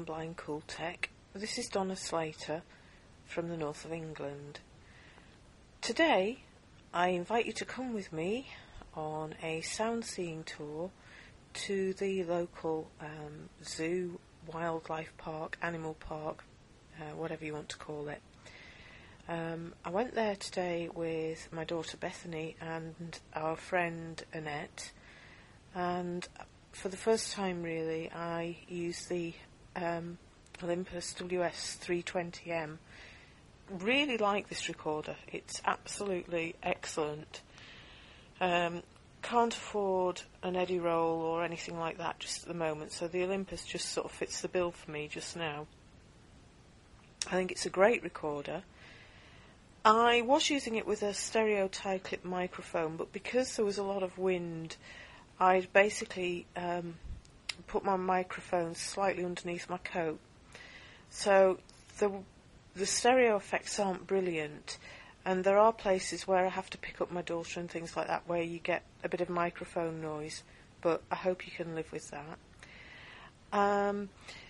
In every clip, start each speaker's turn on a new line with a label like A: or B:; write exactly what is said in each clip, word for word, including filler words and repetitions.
A: on Blind Cool Tech. This is Donna Slater from the north of England. Today I invite you to come with me on a sound seeing tour to the local um, zoo, wildlife park, animal park, uh, whatever you want to call it. Um, I went there today with my daughter Bethany and our friend Annette, and for the first time really I used the um, Olympus W S three twenty M. Really like this recorder, it's absolutely excellent. Um, can't afford an Eddie roll or anything like that just at the moment, so the Olympus just sort of fits the bill for me just now. I think it's a great recorder. I was using it with a stereo tie clip microphone, but because there was a lot of wind, I'd basically um, put my microphone slightly underneath my coat. So the, the stereo effects aren't brilliant, and there are places where I have to pick up my daughter and things like that where you get a bit of microphone noise, but I hope you can live with that. Um,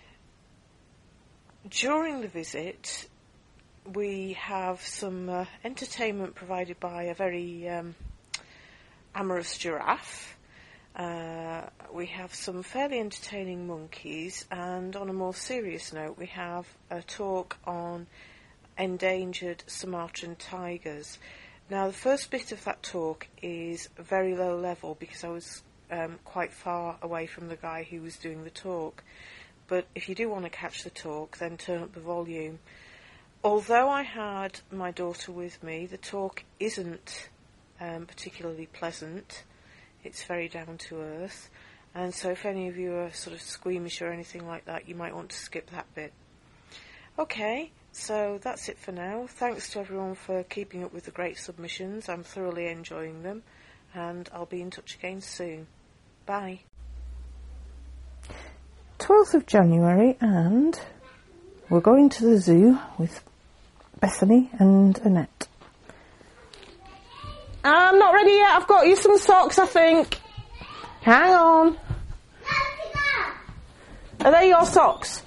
A: during the visit, we have some uh, entertainment provided by a very um, amorous giraffe. Uh, we have some fairly entertaining monkeys, and on a more serious note we have a talk on endangered Sumatran tigers. Now the first bit of that talk is very low level because I was um, quite far away from the guy who was doing the talk, but if you do want to catch the talk then turn up the volume. Although I had my daughter with me, the talk isn't um, particularly pleasant. It's very down to earth, and so if any of you are sort of squeamish or anything like that, you might want to skip that bit. Okay, so that's it for now. Thanks to everyone for keeping up with the great submissions. I'm thoroughly enjoying them, and I'll be in touch again soon. Bye. twelfth of January, and we're going to the zoo with Bethany and Annette. I'm not ready yet. I've got you some socks, I think. Hang on. Are they your socks?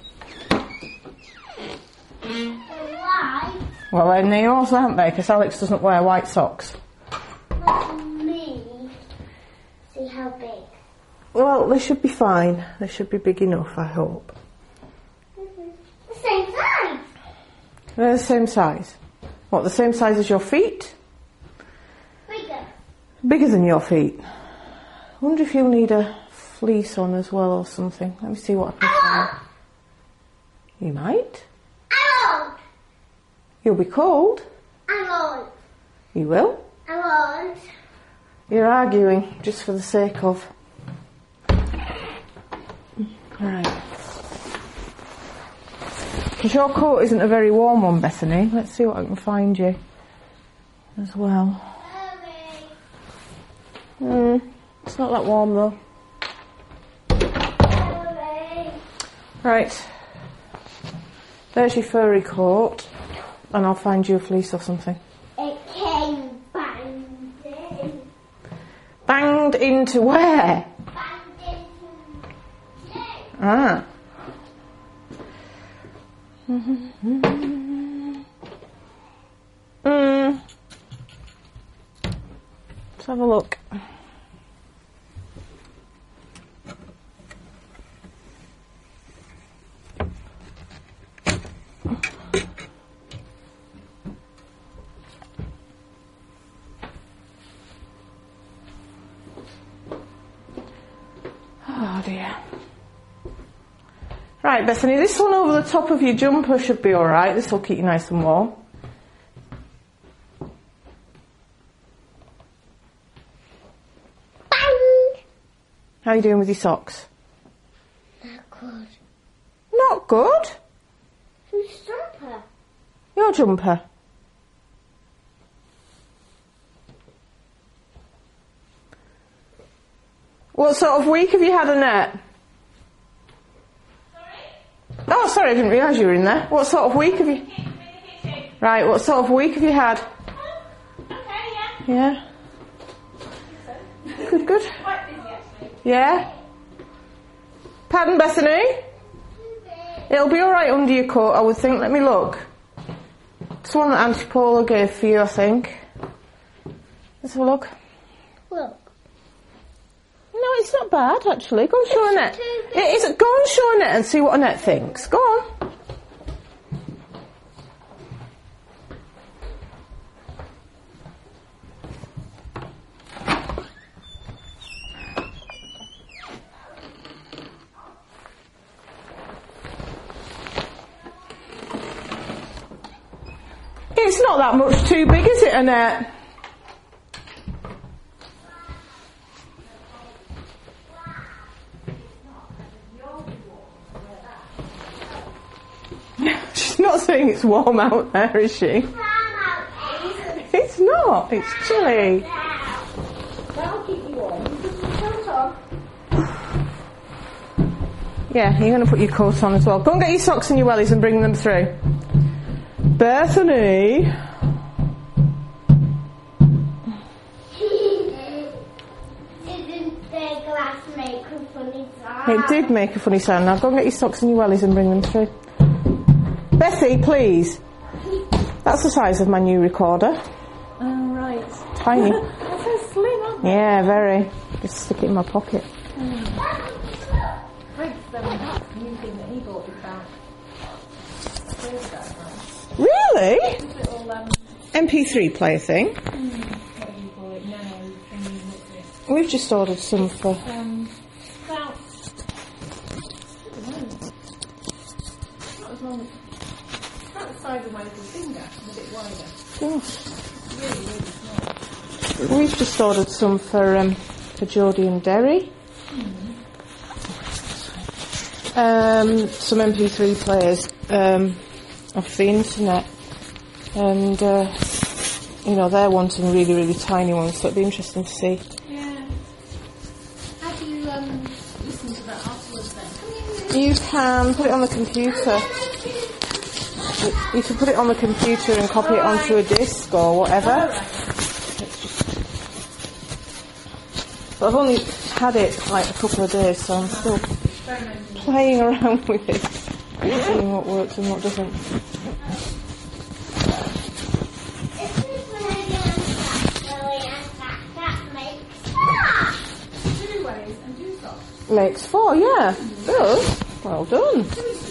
B: Why?
A: Well, then they're yours, aren't they? Because Alex doesn't wear white socks.
B: Let me see how big.
A: Well, they should be fine. They should be big enough, I hope.
B: The same size.
A: They're the same size. What, the same size as your feet?
B: Bigger.
A: Bigger than your feet. I wonder if you'll need a fleece on as well or something. Let me see what I can find. You might.
B: I won't.
A: You'll be cold.
B: I won't.
A: You will.
B: I won't.
A: You're arguing just for the sake of. Right. Because your coat isn't a very warm one, Bethany. Let's see what I can find you as well. Hmm. It's not that warm though. Right. There's your furry coat, and I'll find you a fleece or something.
B: It came banged in.
A: Banged into where?
B: Banged into you.
A: Ah. Mm. Let's have a look. Oh dear. Right, Bethany, this one over the top of your jumper should be alright. This will keep you nice and warm.
B: Bang!
A: How are you doing with your socks?
B: Not good.
A: Not good?
B: Whose jumper?
A: Your jumper. What sort of week have you had, Annette? Sorry? Oh, sorry, I didn't realise you were in there. What sort of week have you... Right, what sort of week have you had?
B: Okay, yeah.
A: Yeah? Good, good.
B: Quite busy, actually.
A: Yeah? Pardon, Bethany? It'll be alright under your coat, I would think. Let me look. It's one that Auntie Paula gave for you, I think. Let's have a look.
B: Look.
A: No, it's not bad, actually. Go and show Annette. It is. Go and show Annette and see what Annette thinks. Go on. It's not that much too big, is it, Annette? She's not saying it's warm out there, is she? It's not. It's chilly.
B: That'll keep you warm. Coat on.
A: Yeah, you're going to put your coat on as well. Go and get your socks and your wellies and bring them through. Bethany.
B: Didn't the glass make a funny sound?
A: It did make a funny sound. Now go and get your socks and your wellies and bring them through. Bethy, please. That's the size of my new recorder.
C: Oh, right.
A: Tiny.
C: That's so slim, aren't they?
A: Yeah, very. Just stick it in my pocket.
C: Frank's um, new thing that he bought is about Thursday, right?
A: Really?
C: This little, um,
A: M P three player thing.
C: what do you call it, nano thingy, what's it?
A: We've just ordered some for...
C: Um, about, I don't know, not as long as, about the size of my little finger, and a bit wider.
A: Gosh.
C: Really, really small.
A: We've just ordered some for um, for Jodie and Derry. Um, some M P three players um, off the internet, and uh, you know they're wanting really, really tiny ones. So it'd be interesting to see.
C: Yeah. How do you um, listen to that afterwards then?
A: You can put it on the computer. You can put it on the computer and copy it onto a disc or whatever. But I've only had it like a couple of days, so I'm still playing around with it, seeing what works and what doesn't.
C: Two ways and two socks.
A: Makes four, yeah. Good. Well done.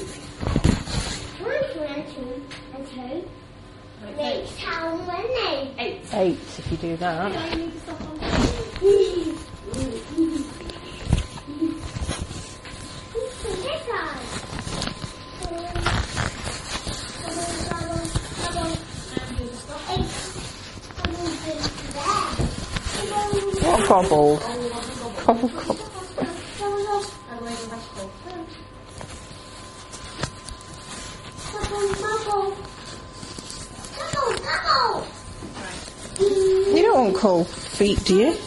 B: Makes how many?
C: Eight.
A: Eight if you do that.
C: I need to stop on
A: What gobbled? Gobble, gobble. You don't want cold feet, do you?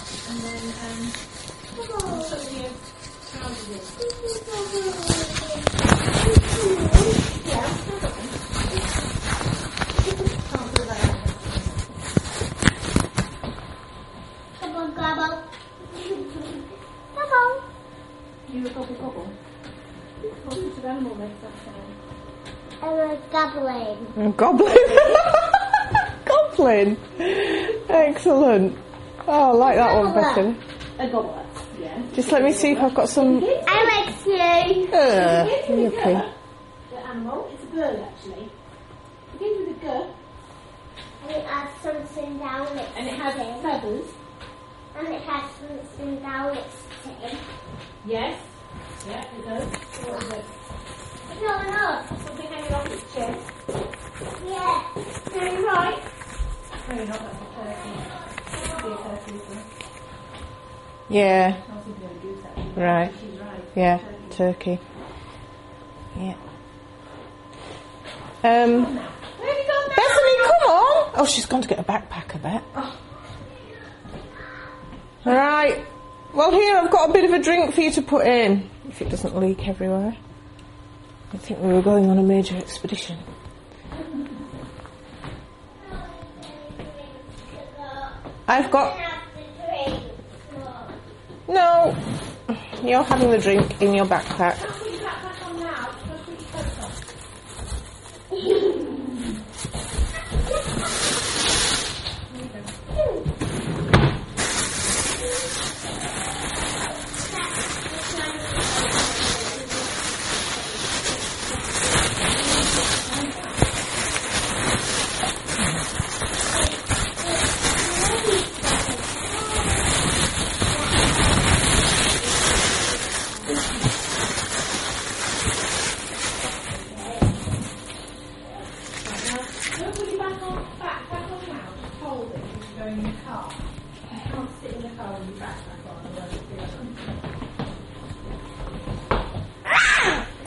C: You a gobble gobble. What sort of animal makes that sound?
B: I'm a goblin.
A: A goblin. Goblin. Excellent. Oh, I like that one better.
C: A gobbler, yeah.
A: Just let me see if I've got some...
B: I like you.
A: Uh,
C: It begins with a
A: okay.
C: G, the animal. It's a bird, actually. It begins with a G,
B: And it has something down its
C: and it has
B: tail.
C: feathers.
B: And it has something down its tail.
C: Yes. Yeah, it does. What is it?
B: No, no.
C: Something hanging off its chest.
B: Yeah.
C: Are you right? No, not that's a turkey. It could be a turkey, isn't it?
A: Yeah,
C: I was thinking of a goose, actually.
A: right.
C: She's right.
A: Yeah,
C: Turkey.
A: turkey. Yeah. Um,
C: Where have you gone now?
A: Bethany, come on! Oh, she's gone to get a backpack, I bet. Right. Well, here, I've got a bit of a drink for you to put in, if it doesn't leak everywhere. I think we were going on a major expedition. I've got... No, you're having the drink in your backpack.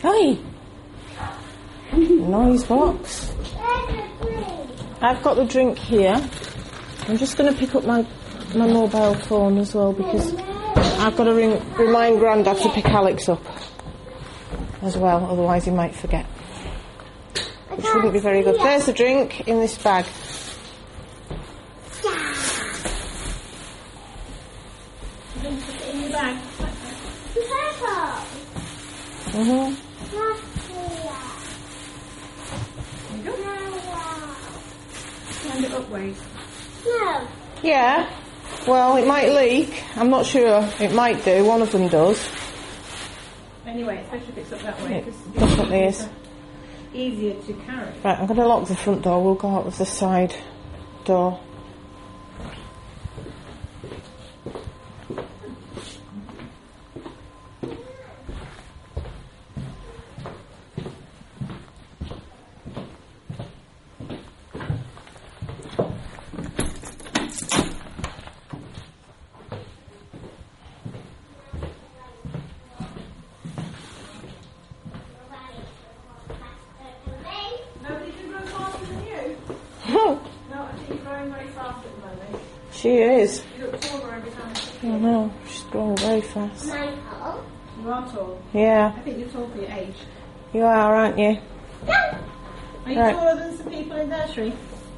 A: Hey! Noise box. I've got the drink here. I'm just going to pick up my my mobile phone as well because I've got to ring, remind Grandad to pick Alex up as well, otherwise he might forget. Which wouldn't be very good. There's the drink in this bag.
C: In your bag.
A: Mm-hmm.
C: Stand it up, ways.
B: No.
A: Yeah. Well, it might leak. I'm not sure. It might do. One of them does.
C: Anyway, especially if it's up that way.
A: It
C: 'cause
A: definitely
C: it's
A: is.
C: easier to carry.
A: Right, I'm going to lock the front door. We'll go out of the side door.
C: Nobody can grow faster than you. No, I think you're growing very fast at the moment.
A: She is.
C: You look taller every time I see
A: I
C: you.
A: know. She's growing very fast.
B: Michael.
C: You are tall.
A: Yeah,
C: I think you're tall for your age.
A: you are, aren't you?
C: Are you
A: Right.
C: taller than some people in nursery?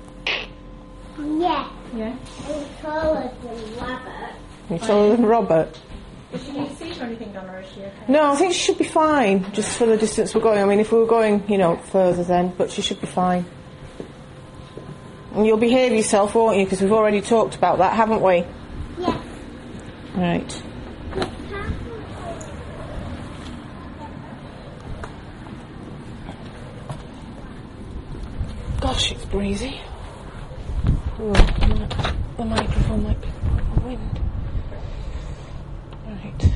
B: Yeah.
C: Yeah.
B: I'm taller than Robert.
A: You're taller than Robert.
C: Does she need seats or anything done, or is she okay?
A: No, I think she should be fine, just for the distance we're going. I mean, if we were going, you know, further then, but she should be fine. And you'll behave yourself, won't you? Because we've already talked about that, haven't we?
B: Yeah.
A: Right. Gosh, it's breezy. Ooh, the microphone might pick up the wind. Right.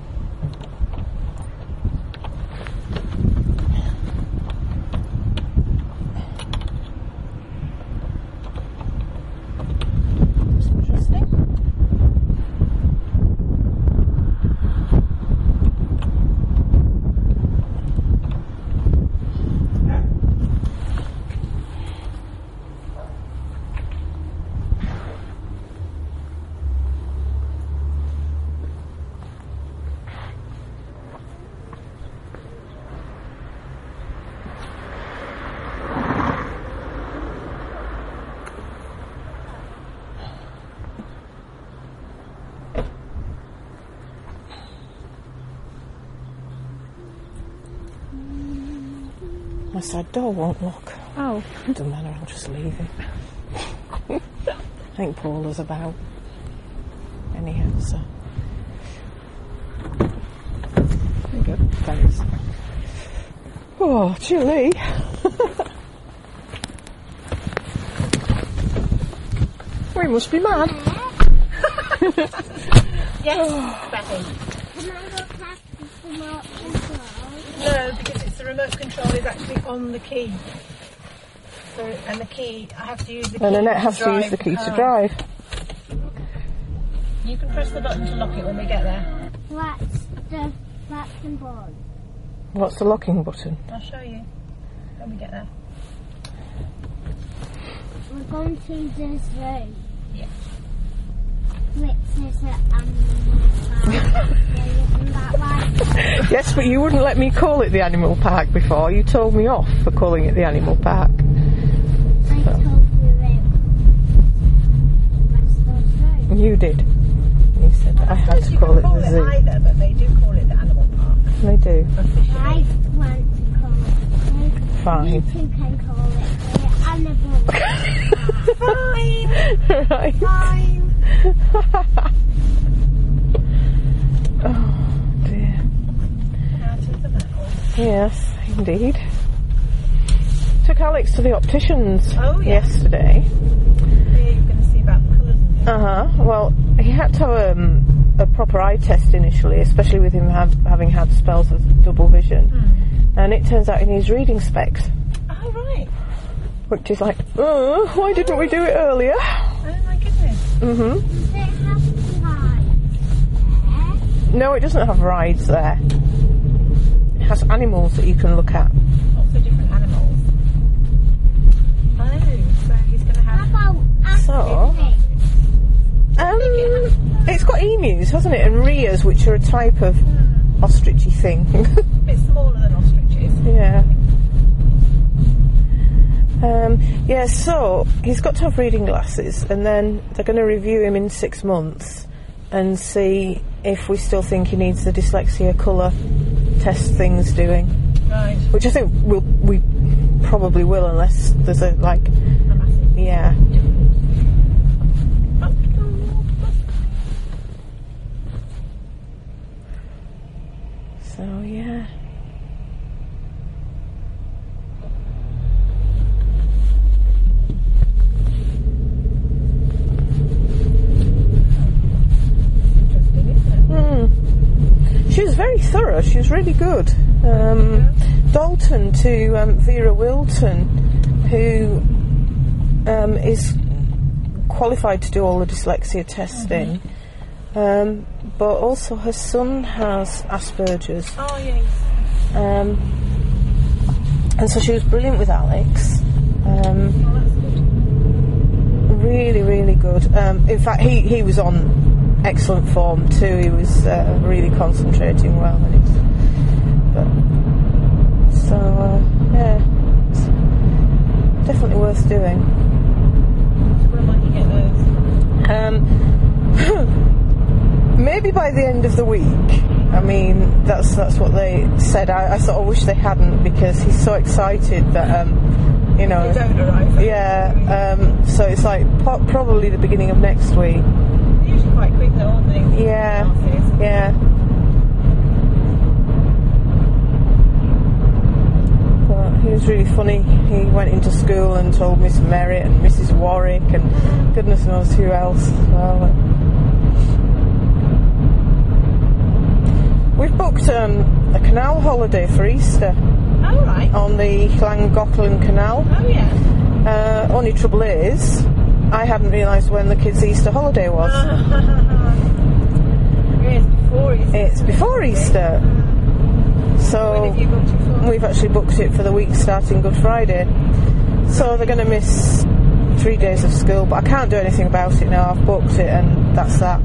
A: That's interesting. My side door won't lock.
C: Oh.
A: Doesn't matter, I'll just leave it. I think Paula's about. Anyhow, so.
C: There you go.
A: Thanks. Oh, chilly. We must be mad.
C: Yes, Betty.
B: Can I go past the remote control?
C: No, because it's the remote control is actually on the key. So, and the key, I have to use the key.
A: And Annette has to
C: drive
A: use the key
C: the
A: to
C: car.
A: drive.
C: You can press the button to lock it when we get there.
B: What's the button board?
A: What's the locking button?
C: I'll show you when we get there.
B: We're going to this room.
C: Yeah.
B: Which is an animal park. Isn't that right?
A: Yes, but you wouldn't let me call it the animal park before. You told me off for calling it the animal park.
B: I told you it. That's those room.
A: You did. You said I had to
C: You
A: call
C: can
A: it
C: call
A: the
C: it
A: zoo.
C: either, but they do call it the animal park.
A: They do.
B: I want to call it. You
A: Fine.
B: two can call it the animal park.
C: Fine.
A: Right.
C: Fine.
A: Oh dear.
C: Out of the metal.
A: Yes, indeed. Took Alex to the opticians
C: Oh, yeah.
A: yesterday.
C: So you're going to see about the colours and things.
A: Uh huh. Well, he had to have um, a proper eye test initially, especially with him have, having had spells of double vision.
C: Hmm.
A: And it turns out he needs reading specs,
C: Oh, right.
A: which is like, oh, why didn't we do it earlier?
C: Oh, my goodness.
A: Mm-hmm.
B: Does it have lights there?
A: No, it doesn't have rides there. It has animals that you can look at.
C: Lots of different animals. Oh, so he's going to have...
B: How about
A: So, um, it's got emus, hasn't it? And rheas, which are a type of ostrichy thing.
C: A bit smaller than ostriches.
A: Yeah. Um, yeah, so he's got to have reading glasses, and then they're going to review him in six months and see if we still think he needs the dyslexia colour test things doing.
C: Right.
A: Which I think we'll, we probably will, unless there's a, like,
C: A massive...
A: yeah. So, yeah.
C: Interesting, isn't it?
A: Hmm. She was very thorough. She was really good. Um, Dalton to um, Vera Wilton, who um, is qualified to do all the dyslexia testing, mm-hmm. um, but also her son has Asperger's.
C: Oh, yes.
A: Um, and so she was brilliant with Alex. Um,
C: Oh, that's good.
A: really, really good. Um, in fact, he, he was on excellent form too. He was uh, really concentrating well. And he's, but, so, uh, yeah, it's definitely worth doing.
C: When might you get those?
A: Um, maybe by the end of the week. I mean, that's that's what they said. I, I sort of wish they hadn't, because he's so excited that, um, you know...
C: They don't arrive.
A: Yeah, um, so it's like po- probably the beginning of next week.
C: They're usually quite quick though, aren't they?
A: Yeah,
C: Classes.
A: yeah. But he was really funny. He went into school and told Miss Merritt and Missus Warwick and goodness knows who else as well. We've booked um, a canal holiday for Easter
C: Oh, right.
A: on the Llangollen Canal.
C: Oh, yeah.
A: Uh, only trouble is, I hadn't realised when the kids' Easter holiday was.
C: It's before Easter.
A: It's before Easter.
C: When
A: So
C: have you booked it for?
A: we've actually booked it for the week starting Good Friday. So they're going to miss three days of school, but I can't do anything about it now. I've booked it and that's that.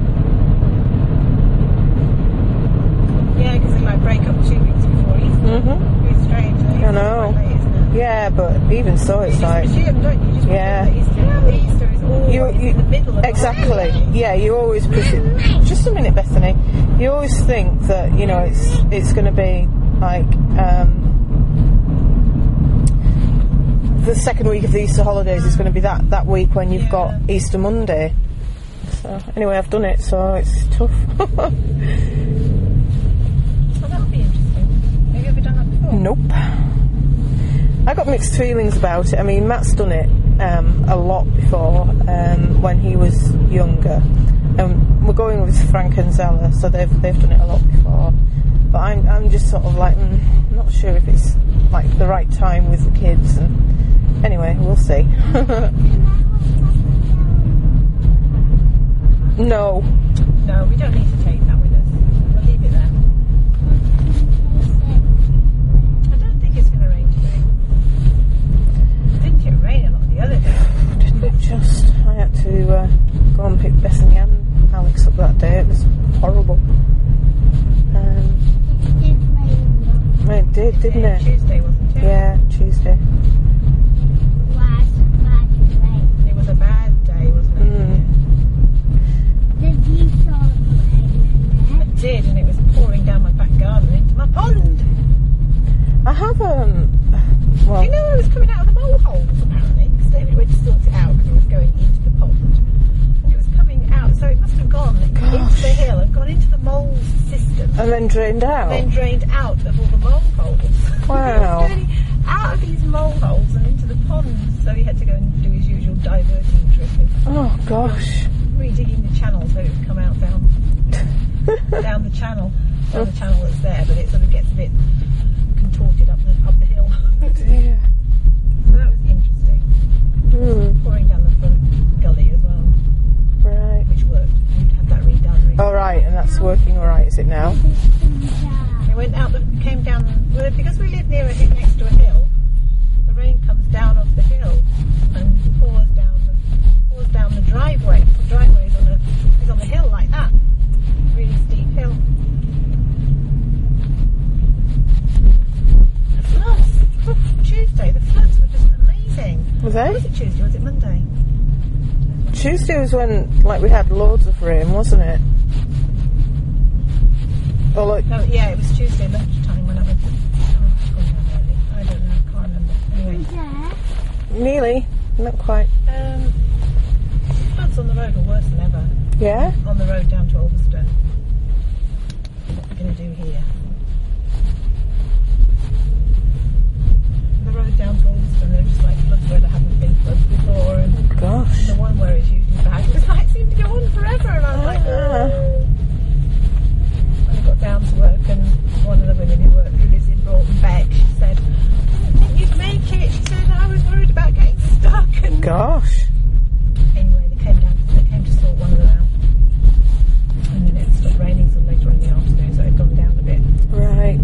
C: Yeah, because they might break up two weeks before Easter.
A: Mhm.
C: It's strange. eh?
A: I know.
C: It's quite late, isn't it?
A: Yeah, but even so, it's
C: You
A: like...
C: just presume, don't you? You just
A: Yeah.
C: presume that Easter, Easter is always
A: You, you,
C: in the middle of
A: exactly.
C: the
A: Yeah, you always presume. Just a minute, Bethany. You always think that, you know, it's it's going to be like um, the second week of the Easter holidays is going to be that that week when you've
C: Yeah.
A: got Easter Monday. So anyway, I've done it, so it's tough.
C: Oh, that would be interesting. Have you ever done that before?
A: Nope. I got mixed feelings about it. I mean, Matt's done it um, a lot before um, when he was younger. Um, we're going with Frank and Zella, so they've they've done it a lot before. But I'm I'm just sort of like mm, not sure if it's like the right time with the kids. And anyway, we'll see. No.
C: No, we don't need to take that with us. We'll leave it there. I don't think it's going to rain today. Didn't it rain a lot the other day?
A: Didn't it just? I had to uh, go and pick Bethany and Alex up that day. It was horrible. Um, it did, didn't it?
C: Tuesday, wasn't it?
A: Yeah, Tuesday.
C: It was a bad day, wasn't it?
A: Mm.
C: I did, and it was pouring down my back garden into my pond.
A: I have um. Well,
C: You know, I was coming out of the mole holes apparently, because David went to sort it out because it was going into the pond. And it was coming out, so it must have gone into the hill and gone into the mole system.
A: and then drained out.
C: And then drained out of all the mole holes.
A: Wow.
C: It was going out of these mole holes and into the pond, so he had to go and do his usual diverting trip of
A: Oh gosh.
C: redigging the channel so it would come out down down the channel, down the channel that's there, but it sort of gets a bit contorted up the up the hill.
A: Dear.
C: So that was interesting.
A: Hmm.
C: Pouring down the front gully as well,
A: Right.
C: which worked. We'd had that redone. Recently.
A: All right, and that's working all right, is it now?
C: It went out the came down. Well,
A: they?
C: Was it Tuesday or was it Monday?
A: Tuesday was when, like, we had loads of rain, wasn't it? Oh, look.
C: No, yeah, it was Tuesday lunchtime when I went to... Oh, I've gone down early. I don't know, I can't remember. Anyway.
B: Yeah.
A: Nearly. Not quite.
C: Um, floods on the road are worse than ever.
A: Yeah?
C: On the road down to Ulverston. What we're going to do here. The road down to Ulverston, they're just like floods where there haven't been floods before. And
A: Gosh.
C: the one where it's usually bad, it was like, it seemed to go on forever. And I was like, oh. When I got down to work, and one of the women who worked, who lives in Broughton Beck, she said, I don't think you'd make it. She said, I was worried about getting stuck. And
A: Gosh.
C: anyway, they came down, they came to sort one of them out. And then it stopped raining till later in the afternoon, so it had gone down a bit.
A: Right.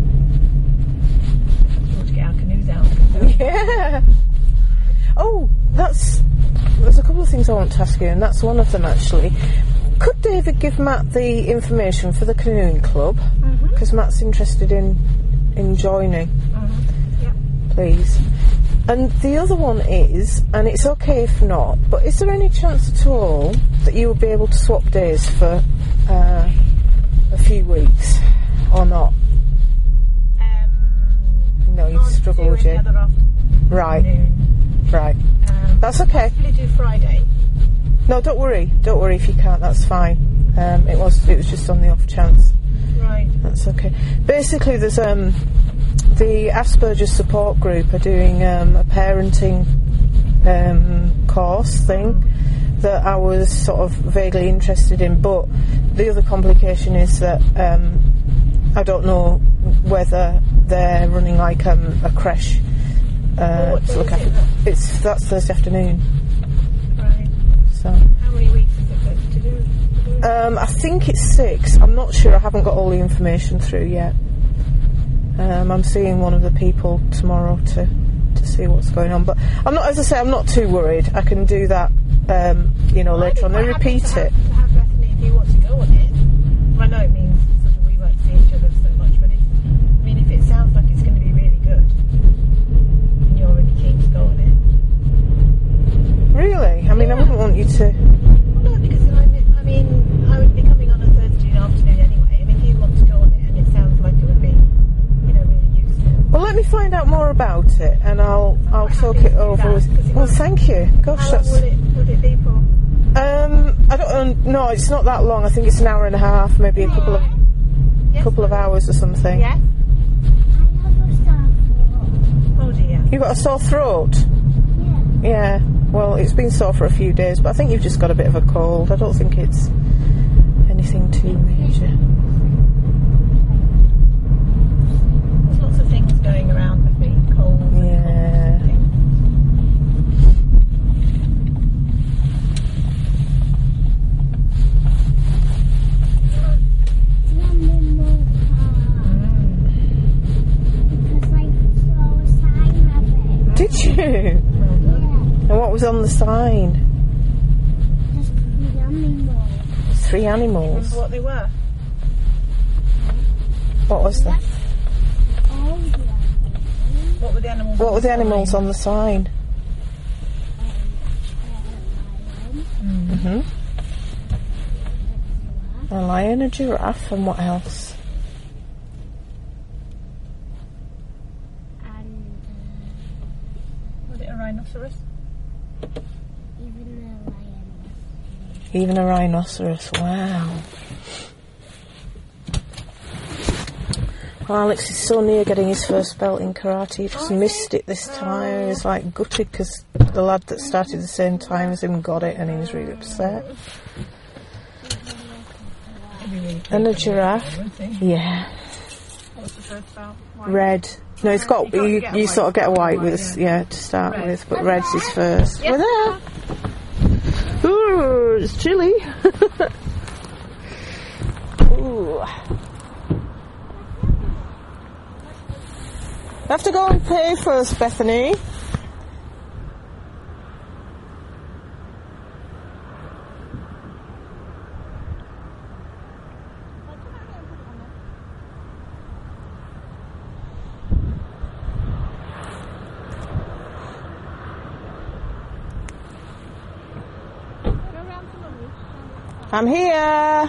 C: We ought to get our canoes out.
A: Yeah. Oh, that's... There's a couple of things I want to ask you, and that's one of them, actually. Could David give Matt the information for the canoeing club? Because mm-hmm. Matt's interested in, in joining.
C: Mm-hmm. Yeah.
A: Please. And the other one is, and it's okay if not, but is there any chance at all that you would be able to swap days for uh, a few weeks, or not?
C: Um,
A: No, you'd
C: can't
A: struggle,
C: do
A: would you?
C: any other afternoon.
A: Right. Right.
C: Um,
A: That's okay.
C: Possibly do Friday.
A: No, don't worry. Don't worry if you can't. That's fine. Um, it was it was just on the off chance.
C: Right.
A: That's okay. Basically, there's um, the Asperger's support group are doing um, a parenting um, course thing that I was sort of vaguely interested in, but the other complication is that um, I don't know whether they're running like um, a creche uh,
C: What
A: to look
C: day is
A: after.
C: it?
A: It's that's Thursday afternoon.
C: Right.
A: So
C: How many weeks is it going to do?
A: um, I think it's six. I'm not sure. I haven't got all the information through yet. Um, I'm seeing one of the people tomorrow to to see what's going on. But I'm not, as I say, I'm not too worried. I can do that, um, you know, later on. They repeat
C: to
A: it.
C: have, to have Bethany if you want to go on it. I know it means sort of we won't see each other so much, but if, I mean, if it sounds like it's going to be really good, and you're really keen to go on it.
A: Really? I mean, I wouldn't want you to.
C: Well, no, because I mean, I mean, I would be coming on a Thursday afternoon anyway, and if you want to go on it, and it sounds like it would be, you know, really useful.
A: Well, let me find out more about it, and I'll I'll
C: quite
A: talk
C: happy
A: it
C: to do
A: over
C: that,
A: with.
C: because it
A: Well,
C: might-
A: thank you. Gosh,
C: How long
A: that's.
C: would it, would it be for?
A: Um, I don't. Um, no, it's not that long. I think it's an hour and a half, maybe a couple of
C: Yes?
A: couple of hours or something.
C: Yeah?
B: I have a star.
C: Oh dear.
A: You got a sore throat?
B: Yeah.
A: Yeah. Well, it's been sore for a few days, but I think you've just got a bit of a cold. I don't think it's anything too major.
C: There's lots of things going around with the cold and
A: Yeah.
C: cold and things.
B: Lemon mocha. Because I saw a sign of it.
A: Did you?
C: Well done.
B: Yeah.
A: And what was on the sign?
B: Just the animals.
A: Three animals.
C: Remember what they were?
A: What was that?
B: All the animals.
C: What were the animals?
A: What
C: on
A: were the
C: sign?
A: animals on the sign?
B: Um, a lion,
A: Mhm. A lion, a giraffe, and what else?
B: and
C: Was it a rhinoceros?
B: uh, even a lion.
A: Even a rhinoceros. Wow. Well, Alex is so near getting his first belt in karate. He just missed it this time. He was like gutted because the lad that started the same time as him got it, and he was really upset.
C: It'd be really
A: And a
C: pleased with
A: giraffe.
C: it, wouldn't he?
A: Yeah.
C: What's the first belt? White.
A: Red. No, it's got.
C: You got-
A: You,
C: you get a
A: you
C: white.
A: sort of get a white
C: White,
A: with,
C: yeah.
A: yeah, to start
C: Red.
A: with, but red's is first.
C: Yes.
A: We're there. Ooh, it's chilly. Ooh. I have to go and pay first, Bethany. I'm here.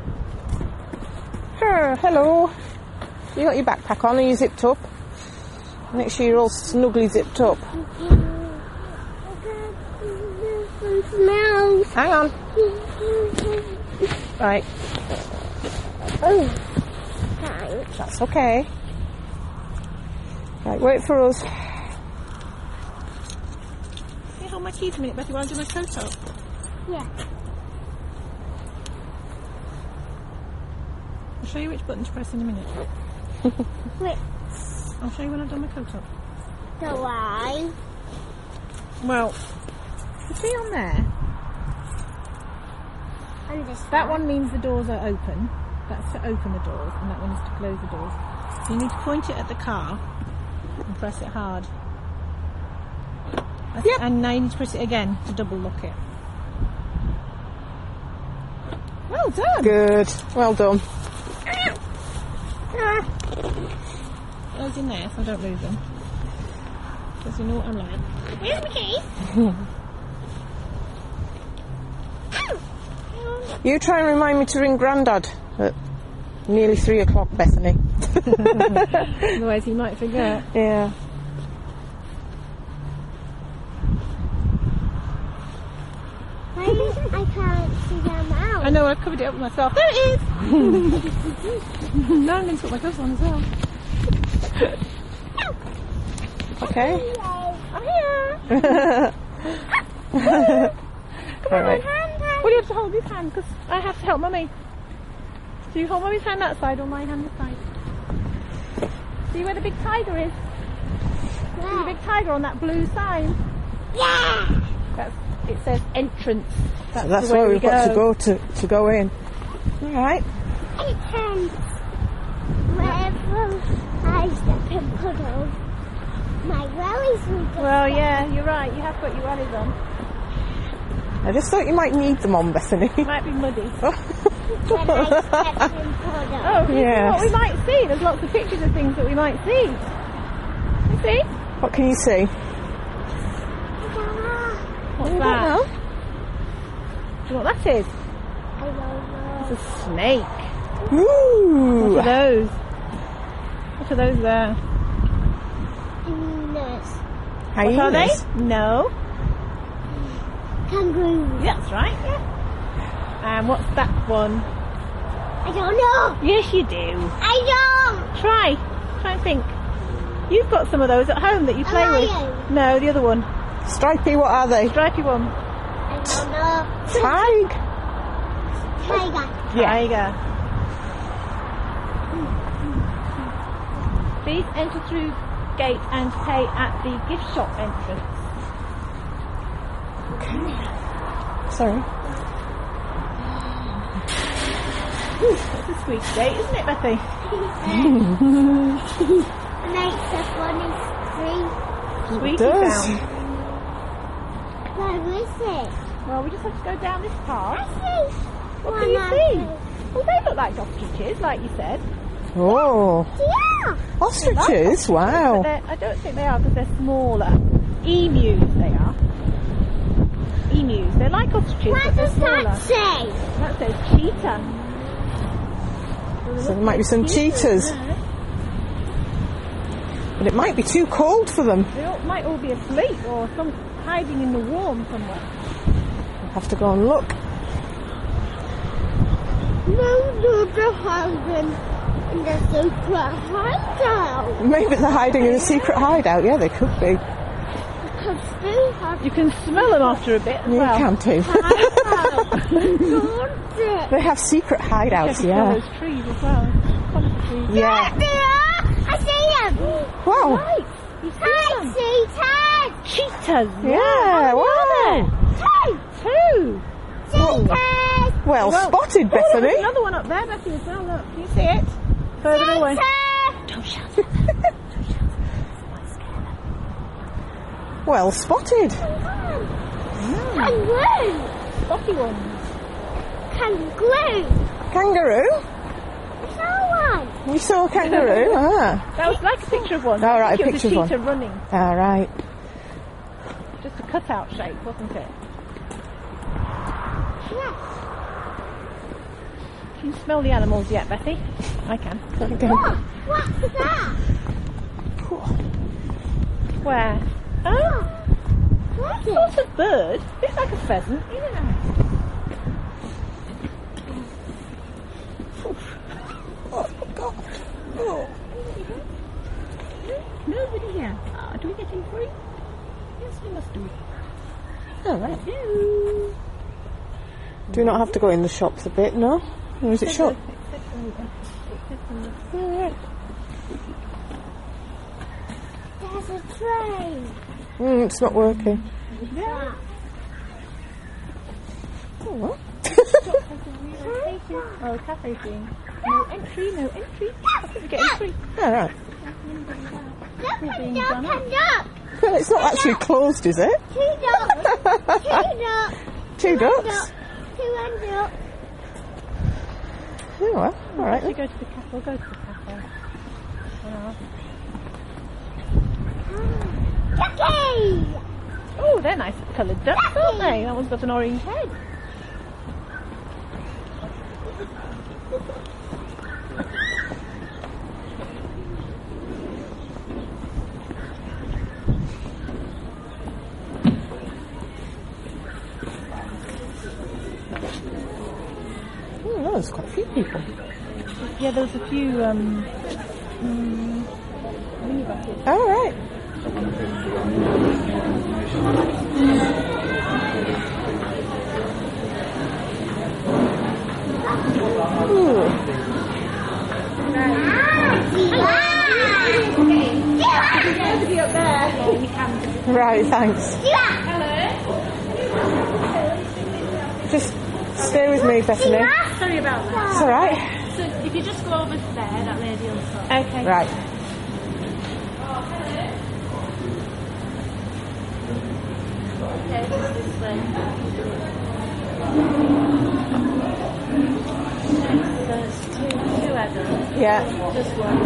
A: Her, hello. You got your backpack on? Are you zipped up? Make sure you're all snugly zipped up.
B: Smells.
A: Hang on. Right.
B: Oh, thanks.
A: That's okay. Right, wait for us.
C: Can you hold my keys a minute, Betty, while I do my coat up?
B: Yeah.
C: I'll show you which button to press in a minute.
B: Wait.
C: I'll show you when I've done my coat up.
B: So I.
C: Well, you see on there,
B: And this
C: that one means the doors are open. That's to open the doors, and that one is to close the doors. So you need to point it at the car and press it hard. That's-
A: Yep.
C: And now you need to press it again to double lock it. Well done.
A: Good. Well done.
C: Those in there, so I don't lose them. Because you know what I'm like.
B: Where's my keys?
A: You try and remind me to ring Grandad at nearly three o'clock, Bethany.
C: Otherwise he might forget.
A: Yeah.
B: I, I can't see them out.
C: I know, I've covered it up myself. There it is! Now I'm going to put my gloves on as well.
A: Okay.
C: I'm here!
A: All right.
C: Well, you have to hold his hand because I have to help Mummy. So you hold Mummy's hand that side or my hand this side. See where the big tiger is? See the big tiger on that blue sign?
B: Yeah!
C: That's, it says entrance. That's,
A: So that's
C: the way
A: where
C: we
A: we've got to go to, to go in. All right.
B: Entrance. Wherever I step in puddles, my wellies will just
C: Well, yeah, you're right. You have put your wellies on.
A: I just thought you might need them on, Bethany.
C: It might be muddy.
B: when I step in puddles.
C: Oh, this
A: Yes.
C: is what we might see. There's lots of pictures of things that we might see. You see?
A: What can you see?
C: What's
A: I don't
C: that?
A: know.
C: Do you know what that is?
B: I don't know.
C: It's a snake.
A: Ooh.
C: What are those? What are those there?
B: Hyenas.
C: What are they?
A: Hyenas.
C: No.
B: Kangaroo.
C: That's right, yeah. And what's that one?
B: I don't know.
C: Yes, you do.
B: I don't.
C: Try. Try and think. You've got some of those at home that you play with.
B: lion.
C: No, the other one.
A: Stripey, what are they?
C: Stripy one.
B: I don't know.
A: Tig.
B: Tiger.
C: Tiger. Please enter through gate and pay at the gift shop entrance.
A: Sorry.
C: That's a sweet gate, isn't it, Betty?
B: And eight plus one is three.
C: Sweetie
A: does.
C: sound.
B: Where is it?
C: Well, we just have to go down this
B: I
C: path.
B: see.
C: What
B: one
C: can you
B: of
C: see?
B: those.
C: Well, they look like ostriches, like you said.
A: Oh.
B: Yeah.
A: Ostriches?
C: But
A: Wow.
C: they're- I don't think they are because they're smaller. Emus, they are. Emus. They're like ostriches,
B: What
C: but they're
B: does
C: smaller.
B: that say?
C: That says cheetah.
A: So there might be some cheetahs. But it might be too cold for them.
C: They all, might all be asleep or some hiding in the warm somewhere.
A: We'll have to go and look.
B: No, no, they're hiding in the secret hideout.
A: Maybe they're hiding in a secret hideout. Yeah, they could be.
B: Because they have
C: You can smell them after a bit as
A: You
C: well.
A: can too.
B: hideouts. Don't it?
A: They have secret hideouts,
C: Check
A: yeah.
C: those trees as well. Conifer trees.
A: Yeah.
B: There they are. I see them.
A: Wow.
C: Right. You see
B: Hi,
C: them?
B: cheetahs.
C: Cheetahs.
A: Yeah,
C: How many
A: wow.
B: Two.
C: are there? Two.
B: Cheetahs.
A: Well
C: Well,
A: spotted,
C: Oh, look,
A: Bethany.
C: there's another one up there, Betty, as well. Look, can you see it? Further away.
B: Cheetah.
C: Don't shout.
A: Well spotted.
B: Kangaroo.
C: Spotty ones.
B: Kangaroo.
A: Kangaroo?
B: Someone.
A: We saw a kangaroo. Ah.
C: That was like a picture of one.
A: Oh,
C: I
A: right,
C: think
A: a
C: it was
A: picture of
C: a
A: one.
C: cheetah running.
A: All right.
C: Just a cutout shape, wasn't it?
B: Yes.
C: Can you smell the animals yet, Betty? I can.
B: Oh, what's that?
C: Where? Oh,
B: What's
C: sort
B: it?
C: of bird. Looks like a pheasant. Yeah.
A: Oh, God. Oh.
C: Nobody here. Ah, do we get in free? Yes, we must do.
A: All right.
C: Hello.
A: Do you not have to go in the shops a bit, no? Or is it shut? All right.
B: There's a train.
A: Mm, it's not working.
C: Yeah.
A: Oh, what?
C: Oh, the cafe thing. No entry, no entry. I think we're getting free.
A: All right.
B: Look,
C: We're being
B: duck
C: done up.
B: and duck.
A: Well, it's not actually closed, is it?
B: Two ducks. Two ducks.
A: Two
B: One
A: ducks?
B: duck. Two and duck.
A: Oh, well, all right.
C: We
A: then.
C: go to the cafe. We'll go to the cafe. Oh.
B: Ducky.
C: Oh, they're nice coloured ducks, aren't they? That one's got an orange head.
A: Oh, no, there's quite a few people.
C: Yeah, there's a few um, mm, minibuses.
A: All right. Ooh. Right, thanks. Just stay with me, Bethany.
C: Sorry about that.
A: It's all right.
C: So if you just go over there, that lady will stop. Okay.
A: Right.
C: Okay, this way. There's two, two adults.
A: Yeah,
C: Just one.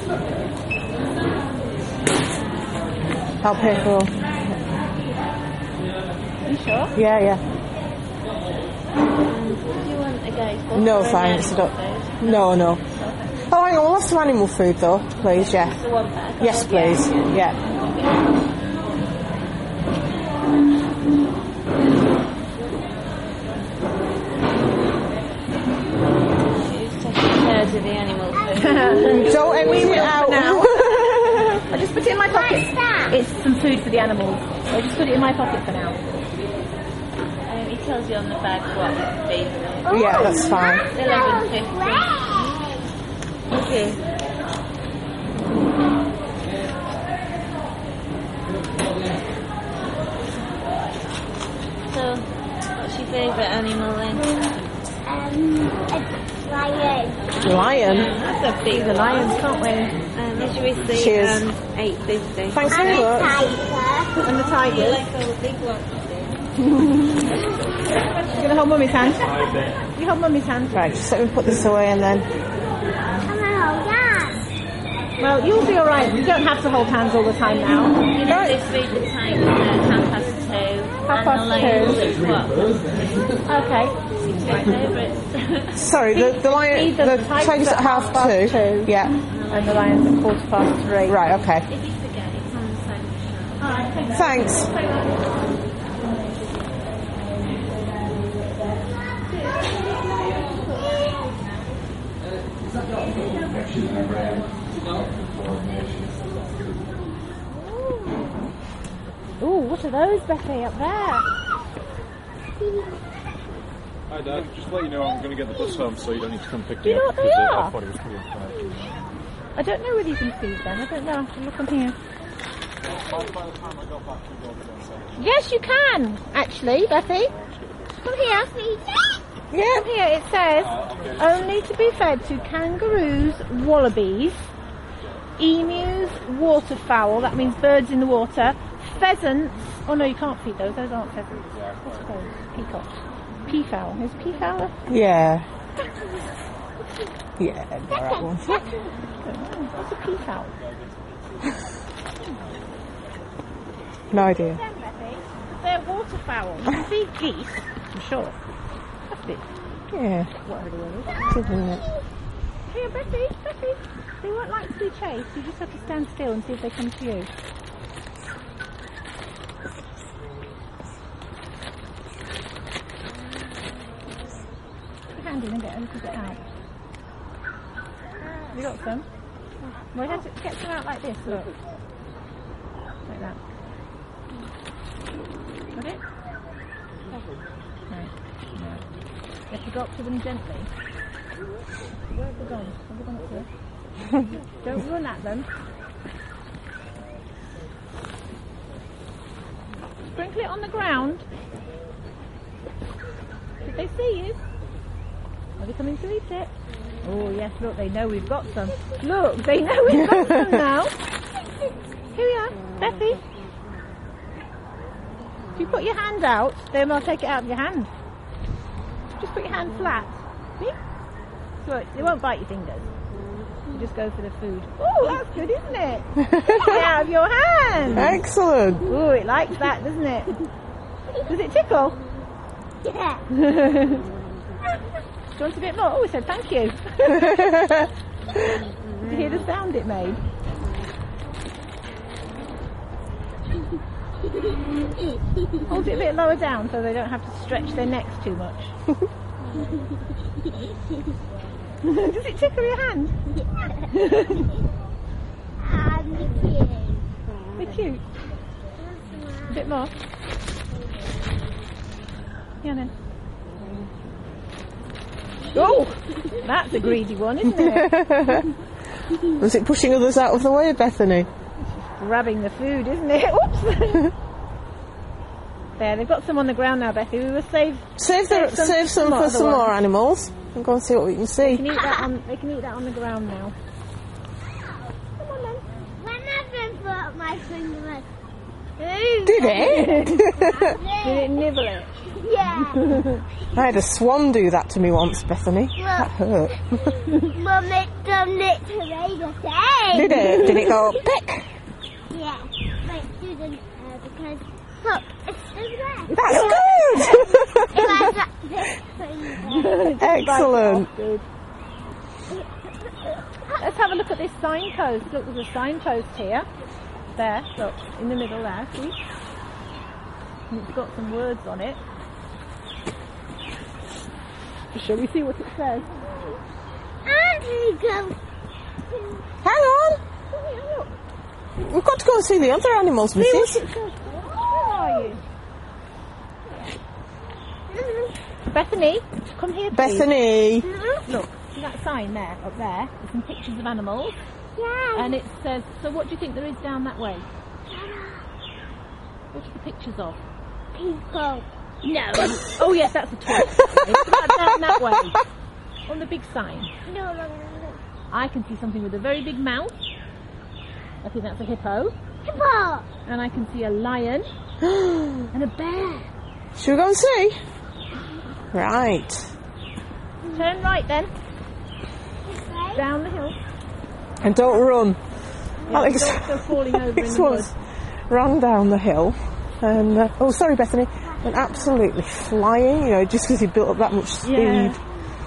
A: I'll pay for all.
C: You sure?
A: Yeah, yeah.
C: Do you want a ghost?
A: No, thanks. I don't. No, no. Oh, hang on. We'll have some animal food, though, please. Yeah.
C: The one pack.
A: Yes, please. Yeah.
C: To the animals.
A: Don't empty it out.
C: I just put it in my pocket.
B: What's that?
C: It's some food for the animals. So I just put it in my pocket for now.
D: Um, it tells you on the bag what to feed them.
B: Oh,
A: Yeah, that's fine.
D: eleven fifty.
B: Wow.
D: Okay. So, what's your favourite animal then?
B: Um, a lion.
A: Lion.
C: That's a big the lions, can't we?
D: Um, as you receive,
A: Cheers.
D: um, eight fifty.
A: Thanks
B: And
A: very
B: a
A: much.
B: tiger.
C: And the
D: You
C: tigers.
D: like all the big ones?
C: You're going to hold mummy's hand? You hold mummy's hand.
A: Right, just let me put this away and then.
B: I'm gonna hold that.
C: Well, you'll be alright. You don't have to hold hands all the time now.
D: You know, they feed the tigers at half past two.
C: Half
D: and
C: past
D: the lions
C: two.
D: at what?
C: Okay.
D: My favourites.
A: Sorry, the, the lion.
C: Either
A: The tiger's at half two.
C: two.
A: Yeah.
C: And the lions at quarter past three.
A: Right, okay.
D: If you forget, it's on the side of the shop.
C: Alright,
A: Thanks.
C: Ooh, what are those, Betty, up there?
E: Hi Dad, just to let you know I'm going to get the bus home so you don't need to come pick
C: Do you
E: me
C: know
E: up
C: what they
E: because uh,
C: are?
E: I thought it was pretty unfair.
C: I don't know whether you can see them. I don't know. I have to look on here.
E: By the time I got back, we'd all be done saying.
C: Yes, you can, actually, Betty. Come here.
A: Yeah.
C: Come here. It says, only to be fed to kangaroos, wallabies, emus, waterfowl, that means birds in the water, pheasants. Oh no, you can't feed those. Those aren't pheasants. What's those? Peacocks. Peafowl. Is peafowl a...
A: Yeah. Yeah, the right one.
C: What's a peafowl?
A: No idea.
C: They're waterfowl. You can feed geese, I'm sure. That's a bit
A: Yeah,
C: Whatever the word is.
A: isn't it?
C: Here, Betty, Betty. They won't like to be chased. You just have to stand still and see if they come to you. Put your hand in and get a little bit out. Have you got some? Well, you have to get some out like this, look. Like that. Got it? Right. No. You have to go up to them gently. Where have they gone? Have they gone up here? Don't run at them. Sprinkle it on the ground. Did they see you? Are they coming to eat it? Oh yes, look, they know we've got some. Look, they know we've got some now. Here we are, Betty. If you put your hand out, then I'll take it out of your hand. Just put your hand flat. See? So it won't bite your fingers. You just go for the food. Oh, that's good, isn't it? Take it out of your hand.
A: Excellent.
C: Oh, it likes that, doesn't it? Does it tickle?
B: Yeah.
C: Do you want a bit more? Oh, it said thank you. Did you hear the sound it made? Hold it a bit lower down so they don't have to stretch their necks too much. Does it tickle your hand?
B: I'm cute.
C: They're cute. A bit more. Yeah then. Oh, that's a greedy one, isn't it?
A: Was it pushing others out of the way, Bethany?
C: Grabbing the food, isn't it? Oops. There, they've got some on the ground now, Betty. We will save
A: Save, the,
C: Save some-
A: save some
C: some
A: for
C: other
A: some
C: ones.
A: more animals. And go and see what we can
C: They
A: see.
C: can eat that on. They can eat that on the ground now. Come on then.
B: When I've been put my finger
A: Did it?
C: Did it nibble it?
B: Yeah.
A: I had a swan do that to me once, Bethany. That hurt.
B: Mum, it done literally the same.
A: Did it? Did it go peck?
B: Yeah. But it didn't uh, because, look, it's still there.
A: That's good!
B: It was like this finger.
A: Excellent.
C: Good. Let's have a look at this signpost. Look, there's a signpost here. There, look, in the middle there, see? And it's got some words on it. Shall we see what it says?
B: And we go.
A: Hang on. We've got to go and see the other animals,
C: See what
A: missus.
C: it says. Where are you? Bethany, come here, please.
A: Bethany.
C: Look, see that sign there, up there? There's some pictures of animals.
B: Yeah.
C: And it says, so what do you think there is down that way? What are the pictures of?
B: People.
C: No. Oh yes, that's a toy. It's not down that way. On the big sign.
B: No, no, no, no.
C: I can see something with a very big mouth. I think that's a hippo.
B: Hippo.
C: And I can see a lion and a bear.
A: Should we go and see? Right.
C: Turn right then. Down the hill.
A: And don't run.
C: Yeah,
A: Alex,
C: don't go falling over in
A: Alex
C: the
A: once
C: woods.
A: ran down the hill and, uh, oh sorry Bethany, and absolutely flying, you know, just because he built up that much speed.
C: Yeah.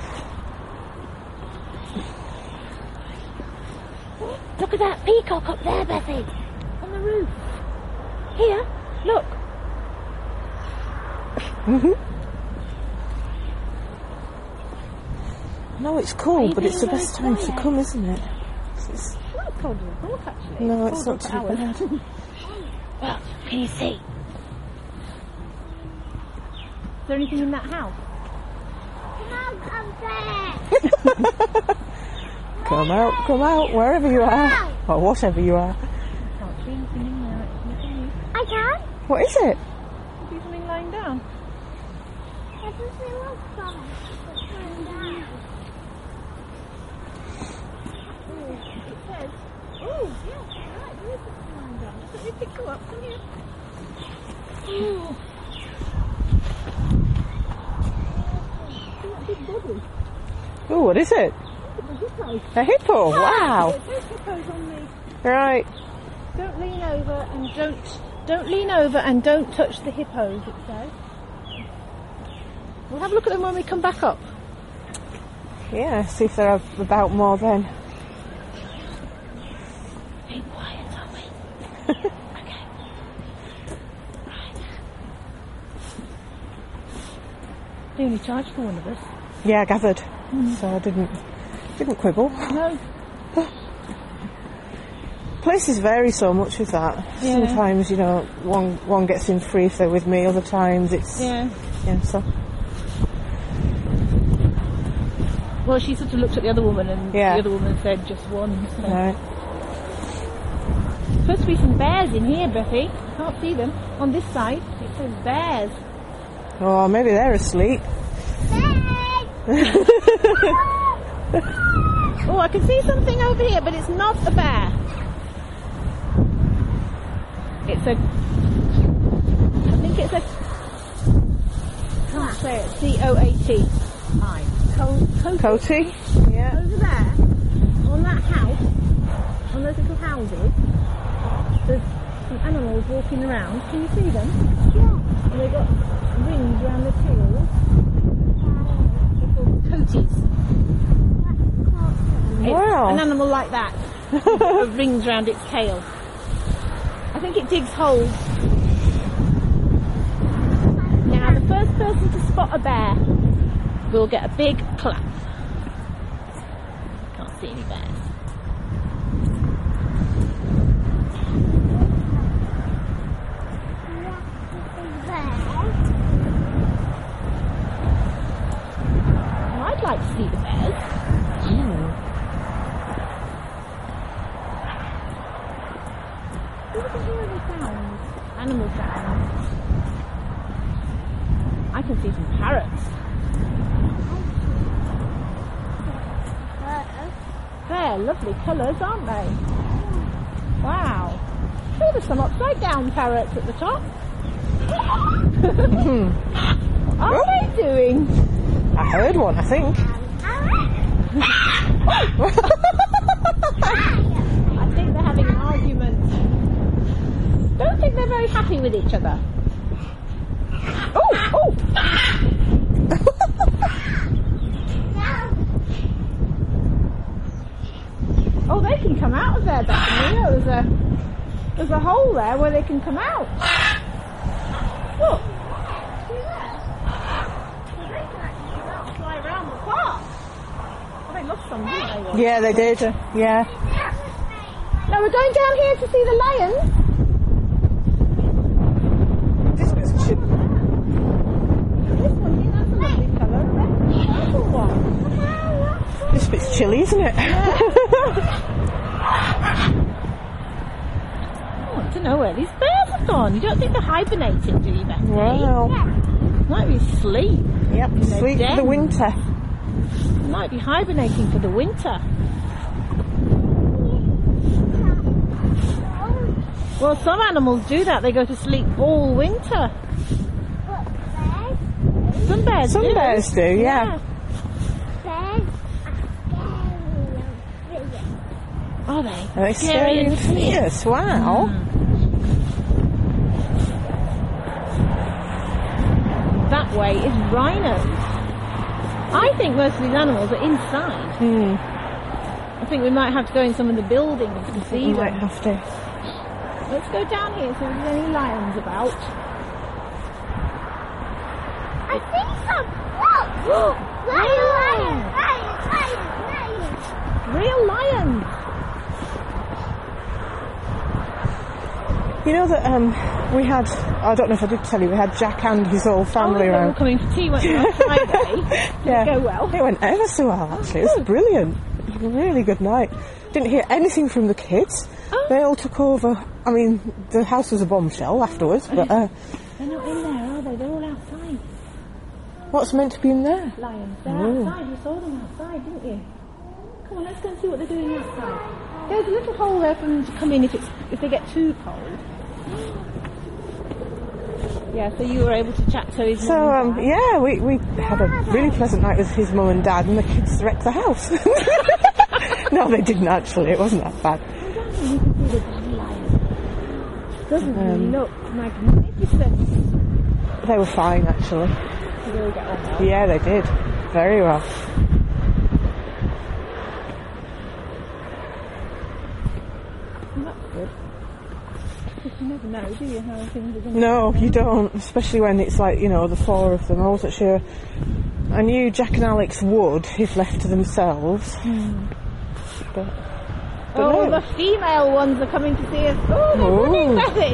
C: Look at that peacock up there, Betty. On the roof. Here, look.
A: No, it's cold, but
C: Maybe
A: it's the
C: very
A: best time to
C: quiet.
A: come, isn't it? It's-
C: Well, it's colder than thought, actually.
A: No, it's
C: colder
A: not
C: for
A: too
C: hours.
A: bad.
C: Well, can you see? Is there anything in that house?
B: Mum, I'm there.
A: Come out, come out, wherever you are, or whatever you are.
C: I can't see anything in there, actually. Can you?
B: I can.
A: What is it?
C: See something lying down?
B: I can see what's coming. It's coming down.
C: It says, oh, yes, right, there is something lying down. Let me pick you up. Come here. Oh. See that big body?
A: Oh, what is it?
C: It's a hippo.
A: A hippo, wow.
C: There's hippos on the...
A: Right.
C: Don't lean over and don't... Don't lean over and don't touch the hippos, it says. We'll have a look at them when we come back up.
A: Yeah, see if they're about more then.
C: Be quiet, are we? Okay. Right. They only charged for one of us.
A: Yeah, I gathered. So I didn't didn't quibble.
C: No.
A: Places vary so much with that.
C: Yeah.
A: Sometimes, you know, one one gets in free if they're with me. Other times it's
C: Yeah.
A: yeah. So
C: Well, she sort of looked at the other woman, and
A: Yeah.
C: the other woman said just one. So.
A: right.
C: Supposed to be some bears in here, Bethy. Can't see them on this side. It says bears.
A: Oh, maybe they're asleep.
C: Oh, I can see something over here, but it's not a bear. It's a. I think it's a. Can't say it. C O A T. I. Co- Coaty.
A: Coaty. Yeah.
C: Over there, on that house, on those little houses, there's some animals walking around. Can you see them?
B: Yeah.
C: And they've got rings around their tails. They're called coaties. It's
A: Wow.
C: an animal like that, with rings around its tail. I think it digs holes. Now, the first person to spot a bear will get a big clap. Can't see any bears. Well, I'd like to see the bears. Look at here the sounds. Animal sounds. I can see some parrots. They're lovely colours, aren't they? Wow. Oh, there's some upside down parrots at the top. What are they doing?
A: I heard one, I think.
C: I think they're having an argument. Don't think they're very happy with each other. Oh, oh! Oh, they can come out of there, Bethany. Oh, there's a there's a hole there where they can come out. Look. See there? Well, they can actually come out and fly around the park. Oh, they lost some, didn't they?
A: Yeah, they did. Yeah.
C: Now we're going down here to see the lions.
A: This bit's chi-
C: This one here, that's a lovely colour. That's a purple one.
A: this bit's chilly, isn't it?
C: Oh, I don't know where these bears have gone. You don't think they're hibernating, do you, Bethany?
A: Wow.
C: Might be asleep.
A: Yep.
C: In their
A: Sleep for the
C: den.
A: winter.
C: Might be hibernating for the winter. Well, some animals do that. They go to sleep all winter. Some bears
A: Some
C: do.
A: bears do, yeah.
C: Are they?
A: Are they scary and fierce? Wow.
C: That way is rhinos. I think most of these animals are inside.
A: Hmm.
C: I think we might have to go in some of the buildings to see
A: You
C: them.
A: might have to.
C: Let's go down here see if there's any lions about.
B: I think some. Look! Lion, lion, lion, lion, lion.
C: Real lions.
A: You know that um, we had, I don't know if I did tell you, we had Jack and his whole
C: Oh,
A: family
C: they were
A: around.
C: coming for tea, weren't they, on Friday?
A: Yeah.
C: Did it go well?
A: It went ever so well, actually. It was brilliant. It was a really good night. Didn't hear anything from the kids.
C: Oh.
A: They all took over. I mean, the house was a bombshell afterwards, but uh,
C: They're not in there, are they? They're all outside.
A: what's meant to be in there?
C: Lions. They're
A: Oh.
C: outside. You saw them outside, didn't you? Come on, let's go and see what they're doing outside. There's a little hole there for them to come in if it's if they get too cold. Yeah, so you were able to chat to his
A: So,
C: mum and
A: um,
C: dad.
A: yeah, we, we had a really pleasant night with his mum and dad, and the kids wrecked the house. No, they didn't actually. It wasn't that bad.
C: You can see the dandelion. Doesn't
A: Um,
C: it look magnificent?
A: They were fine, actually.
C: Did they all get on well?
A: Yeah, they did. Very well.
C: Because you never know, do you, how things are going to
A: No, you don't, especially when it's like, you know, the four of them. I wasn't sure. I knew Jack and Alex would if left to themselves.
C: Hmm.
A: But, but
C: Oh,
A: no.
C: the female ones are coming to see us. Oh, they're
A: Ooh.
C: running, Betty.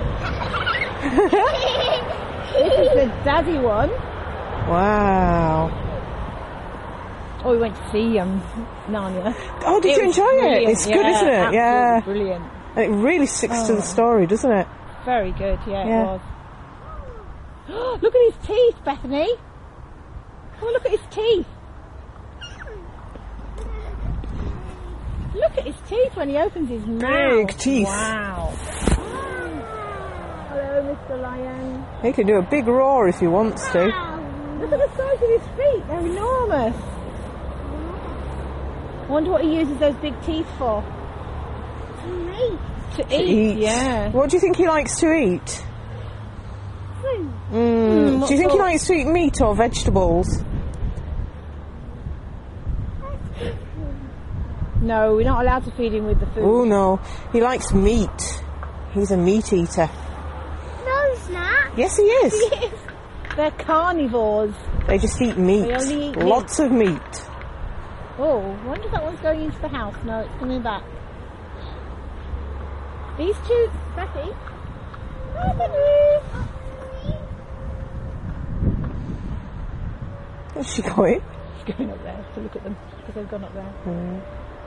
C: This is the daddy one.
A: Wow.
C: Oh, we went to see um, Narnia.
A: Oh, did
C: It
A: you
C: was
A: enjoy it?
C: brilliant.
A: It's good,
C: Yeah,
A: isn't it?
C: absolutely
A: Yeah.
C: brilliant.
A: It really sticks to
C: Oh.
A: the story, doesn't it?
C: Very good, yeah,
A: Yeah.
C: it was. Look at his teeth, Bethany. Oh, look at his teeth. Look at his teeth when he opens his mouth.
A: Big teeth.
C: Wow. Hello, Mister Lion.
A: He can do a big roar if he wants to.
C: Look at the size of his feet. They're enormous. I wonder what he uses those big teeth for.
B: Me.
C: To,
A: To eat.
C: Yeah.
A: What do you think he likes to eat?
B: Food.
A: Mm.
C: Mm,
A: do you think he
C: what
A: likes to eat meat or vegetables?
C: No, we're not allowed to feed him with the food.
A: Oh no, he likes meat. He's a meat eater.
B: No, it's not.
A: Yes, he is.
C: They're carnivores.
A: They just eat meat.
C: They only eat meat.
A: Lots of meat.
C: Oh, I wonder if that one's going into the house. No, it's coming back. These two, Betty. Hi, Betty.
A: Where's she going?
C: She's going up there to look at them because they've gone up there.
A: Mm.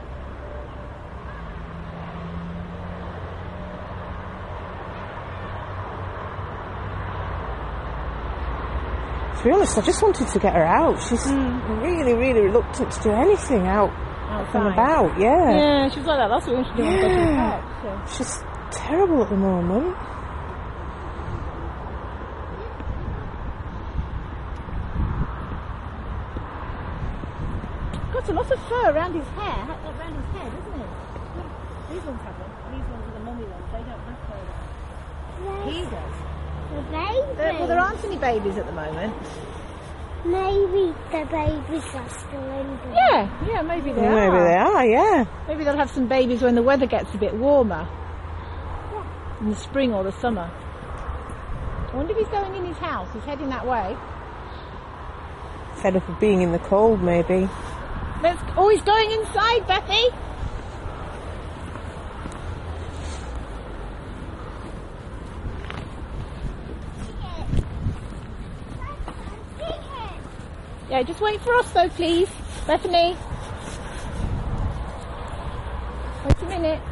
A: To be honest, I just wanted to get her out. She's really, really reluctant to do anything out and
C: Outside.
A: about. Yeah.
C: Yeah, she was like that last week when she didn't want to go to the
A: Yeah.
C: park. So.
A: She's terrible at the moment.
C: Got a lot of fur around his hair, around his head, isn't it? Look, these ones haven't. These ones are the mummy ones. They don't have fur. He does.
B: The baby.
C: There, well, there aren't any babies at the moment.
B: Maybe the babies are still in there.
C: Yeah, yeah, maybe they are.
A: Maybe they are, yeah.
C: Maybe they'll have some babies when the weather gets a bit warmer. In the spring or the summer. I wonder if he's going in his house. He's heading that way.
A: Fed up of being in the cold, maybe.
C: Let's, oh, he's going inside, Betty. Yeah, just wait for us though, please. Bethany. Wait a minute.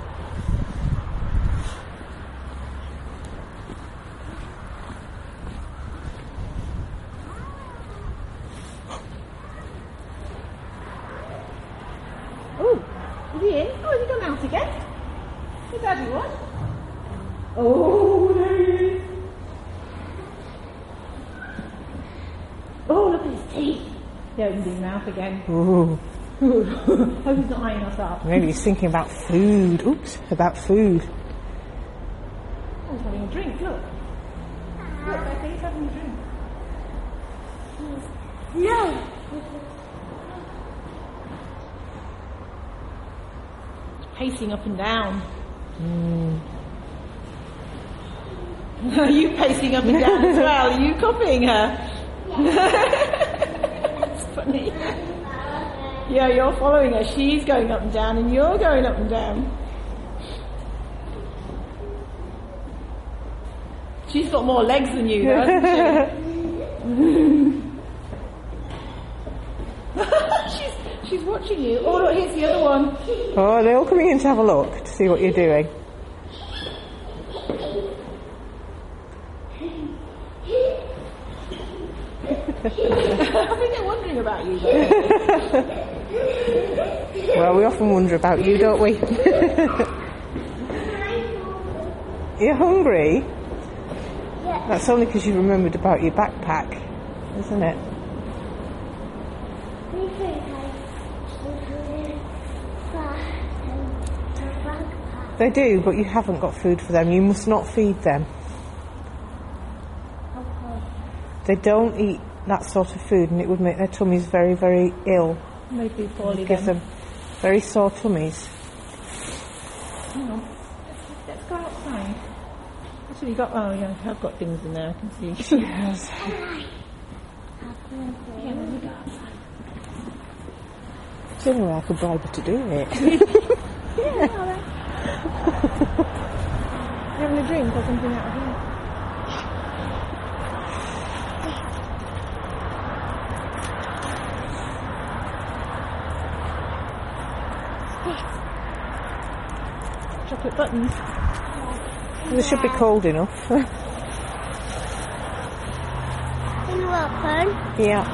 C: Oh, is he in? Oh, has he gone out again? The daddy one? Oh, there he is. Oh, look at his teeth. He opened his mouth again.
A: Ooh.
C: Hope he's not eyeing us up.
A: Maybe he's thinking about food. Oops, about food.
C: Oh, he's having a drink, look. Look, Becky, he's having a drink.
B: No.
C: Pacing up and down. Are you pacing up and down as well? Are you copying her? It's funny. Yeah, you're following her. She's going up and down and you're going up and down. She's got more legs than you, though, hasn't she? she's, she's watching you. Oh, look, here's the other one.
A: Oh, they're all coming in to have a look to see what you're doing.
C: I think they're wondering about you, though.
A: Well, we often wonder about you, don't we? You're hungry?
B: Yeah.
A: That's only because you remembered about your backpack, isn't it?
B: We think I
A: They do, but you haven't got food for them. You must not feed them. They don't eat that sort of food, and it would make their tummies very, very ill.
C: Maybe poorly
A: Give
C: then.
A: them very sore tummies.
C: Hang on. Let's go outside. What have you got? Oh, yeah, I've got things in there, I can see.
A: Yes. It's the only way I could bribe her to do it.
C: You having a drink or something out of here? Chocolate buttons.
A: They should be cold enough.
B: Can you open?
A: Yeah.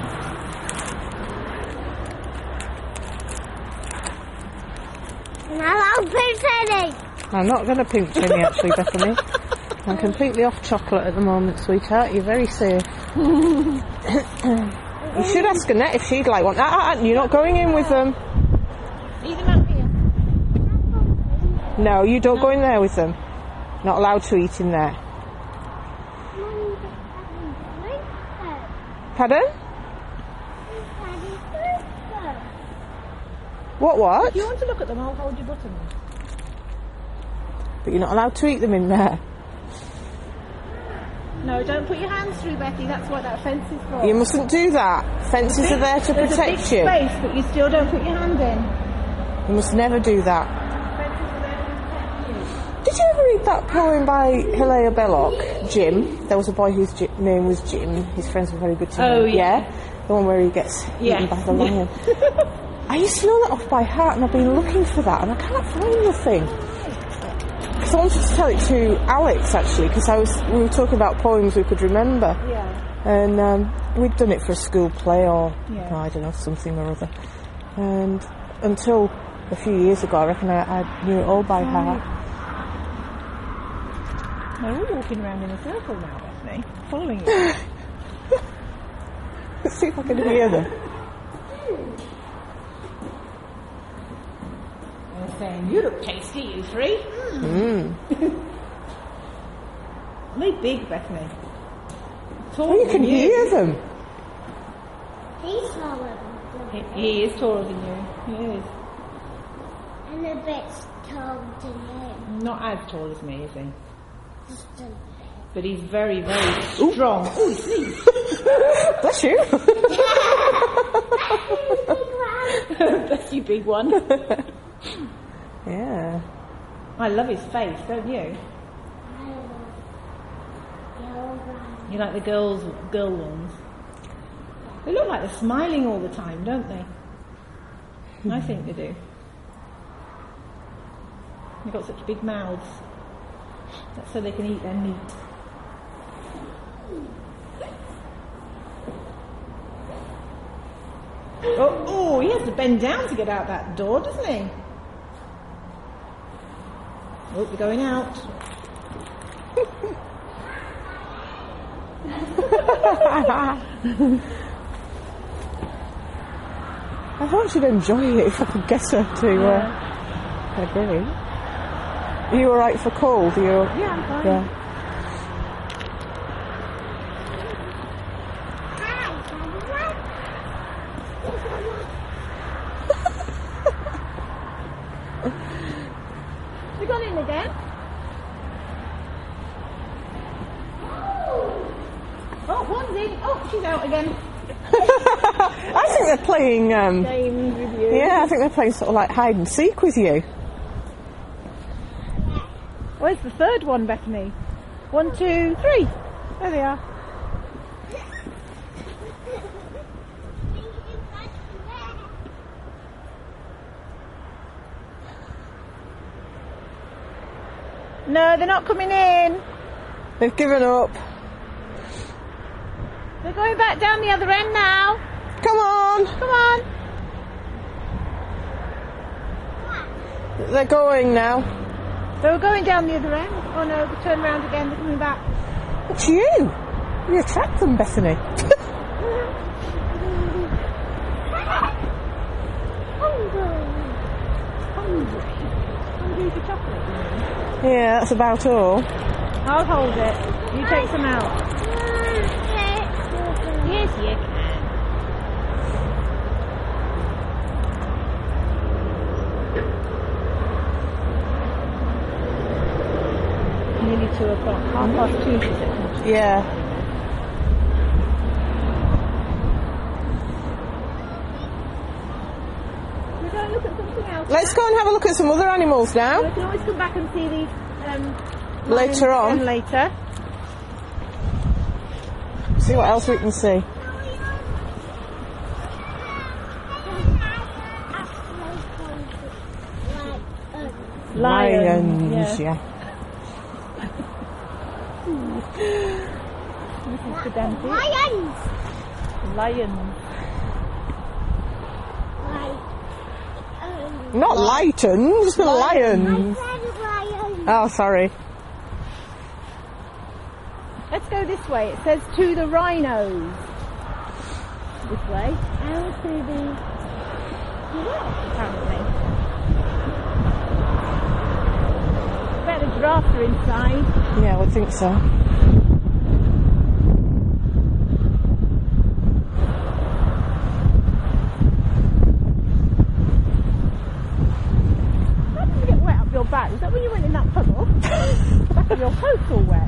B: And I'll open Teddy.
A: I'm not going to pinch Jenny actually, Bethany. I'm completely off chocolate at the moment, sweetheart. You're very safe. You should ask Annette if she'd like one. Ah, ah, you're not going in with them.
C: Leave them out here.
A: No, you don't go in there with them. Not allowed to eat in there. Pardon? What, what?
C: If you want to look at them, I'll hold your buttons.
A: But you're not allowed to eat them in there.
C: No, don't put your hands through, Betty. That's what that fence is for.
A: You mustn't do that. Fences are there to
C: There's
A: protect
C: a big
A: you.
C: space, but you still don't put your hand in.
A: You must never do that.
C: Fences are there to protect you.
A: Did you ever read that poem by Hilaire Belloc, Jim? There was a boy whose j- name was Jim. His friends were very good to him.
C: Oh, yeah.
A: The one where he gets
C: Yeah.
A: eaten by the lion. I used to know that off by heart, and I've been looking for that, and I can't find the thing. Because I wanted to tell it to Alex, actually, because I was we were talking about poems we could remember.
C: Yeah.
A: And um, we'd done it for a school play or,
C: Yeah.
A: I don't know, something or other. And until a few years ago, I reckon I, I knew it all by heart.
C: They're all walking around in a circle now, Bethany. Following you.
A: Let's see if I can hear them.
C: They're saying, you look tasty, you three.
A: Mm.
C: They're big, Bethany.
A: Oh, you can hear them.
B: He's taller than
C: He, he is taller than you. He is.
B: and a bit taller than him.
C: Not as tall as me, is he?
B: Just a bit.
C: But he's very, very strong. Oh, he sneezed.
A: Bless you.
C: Bless you, big one.
A: Yeah.
C: I love his face, don't you? You like the girls, girl ones? They look like they're smiling all the time, don't they? I think they do. They've got such big mouths. That's so they can eat their meat. Oh, oh, he has to bend down to get out that door, doesn't he? Oh, they're going out.
A: I thought she'd enjoy it if I could get her to uh, agree. Are you alright for cold? Are you,
C: Yeah, I'm fine.
A: yeah.
C: You gone in again? Oh, one's in. Oh, she's out again.
A: I think they're playing, um,
C: Games with you.
A: yeah, I think they're playing sort of like hide and seek with you.
C: Where's the third one, Bethany? One, two, three. There they are. No, they're not coming in.
A: They've given up.
C: They're going back down the other end now.
A: Come on!
C: Come on.
A: They're going now.
C: They were going down the other end. Oh no, they turned round again. They're coming back.
A: It's you! You attract them, Bethany.
C: Hungry for chocolate.
A: Yeah, that's about all.
C: I'll hold it. You take some out. Yes, you can. nearly two o'clock. Half past two, she said.
A: Yeah.
C: We're going to look at something else.
A: Let's go and have a look at some other animals
C: We
A: now.
C: can always come back and see these um,
A: Later
C: lions
A: on.
C: again later.
A: See what else we can see. Lions,
C: yeah.
A: yeah.
C: This is the dentist.
B: Lions!
C: Lions.
A: Not lightens, lions.
B: Lions.
A: Oh, sorry.
C: Let's go this way. It says to the rhinos. This way. And to the giraffes, apparently. I bet the giraffes are inside.
A: Yeah, I would think so.
C: How did you get wet up your back? Was that when you went in that puddle? The back of your coat's all wet.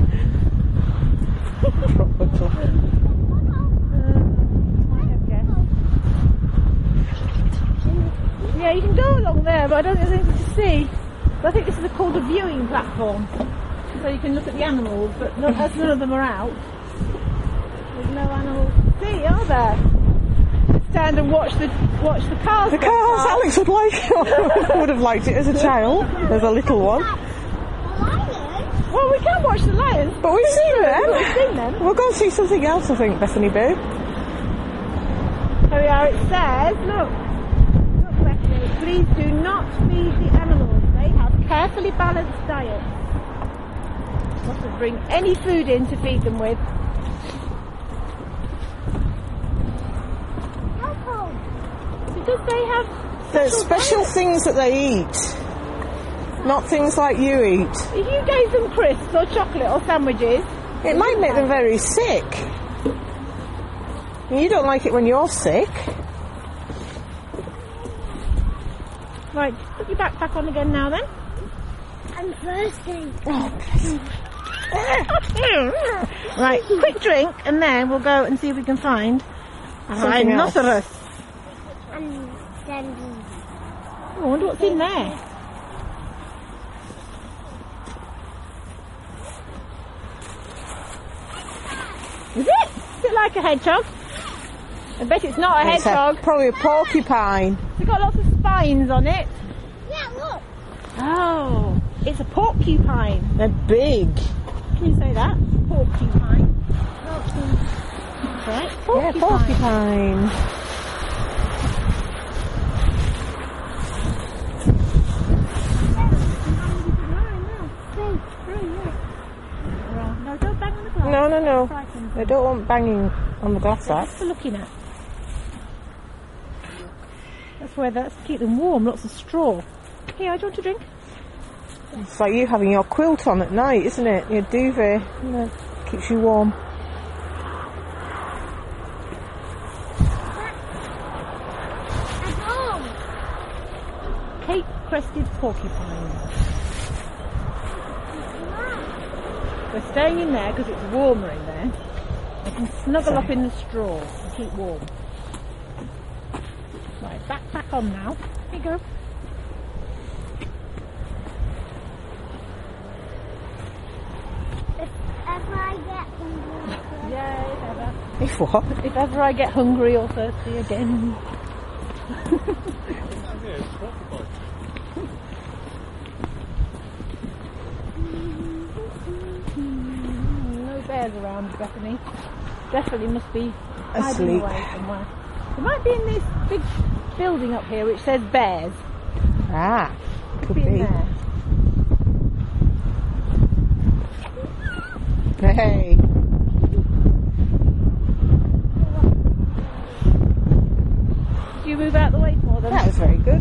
C: Yeah, you can go along there, but I don't think there's anything to see. But I think this is called a viewing platform, so you can look at the animals, but not, as none of them are out. There's no animals to see, are there? Stand and watch the watch the cars.
A: The
C: go
A: cars,
C: past.
A: Alex would like would have liked it as a child. There's a little one.
C: Well, we can watch the lions,
A: But we've seen them.
C: We've seen them.
A: We'll go and see something else, I think, Bethany Boo.
C: Here we are. It says, look, look, Bethany, please do not feed the animals. They have carefully balanced diets. Mustn't bring any food in to feed them with. Because they have
A: There's special things that they eat. Not things like you eat.
C: If you gave them crisps or chocolate or sandwiches,
A: It might make them very sick. You don't like it when you're sick.
C: right, put your backpack on again now then.
B: I'm thirsty.
C: Right, quick drink and then we'll go and see if we can find a
A: Something else.
C: rhinoceros.
B: I'm standing.
C: I wonder what's in there. Is it? Is it like a hedgehog? I bet it's not a
A: It's a-
C: hedgehog.
A: probably a porcupine.
C: It's got lots of spines on it.
B: Yeah, look.
C: Oh, it's a porcupine.
A: They're big.
C: Can you say that? Porcupine. That's right.
A: Yeah,
C: Porcupine.
A: porcupine.
C: No, don't bang on the glass.
A: No, no, no.
C: Frightened.
A: They don't want banging on the glass
C: That's
A: that.
C: for looking at. That's where that's to keep them warm. Lots of straw. Here, do you want to drink?
A: It's like you having your quilt on at night, isn't it? Your duvet. You know, keeps you warm.
B: At home.
C: Cape-crested porcupine. We're staying in there because it's warmer in there. I can snuggle up in the straw and keep warm. Right, backpack on now. Here you go.
B: If ever I get hungry.
C: Yay, if ever.
A: If what?
C: If ever I get hungry or thirsty again. No bears around, Bethany. Definitely must be hiding
A: Asleep.
C: away somewhere. It might be in this big building up here which says bears.
A: Ah, could
C: Be in
A: be.
C: there.
A: Hey.
C: Do you move out the way for them?
A: That was very good.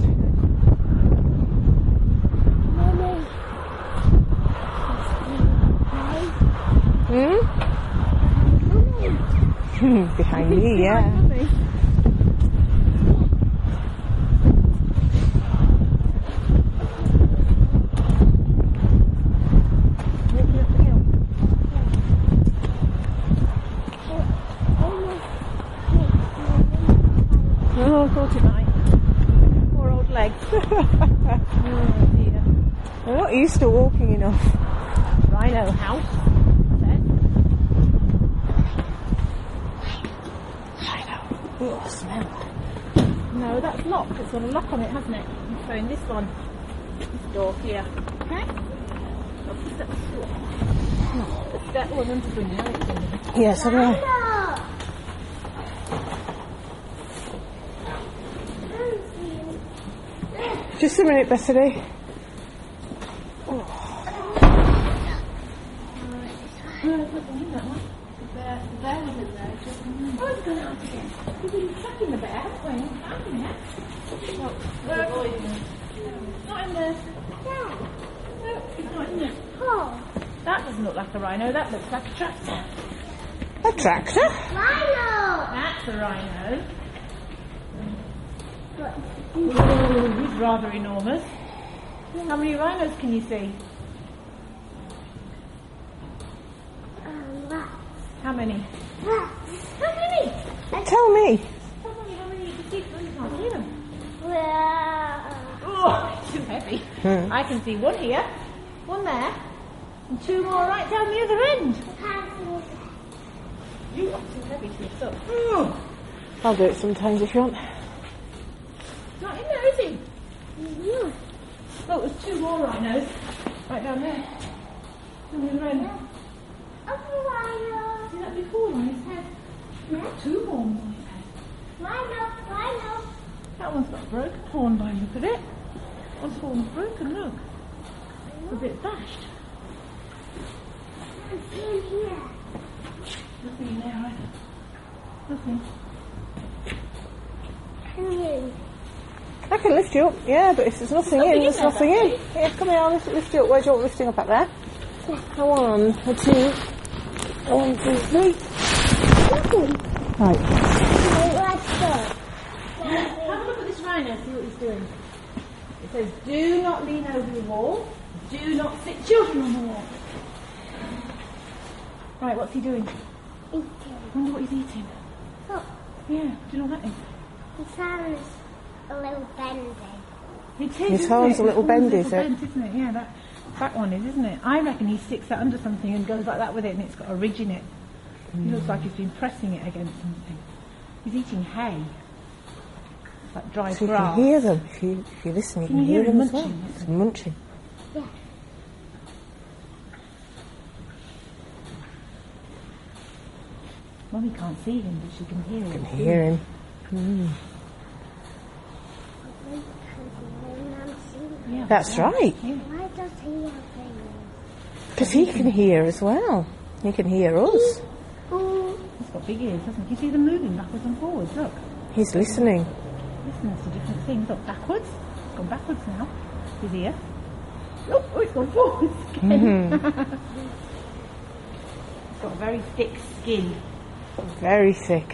B: Mommy.
A: Hmm?
B: Mommy.
A: Behind me, yeah.
C: Mummy.
A: used to walking enough.
C: Rhino house.
A: Oh, smell.
C: No, that's locked. It's got a lock on it, hasn't it? So in this one, this door here. Okay? What's the step? The step one under the window.
A: Yes, I know. Just a minute, Bethany. Oh.
C: Oh, it's going out again. We've been tracking the bear, haven't we? Not in there. Not in there. No, it's not in there. Oh. That doesn't look like a rhino, that looks like a tractor.
A: A tractor?
B: Rhino!
C: That's a rhino. Ooh, he's rather enormous. How many rhinos can you see?
B: Um, rats.
C: How many?
B: Rats.
C: How many?
A: Tell me.
C: How many, how many you can see? You can't see them.
B: Well,
C: Oh, it's too heavy.
A: Hmm.
C: I can see one here, one there, and two more right down the other end. You are too heavy to lift up. Oh,
A: I'll do it sometimes if you want.
C: not in there, is he?
B: you.
C: Oh, there's two more rhinos right down there. Down the other end.
B: A rhino.
C: See that big horn on his head?
B: Yeah.
C: Two horns on his head.
B: Rhino, rhino.
C: That one's got a broken horn by the look of it. One's horn's broken, look. A bit bashed.
B: Nothing here.
C: Nothing in there either. Nothing.
B: Come here.
A: I can lift you up, yeah, but if there's nothing
C: Nothing
A: in,
C: in
A: there's
C: there,
A: nothing in.
C: Becky.
A: Yeah, come here, I'll lift, lift you up. Where do you want lifting up at there? A one, a two, a one, two, three.
B: Nothing.
A: Right.
B: Okay, let's go.
C: Have a look at this rhino, see what he's doing. It says, do not lean over the wall. Do not sit children on the wall. Right, what's he doing?
B: Eating.
C: Wonder what he's eating.
B: Look,
C: Yeah, do you know what that is?
B: his hand's a little bendy.
C: It is,
A: His
C: isn't
A: horn's
C: it?
A: a little
C: His horn's
A: bendy,
C: a
A: is
C: little
A: it?
C: bent, isn't it? Yeah, that, that one is, isn't it? I reckon he sticks that under something and goes like that with it and it's got a ridge in it. It looks like he's been pressing it against something. He's eating hay. It's like dry
A: So you
C: grass.
A: can hear them. If you, if you listen, you
C: Can
A: can,
C: you
A: hear
C: hear
A: them
C: him
A: as well.
C: munching?
A: It's munching.
B: Yeah.
C: Mummy can't see him, but she can hear him.
A: You can hear him. Mm.
C: Yeah,
A: That's right.
C: yeah.
B: Why does he have fingers?
A: Because he can hear as well. He can hear us.
B: Ooh.
C: He's got big ears, hasn't he? You see them moving backwards and forwards, look.
A: He's listening.
C: Listens to different things. Look, backwards. It's gone backwards now. His ear. Oh, oh it's gone forwards again.
A: Mm-hmm.
C: He's got very thick skin.
A: Very thick.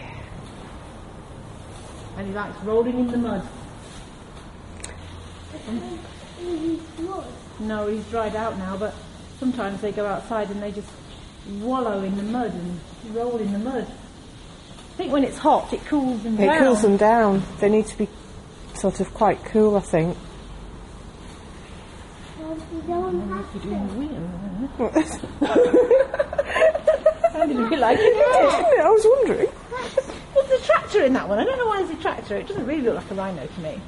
C: And he likes rolling in the mud.
B: He's good.
C: No, he's dried out now, but sometimes they go outside and they just wallow in the mud and roll in the mud. I think when it's hot, it cools them
A: It
C: down.
A: cools them down. They need to be sort of quite cool, I think.
B: Well, you don't have
C: You're
B: to.
C: doing the wheel.
A: Isn't
C: Sounded a bit like it, didn't it?
A: it? I was wondering.
C: What's the tractor in that one? I don't know why there's a tractor. It doesn't really look like a rhino to me.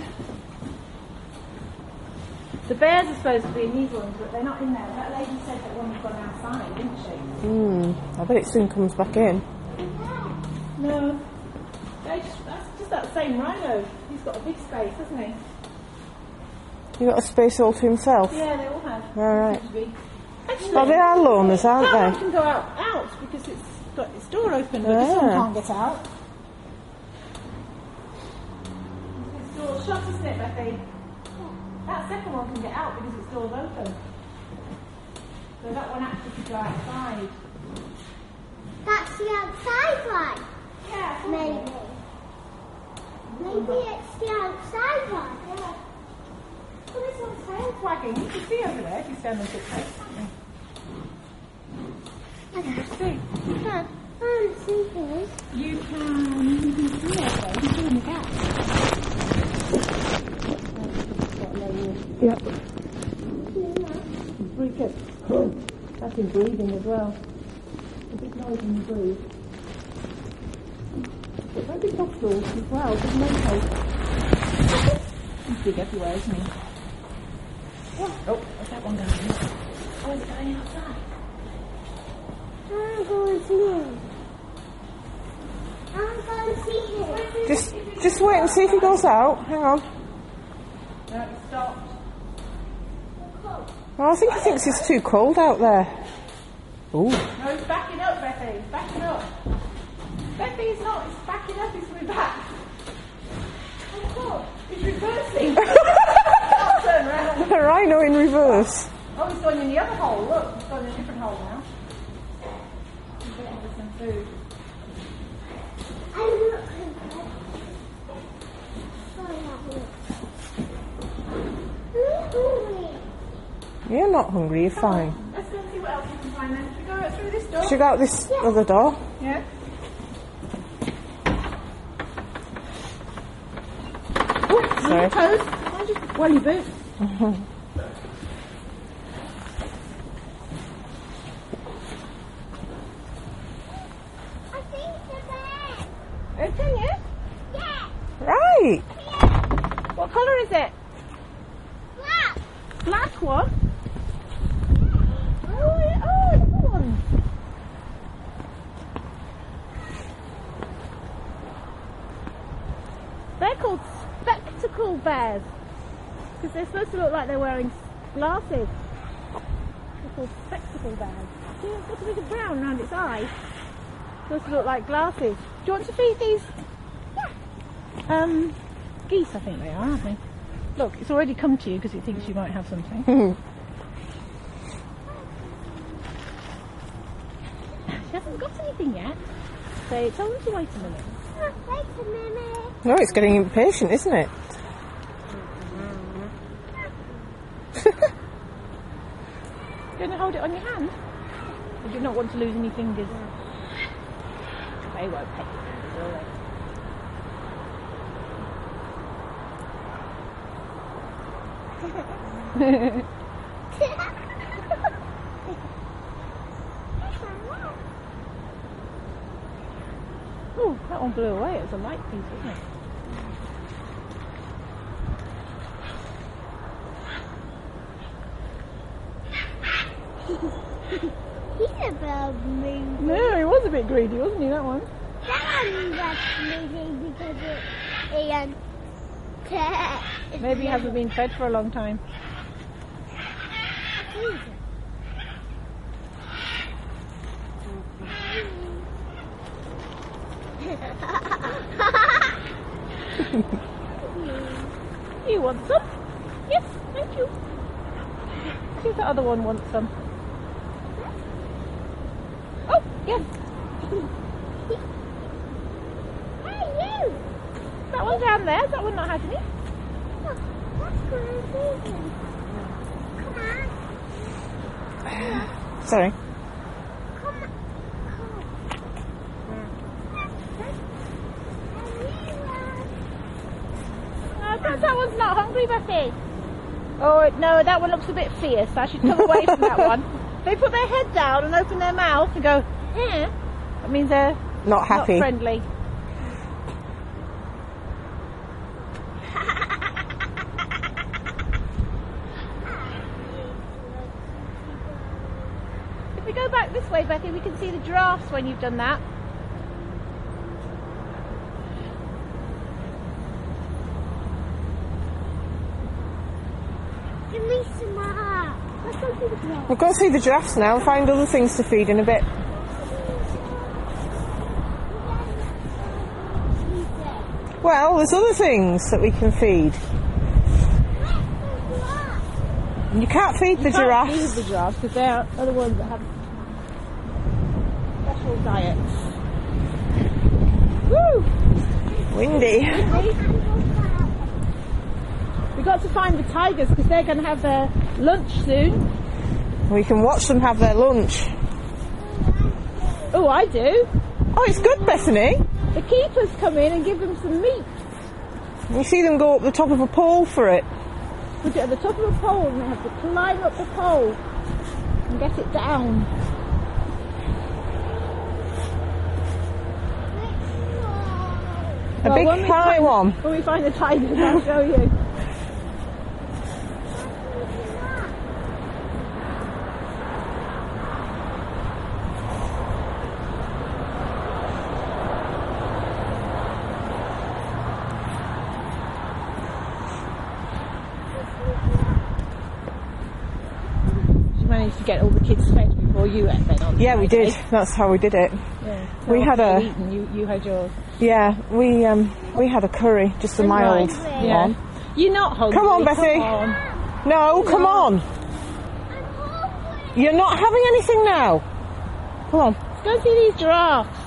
C: The bears are supposed to be in these ones, but they're not in there. That lady said that one had gone outside, didn't she?
A: Hmm. I bet it soon comes back in.
C: No. They just, that's just that same rhino. He's got a big space, hasn't he?
A: You got a space all to himself.
C: Yeah, they all have.
A: All right.
C: Seems to be. Actually,
A: Well, they are loners, aren't
C: that one
A: they?
C: can go out, out because it's got its door open, but this one
A: Ah.
C: can't get out. It's door shut, isn't it, Becky? That second one can get out because its door's open. So that one actually could go outside.
B: That's the outside one.
C: Yeah,
B: Maybe. Maybe it's the outside one.
C: Yeah. Well, this one's tail's wagging. You can see over there if you stand on its head.
B: I can see. Dad, I'm sleeping.
C: You can, you can see it though. You can see in the gap.
A: Yep.
B: You know,
C: him breathing as well. A big noise when you breathe. But very big nostrils as well, big nose. He's big everywhere, isn't he? Oh, oh, where's that one going? Oh, is it going outside?
B: I'm going to see him. I'm going to see him.
A: Just, just wait and see if he goes out. Hang on.
C: No, it stopped.
A: Well, I think he thinks it's too cold out there. Ooh.
C: No, he's backing up, Bethy. He's backing up. Bethy, he's not. He's backing up. He's coming back. Oh, God. He's reversing. Can't turn around.
A: A rhino in reverse.
C: Oh, he's going in the other hole. Look, he's going in a different hole now. He's looking for some food.
B: I'm looking for
A: You're not hungry, you're fine.
C: Let's go and see what else we can find then. Should we go out through this door?
A: Should we go out this other door?
C: Yeah.
A: Sorry.
C: Toes. Mind your welly boots.
B: I think the bed.
C: Open, yeah?
B: Yeah.
A: Right.
C: What colour is it?
B: Black.
C: Black one? Oh, yeah. Oh, another one. They're called spectacle bears because they're supposed to look like they're wearing glasses. They're called spectacle bears. See, it's got a bit of brown around its eyes. Supposed to look like glasses. Do you want to feed these? Yeah. Um, geese, I think they are, aren't they? Look, it's already come to you because it thinks you might have something. She hasn't got anything yet. So tell them to wait a minute.
B: Wait a minute.
A: No, it's getting impatient, isn't it?
C: Going to hold it on your hand? Or do you not want to lose any fingers? They won't take your fingers, will they? Oh, that one blew away. It was a light piece, wasn't it?
B: He's a bit moving.
C: No, he was a bit greedy, wasn't he, that one?
B: That one was moving because it, it um, t-
C: Maybe he hasn't been fed for a long time. You want some? Yes, thank you. See if the other one wants some. Oh, yes.
B: Hey, you!
C: That one down there, that one not had any.
B: Look, that's crazy. Come on.
A: Sorry.
B: Come on.
C: Oh, that, that one's not hungry, Betty. Oh, no, that one looks a bit fierce. I should come away from that one. They put their head down and open their mouth and go, eh. That means they're
A: Not happy.
C: not friendly. If we go back this way, Betty, we can see the giraffes when you've done that.
B: Give me some more. Let's go see the giraffe.
A: We'll go see the giraffes now and find other things to feed in a bit. Well, there's other things that we can feed. And you can't feed the
C: You can't
A: giraffes.
C: feed the giraffes because they're the ones that have special diets. Woo!
A: Windy.
C: We've got to find the tigers because they're going to have their lunch soon.
A: We can watch them have their lunch.
C: Oh, I do.
A: Oh, it's good, Bethany.
C: The keepers come in and give them some meat.
A: You see them go up the top of a pole for it.
C: Put it at the top of a pole and they have to climb up the pole. And and get it down.
A: A
C: Well,
A: big
C: when we
A: high
C: find-
A: one.
C: When we find the tigers, I'll show you. You managed to get all the kids fed before you ate then on
A: Yeah, we
C: Friday.
A: did. That's how we did it.
C: Yeah.
A: We had
C: after
A: a-
C: you'd eaten, you, you had yours.
A: Yeah, we um we had a curry, just a mild
C: Right, yeah.
A: one.
C: You're not hungry.
A: Come on, Betty.
C: Come on.
A: No, come on. You're not having anything now. Come on.
C: Let's go see these giraffes.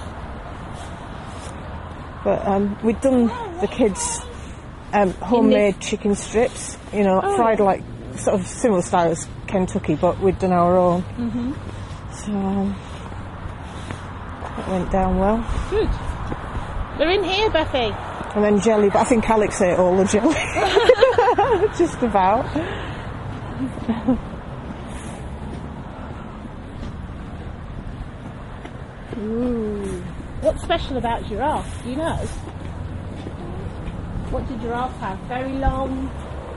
A: But um, we'd done the kids um, homemade chicken strips, you know,
C: Oh,
A: fried
C: yeah.
A: like sort of similar style as Kentucky, but we'd done our own.
C: Mm-hmm.
A: So um, it went down well.
C: Good. They're in here, Betty.
A: And then jelly, but I think Alex ate all the jelly. Just about.
C: Ooh. What's special about giraffes? Do you know? What do giraffes have? Very long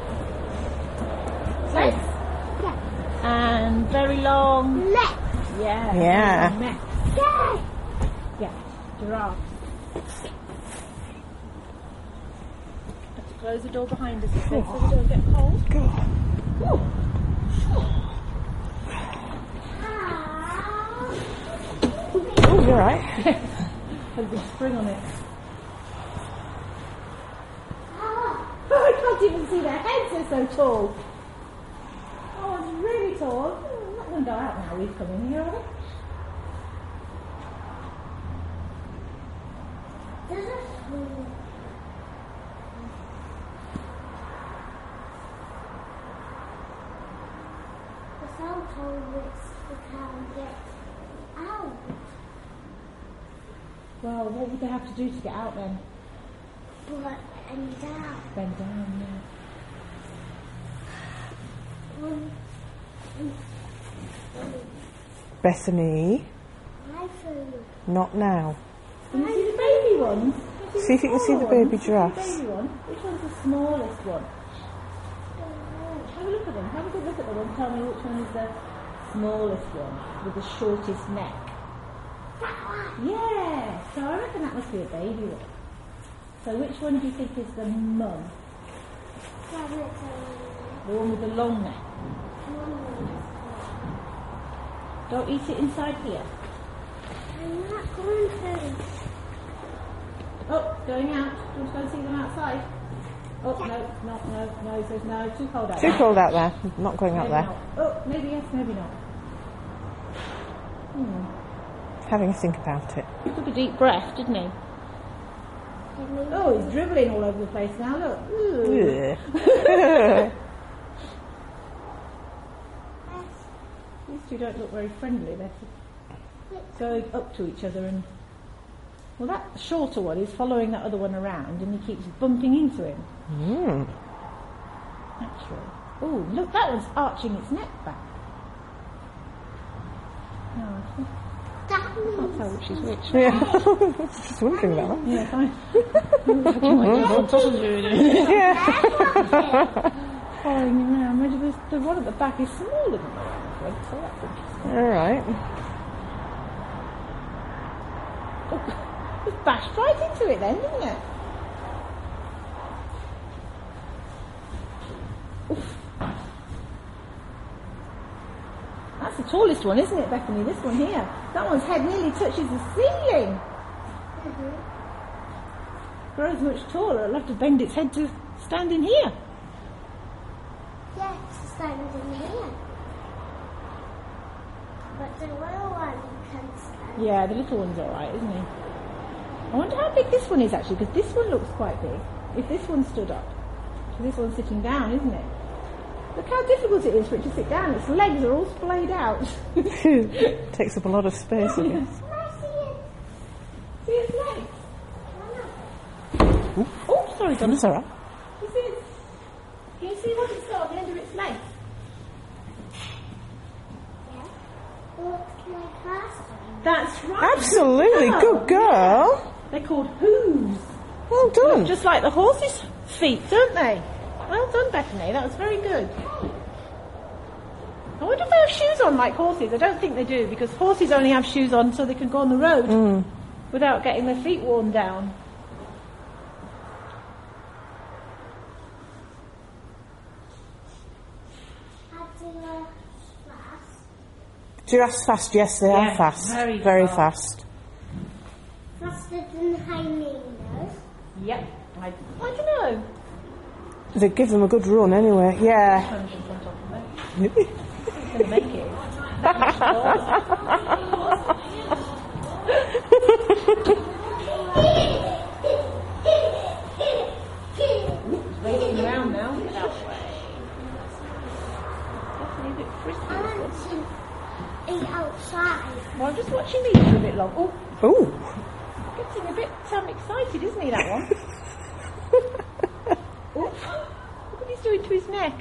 C: legs.
B: Yeah.
C: And very long...
B: Let's
C: Yeah.
A: Yeah.
C: very long necks.
B: go.
C: Yeah, giraffes. Have to close the door behind us, okay, so we don't get cold.
A: God.
C: Ooh.
A: Oh, you're right.
C: Has a big spring on it. Oh, I can't even see their heads, they're so tall. Oh, it's really tall. Oh, I'm not going to go out now, we've come in here, are we?
B: There's a school. The sound told which we can't get out.
C: Well, what would they have to do to get out then?
B: But and down.
C: Bend down, yeah.
B: Um,
A: Bethany,
B: my food.
A: not now.
C: Can you see the baby ones?
A: See if you can see the
C: smaller
A: baby
C: ones?
A: giraffes.
C: The baby one. Which one's the smallest one? Have a look at them. Have a good look at them and tell me which one is the smallest one with the shortest neck. Yeah. So I reckon that must be a baby one. So which one do you think is the mum? The one with the long neck. Don't eat it inside here.
B: I'm not going to.
C: Oh, going out. Do you want to go and see them outside? Oh, no, no, no, no, says no, too cold out
A: Too
C: there.
A: cold out there. Not going out
C: Maybe
A: there.
C: not. Oh, maybe yes, maybe not. Hmm.
A: Having a think about it.
C: He took a deep breath, didn't he? Oh, he's dribbling all over the place now, look. Ooh.
A: Ugh.
C: These two don't look very friendly, they're going up to each other and... Well, that shorter one is following that other one around and he keeps bumping into him.
A: Mm.
C: Actually. Oh, look, that one's arching its neck back. No, I think-
B: That
C: I can't
B: means
C: tell which is which.
A: Yeah. Just wondering about that.
C: Yeah, fine.
A: Yeah.
C: Following him around. Maybe the, the one at the back is smaller than the one at the front, so that's interesting.
A: All right.
C: Oh, it bashed right into it then, didn't it? Oof. That's the tallest one, isn't it, Bethany? This one here. That one's head nearly touches the ceiling. Grows much taller. It'll have to bend its head to stand in here.
B: yes, standing here. But the little one can stand.
C: Yeah, the little one's alright, isn't he? I wonder how big this one is actually, because this one looks quite big. If this one stood up. So this one's sitting down, isn't it? Look how difficult it is for it to sit down. Its legs are all splayed out.
A: Takes up a lot of space, I guess.
B: Can I see it?
C: See its legs? Oh, sorry, Donna.
A: That's all right.
C: You see its, can you see what it's got at the end of its legs?
B: Looks like us.
C: That's right.
A: Absolutely,
C: Good
A: good girl.
C: They're called hooves.
A: Well done.
C: Just like the horses' feet, don't they? Well done, Bethany. That was very good. I wonder if they have shoes on like horses. I don't think they do, because horses only have shoes on so they can go on the road
A: Mm.
C: without getting their feet worn down.
A: Giraffes fast, yes, they
C: Yeah,
A: are fast.
C: very
A: very
C: fast.
A: fast.
B: Faster than hyenas.
C: Yep. I, I don't know.
A: They give them a good run anyway. Yeah.
C: Punch in front of them. It's going to make it. That much taller. Racing around now. Definitely a bit frisky.
B: I want to eat outside.
C: Well, I'm just watching these for a bit long. Oh,
A: Ooh.
C: getting a bit um, excited, isn't he, that one? Oh, look what he's doing to his neck.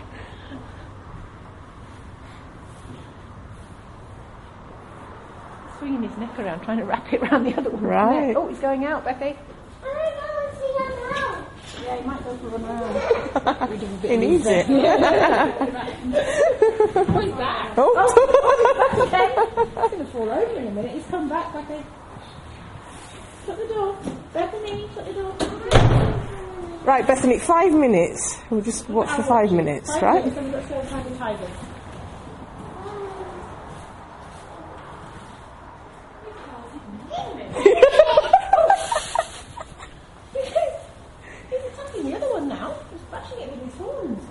C: Swinging his neck around, trying to wrap it around the other one's
A: Right.
C: neck. Oh, he's going out, Becky.
B: I want to see them now.
C: Yeah, he might go for a run around.
A: He needs it.
C: Oh, he's back.
A: Oh.
C: Oh, he's back again. He's going to fall over in a minute. He's come back, Becky. Shut the door. Bethany, shut the door.
A: Right, Bethany, five minutes. We'll just watch for five minutes,
C: Five
A: right?
C: minutes and we've got to go and find the tigers. He's attacking the other one now. He's scratching it with his horns.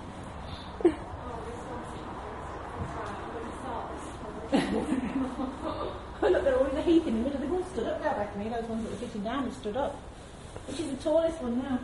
C: Oh, look, they're all in the heap in the middle. They've all stood up now, back to me. Those ones that were sitting down have stood up. Which is the tallest one now?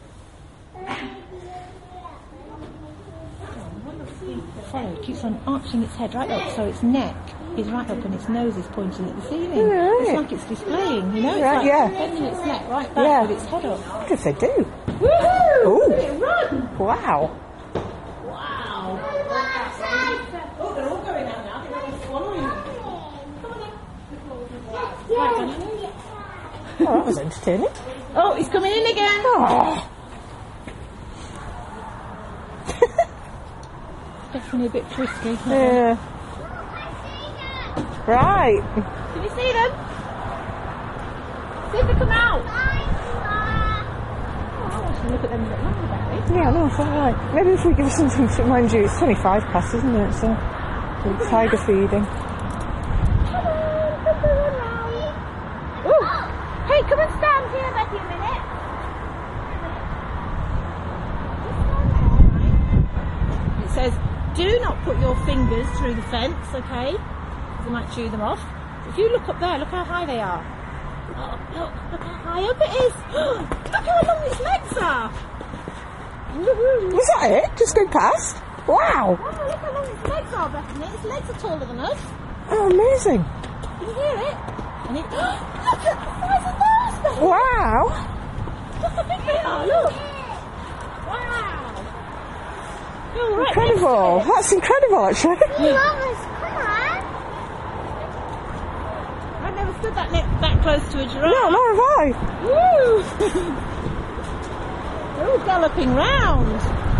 C: Follow, it keeps on arching its head right up, so its neck is right up and its nose is pointing at the ceiling.
A: Right.
C: It's like it's displaying, you know? It's
A: Right,
C: like
A: yeah.
C: bending its neck right back
A: Yeah.
C: with its head up.
A: What if they do?
C: Woohoo!
A: Ooh.
C: Look at it run!
A: Wow.
C: Wow! Oh, they're all going out now. I think they're all swallowing them. Come on then. Right, Johnny.
A: Oh, that was entertaining.
C: Oh, he's coming in again.
A: Oh.
C: Definitely a bit frisky.
A: Yeah. Right.
C: Can you see them? See if they come out. Oh, I should look at them a bit longer, Becky.
A: Yeah, no, it's alright. Maybe if we give something to mind you, it's twenty-five past, isn't it? So, with tiger feeding.
C: Ooh. Hey, come and stand here, Becky, a minute. It says, do not put your fingers through the fence, okay? Because they might chew them off. If you look up there, look how high they are. Oh, look, look how high up it is. Look how long its legs are. Woohoo.
A: Was that it? Just go past? Wow.
C: Oh, look how long its legs are, Bethany. Its legs are taller than us.
A: Oh, amazing.
C: Can you hear it? And it look at the size of those, Bethany.
A: Wow.
C: Look how big they are, look. Wow. You're right
A: Incredible.
C: next to it.
A: That's incredible, actually.
B: Mama's car.
C: I've never stood that ne- that close to a giraffe.
A: No, nor have I.
C: Woo! They're all galloping round.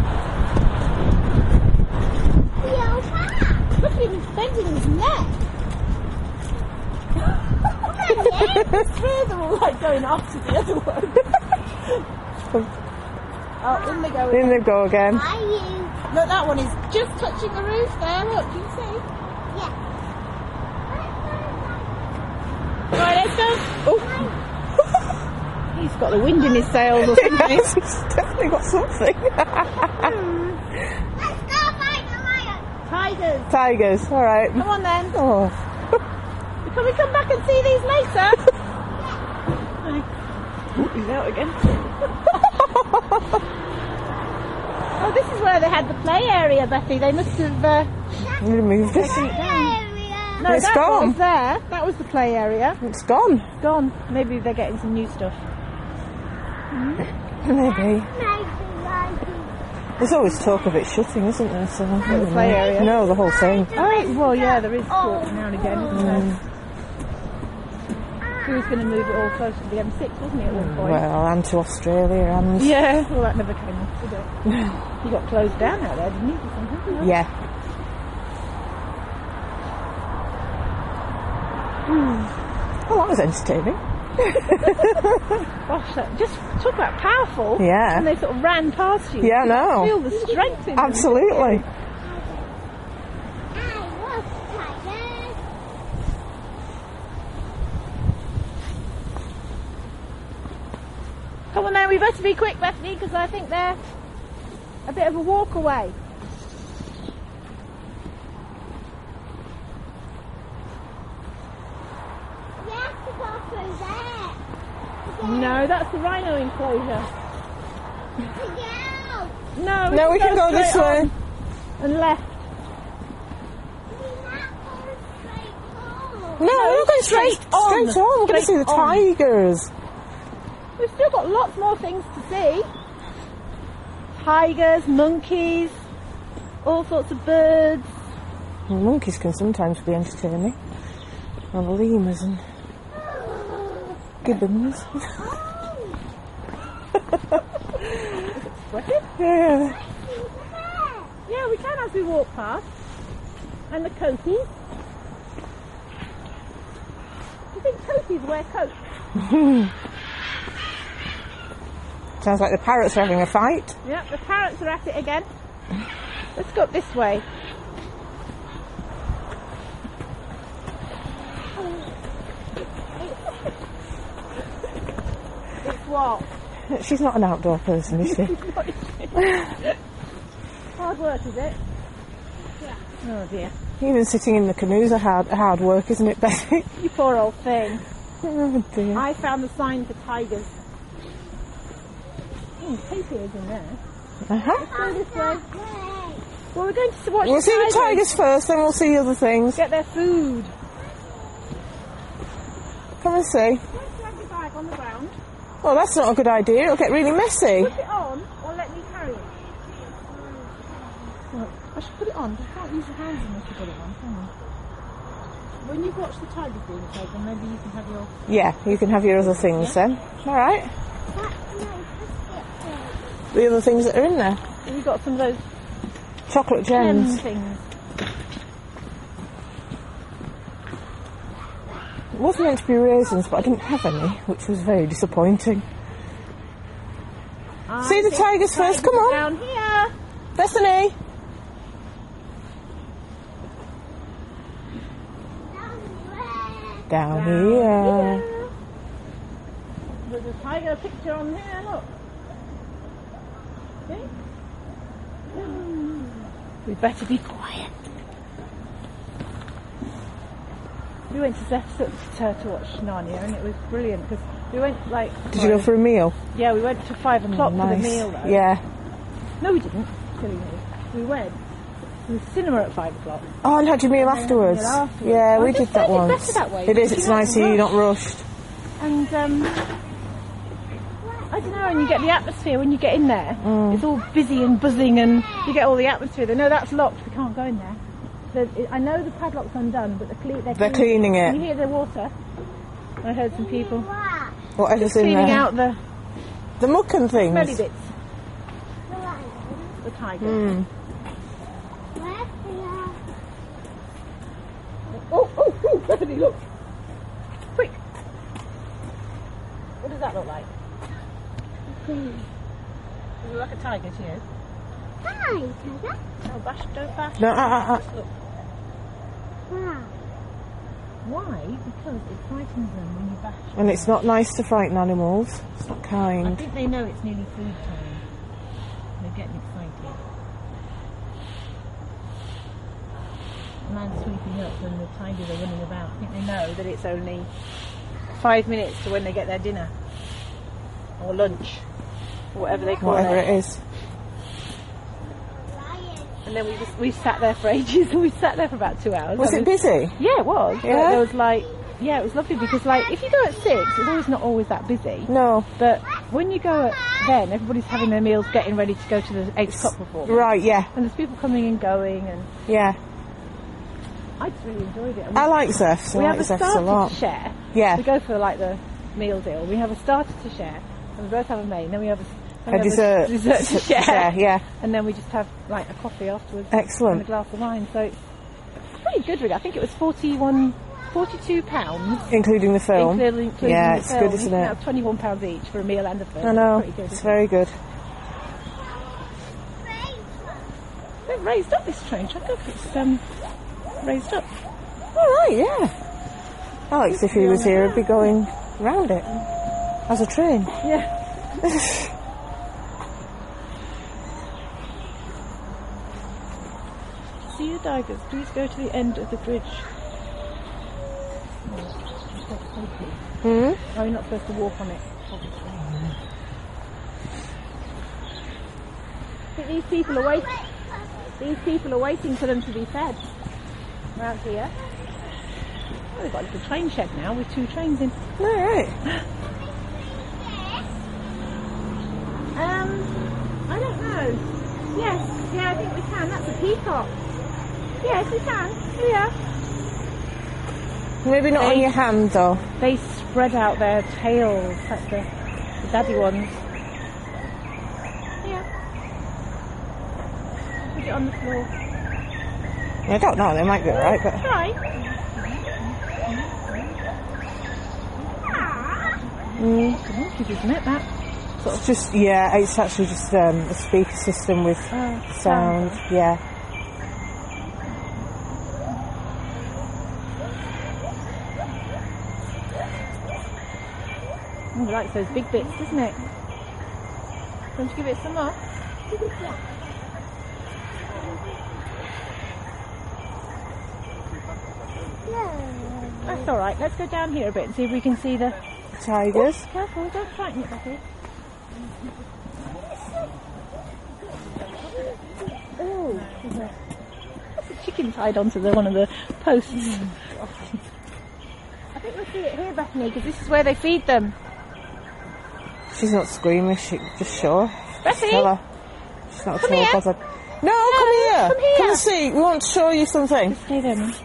C: Look at him, he's bending his neck. There's three of them all like going after the other one. Oh, in they go.
A: In they go again.
B: Are you?
C: Look, that one is just touching the roof there. Look, do you see?
B: Yeah.
C: Right, let's go. Oh. He's got the wind in his sails or something.
A: Yes, it's definitely got something.
B: Let's go find the lion.
C: Tigers.
A: Tigers, alright.
C: Come on then.
A: Oh.
C: Can we come back and see these later? Oh, he's out again. Oh, this is where they had the play area, Betty. They must have uh,
A: You moved it.
C: taken it down.
B: Area.
C: No,
A: It's
C: that
A: gone.
C: was there. That was the play area.
A: It's gone.
C: It's gone. Maybe they're getting some new stuff.
A: Maybe.
B: Maybe like
A: There's always talk of it shutting, isn't there? So, I don't
C: the play
A: know.
C: area?
A: No, the whole thing.
C: Oh, well, yeah, there is talk now and again, isn't there?
A: Mm.
C: He was going to move it all closer to the M six, wasn't he, at one point?
A: Well, and to Australia and...
C: Yeah, well, that never came off, did it? He got closed down out there, didn't he? For something, didn't he?
A: Yeah. Well, that was entertaining.
C: Gosh, that, just talk about powerful.
A: Yeah.
C: And they sort of ran past you.
A: Yeah, I know.
C: Feel the strength in them.
A: Absolutely.
B: I love tigers.
C: Come on now, we better be quick, Bethany, because I think they're a bit of a walk away.
B: You have to go through there.
C: No, that's the rhino enclosure.
B: Yeah.
C: No, we
A: No, we can go
C: straight
A: this way.
C: on and left.
B: We're not going straight home.
A: No, we're not going straight,
C: straight on.
A: straight on. We're going to see the
C: Straight on.
A: tigers.
C: We've still got lots more things to see. Tigers, monkeys, all sorts of birds.
A: Well, monkeys can sometimes be entertaining. And lemurs and gibbons. Yeah.
C: Yeah, we can as we walk past. And the coaties. Do you think coaties wear coats?
A: Sounds like the parrots are having a fight.
C: Yeah, the parrots are at it again. Let's go up this way. It's what?
A: She's not an outdoor person, is she?
C: Hard work, is it? Yeah. Oh dear.
A: Even sitting in the canoes are hard, hard work, isn't it, Betty?
C: You poor old thing.
A: Oh dear.
C: I found the sign for tigers. Oh, tapirs in there.
A: Uh-huh.
C: Let's go this way. Well, we're going to watch
A: We'll
C: the
A: see
C: tigers.
A: the tigers first, then we'll see other things.
C: Get their food.
A: Come and see.
C: Don't drag your bag on the ground.
A: Well, that's not a good idea. It'll get really messy.
C: Put it on, or let me carry it. Right, I should put it on. I can't use your hands unless you put it on. Hang on. When you've watched the tigers being taken, maybe you can have your...
A: Yeah, you can have your other things then. All right. The other things that are in there.
C: Have you got some of those
A: Chocolate
C: gem
A: gems.
C: things?
A: It wasn't meant to be raisins, but I didn't have any, which was very disappointing.
C: I
A: See the
C: think
A: tigers first, come on.
C: Down here.
A: Bethany. Down here.
C: Here. There's a tiger picture on here, look. See? We better be quiet. We went to Zephyr to, to watch Narnia and it was brilliant because we went like...
A: Did you go for a meal?
C: Yeah, we went to five o'clock
A: nice.
C: for the meal though.
A: Yeah.
C: No, we didn't. Silly me. We went to the cinema at five o'clock.
A: Oh, and had your meal afterwards?
C: meal afterwards.
A: Yeah,
C: I
A: we
C: just
A: did that
C: find it
A: once.
C: better that way,
A: It is,
C: because
A: it's
C: you're not
A: nice so you're not rushed.
C: And um, I don't know, and you get the atmosphere when you get in there.
A: Mm.
C: It's all busy and buzzing and you get all the atmosphere. They know that's locked, we can't go in there. So it, I know the padlock's undone, but they're, cle- they're,
A: They're cleaning it.
C: Can you hear the water? I heard some people
A: Whatever's in
C: cleaning
A: there.
C: out the
A: The muck and things.
C: smelly bits. The tiger.
A: Mm.
C: Oh, oh, oh, Bethany, look. Quick. What does that look like? Does it look like a tiger to you?
B: Hi, Tiger.
C: Oh, bash, don't bash.
A: No, uh, uh, uh.
C: Just look.
B: Wow.
C: Why? Because it frightens them when you bash.
A: And it's not nice to frighten animals. It's not
C: I
A: kind.
C: think they know it's nearly food time. They're getting excited. The man's sweeping up and the tigers are running about. I think they know that it's only five minutes to when they get their dinner. Or lunch. Or whatever they call
A: Whatever
C: it.
A: it is.
C: And then we just, we sat there for ages and we sat there for about two hours.
A: Was
C: I
A: it busy?
C: Yeah, it was. But
A: Yeah?
C: there was like, yeah, it was lovely because like, if you go at six, it's always not always that busy.
A: No.
C: But when you go at then, everybody's having their meals, getting ready to go to the eight o'clock performance.
A: Right, yeah.
C: And there's people coming and going, and
A: Yeah.
C: I just really enjoyed it. And
A: I
C: we-
A: like Zephyrs. I
C: We
A: like
C: have a
A: Zephyrs a
C: starter
A: lot.
C: to share.
A: Yeah.
C: We go for like the meal deal. We have a starter to share, and we both have a main. Then we have a, then
A: A
C: we have
A: dessert.
C: a dessert to share.
A: yeah.
C: And then we just have like a coffee afterwards. And a
A: Excellent.
C: glass of wine. So it's pretty good, really. I think it was forty-one, forty-two pounds.
A: Including the film.
C: Including, including
A: Yeah,
C: the
A: it's
C: film.
A: good, isn't
C: You can
A: it?
C: have twenty-one pounds each for a meal and a film.
A: I know.
C: It's pretty good.
A: It's very good.
C: They've raised up this train track. Look, it's um, raised up.
A: All right, yeah. Alex, if he was here, would be going round it as a train.
C: Yeah. See the divers, please go to the end of the bridge.
A: Hmm?
C: Oh, you're not supposed to walk on it, obviously. I think these people are waiting. These people are waiting for them to be fed. Around here. Oh, they've got a little train shed now with two trains in.
A: All right.
C: Um, I don't know. Yes, yeah, I think we can. That's a peacock. Yes, we can. Yeah.
A: Maybe not on
C: They-
A: your hand, though.
C: They spread out their tails, like the, the daddy ones. Yeah. Put it on the floor.
A: I don't know, they might be alright, but...
C: Try.
A: Mm.
C: Monkeys, isn't it? That sort of
A: It's just, yeah, it's actually just um, a speaker system with
C: uh,
A: sound, yeah.
C: Oh, it likes those big bits, doesn't it? Don't you give it some more? That's all right. Let's go down here a bit and see if we can see the.
A: Tigers.
C: Careful, don't frighten it, Becky. Oh, there's a, there's a chicken tied onto the, one of the posts. I think we'll see it here, Bethany, because this is where they feed them.
A: She's not squeamish, she just sure.
C: Betty,
A: Tell her. She's not
C: Come
A: at all
C: here.
A: bothered. No, come here.
C: come here.
A: Come and see. We want to show you something.
C: stay there, Mum.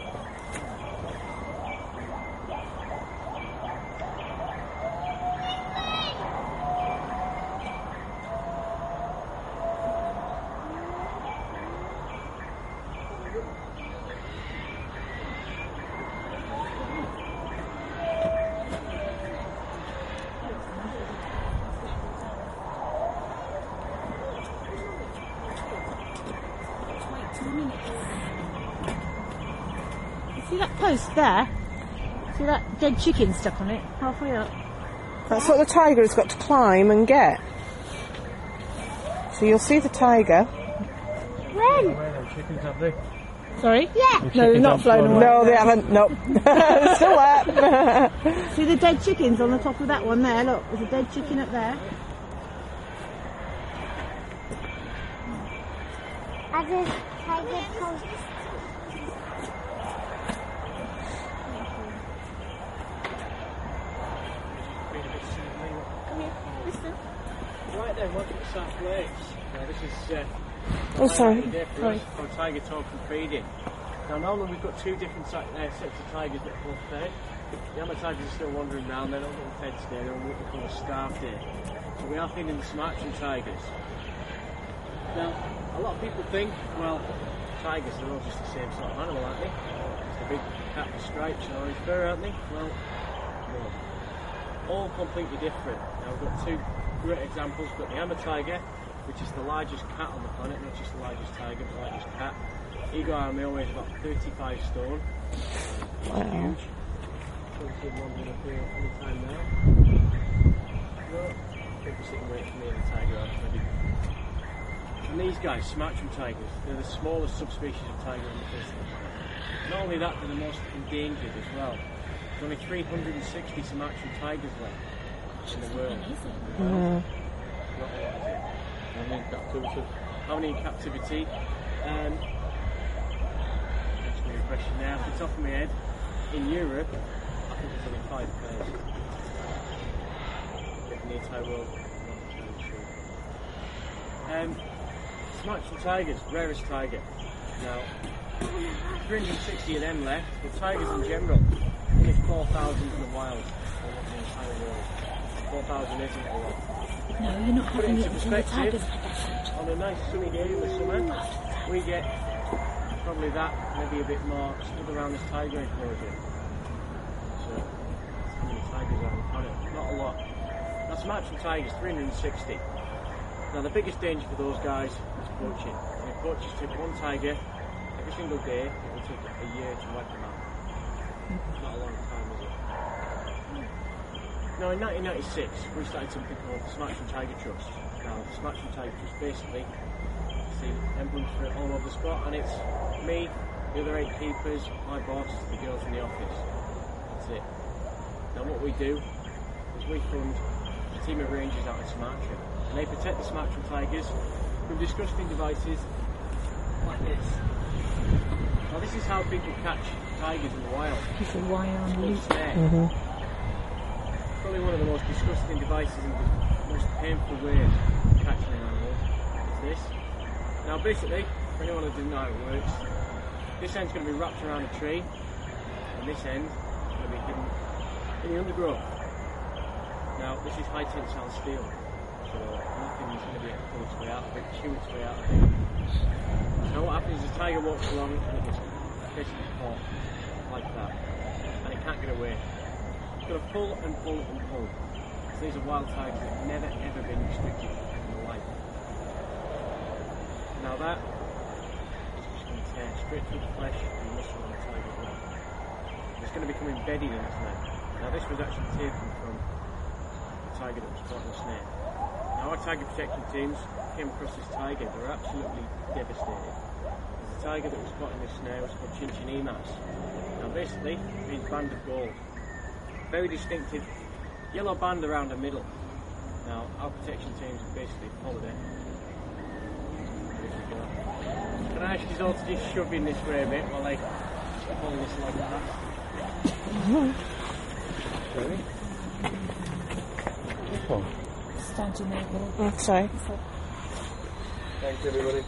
C: See that post there? See that dead chicken stuck on it? Halfway up.
A: That's what the tiger has got to climb and get. So you'll see the tiger.
B: When?
E: Chickens, have they?
C: Sorry?
B: Yeah.
C: No, they're not flown away.
A: No, they haven't. Nope. Still there.
C: See the dead chickens on the top of that one there? Look, there's a dead chicken up there.
B: I just tiger post.
F: Right then, welcome to South Lakes. Now this is uh,
A: Oh, sorry.
F: day for us for tiger talk and feeding. Now normally we've got two different si- uh, sets of tigers that both fed. The Yama tigers are still wandering around, they're not getting fed today, they're on what we call a starve day. So we are feeding the Sumatran tigers. Now, a lot of people think, well, tigers are all just the same sort of animal, aren't they? Just a big cat with stripes and orange fur, aren't they? Well, no. All completely different. Now we've got two great examples. We've got the Yama tiger, which is the largest cat on the planet, not just the largest tiger, but the largest cat. Eagle Army weighs about thirty-five stone.
A: Wow.
F: Huge. Don't see him wandering up here any time now. No, I think we're sitting waiting for me and the tiger are maybe. And these guys, Sumatran tigers, they're the smallest subspecies of tiger on the face of the planet. Not only that, they're the most endangered as well. There's only three hundred sixty Sumatran tigers left in the world.
A: Mm.
F: Not a lot, is it?
E: How many in captivity?
F: How many in captivity? Um, That's my impression now. Off the top of my head, in Europe, I think there's only five pairs in the entire world. Um, Sumatran tigers, rarest tiger. Now, three hundred sixty of them left, but tigers in general, only four thousand in the wild all over the entire world. four thousand isn't a lot.
D: No, you're not
F: Put it
D: having
F: into
D: it until the
F: perspective,
D: tigers have their food.
F: on a nice sunny day in the summer, we get probably that, maybe a bit more, stood around this tiger enclosure. So, that's how many tigers are on the planet. Not a lot. Now, Sumatran tigers, three hundred sixty. Now, the biggest danger for those guys is poaching. And if poachers take one tiger every single day, it will take a year to wipe them out. It's not a long time, is it? Now, in nineteen ninety-six, we started something called the Sumatran Tiger Trust. Now, the Sumatran Tiger Trust basically, see emblems for it all over the spot, and it's me, the other eight keepers, my boss, the girls in the office. That's it. Now, what we do is we fund a team of rangers out in Sumatra, and they protect the Sumatran tigers from disgusting devices like this. Now, this is how people catch tigers in the wild.
D: Piece of wire on the
F: Called
D: loop.
F: snare.
A: Mm-hmm.
F: Probably one of the most disgusting devices and the most painful ways of catching an animal is this. Now basically, for anyone who doesn't know how it works, this end's going to be wrapped around a tree, and this end is going to be hidden in the undergrowth. Now this is high tensile steel, so nothing's going to be able to pull its way out of it, chew its way out of it. Now what happens is the tiger walks along and it gets basically caught like that, and it can't get away. It's going to pull and pull and pull. So these are wild tigers that have never ever been restricted in their life. Now that is just going to tear straight through the flesh and muscle of the tiger's leg. It's going to become embedded in its leg. Now this was actually taken from the tiger that was caught in the snare. Now our tiger protection teams came across this tiger. They were absolutely devastated. The tiger that was caught in this snare was called Chinchinimas. Now basically it means band of gold. Very distinctive yellow band around the middle. Now our protection teams have basically followed it. Can I ask you all to just shove in this way a bit while I pull this like that? Ready?
E: Oh,
D: Standing there, little.
A: Oh, sorry.
E: thanks everybody.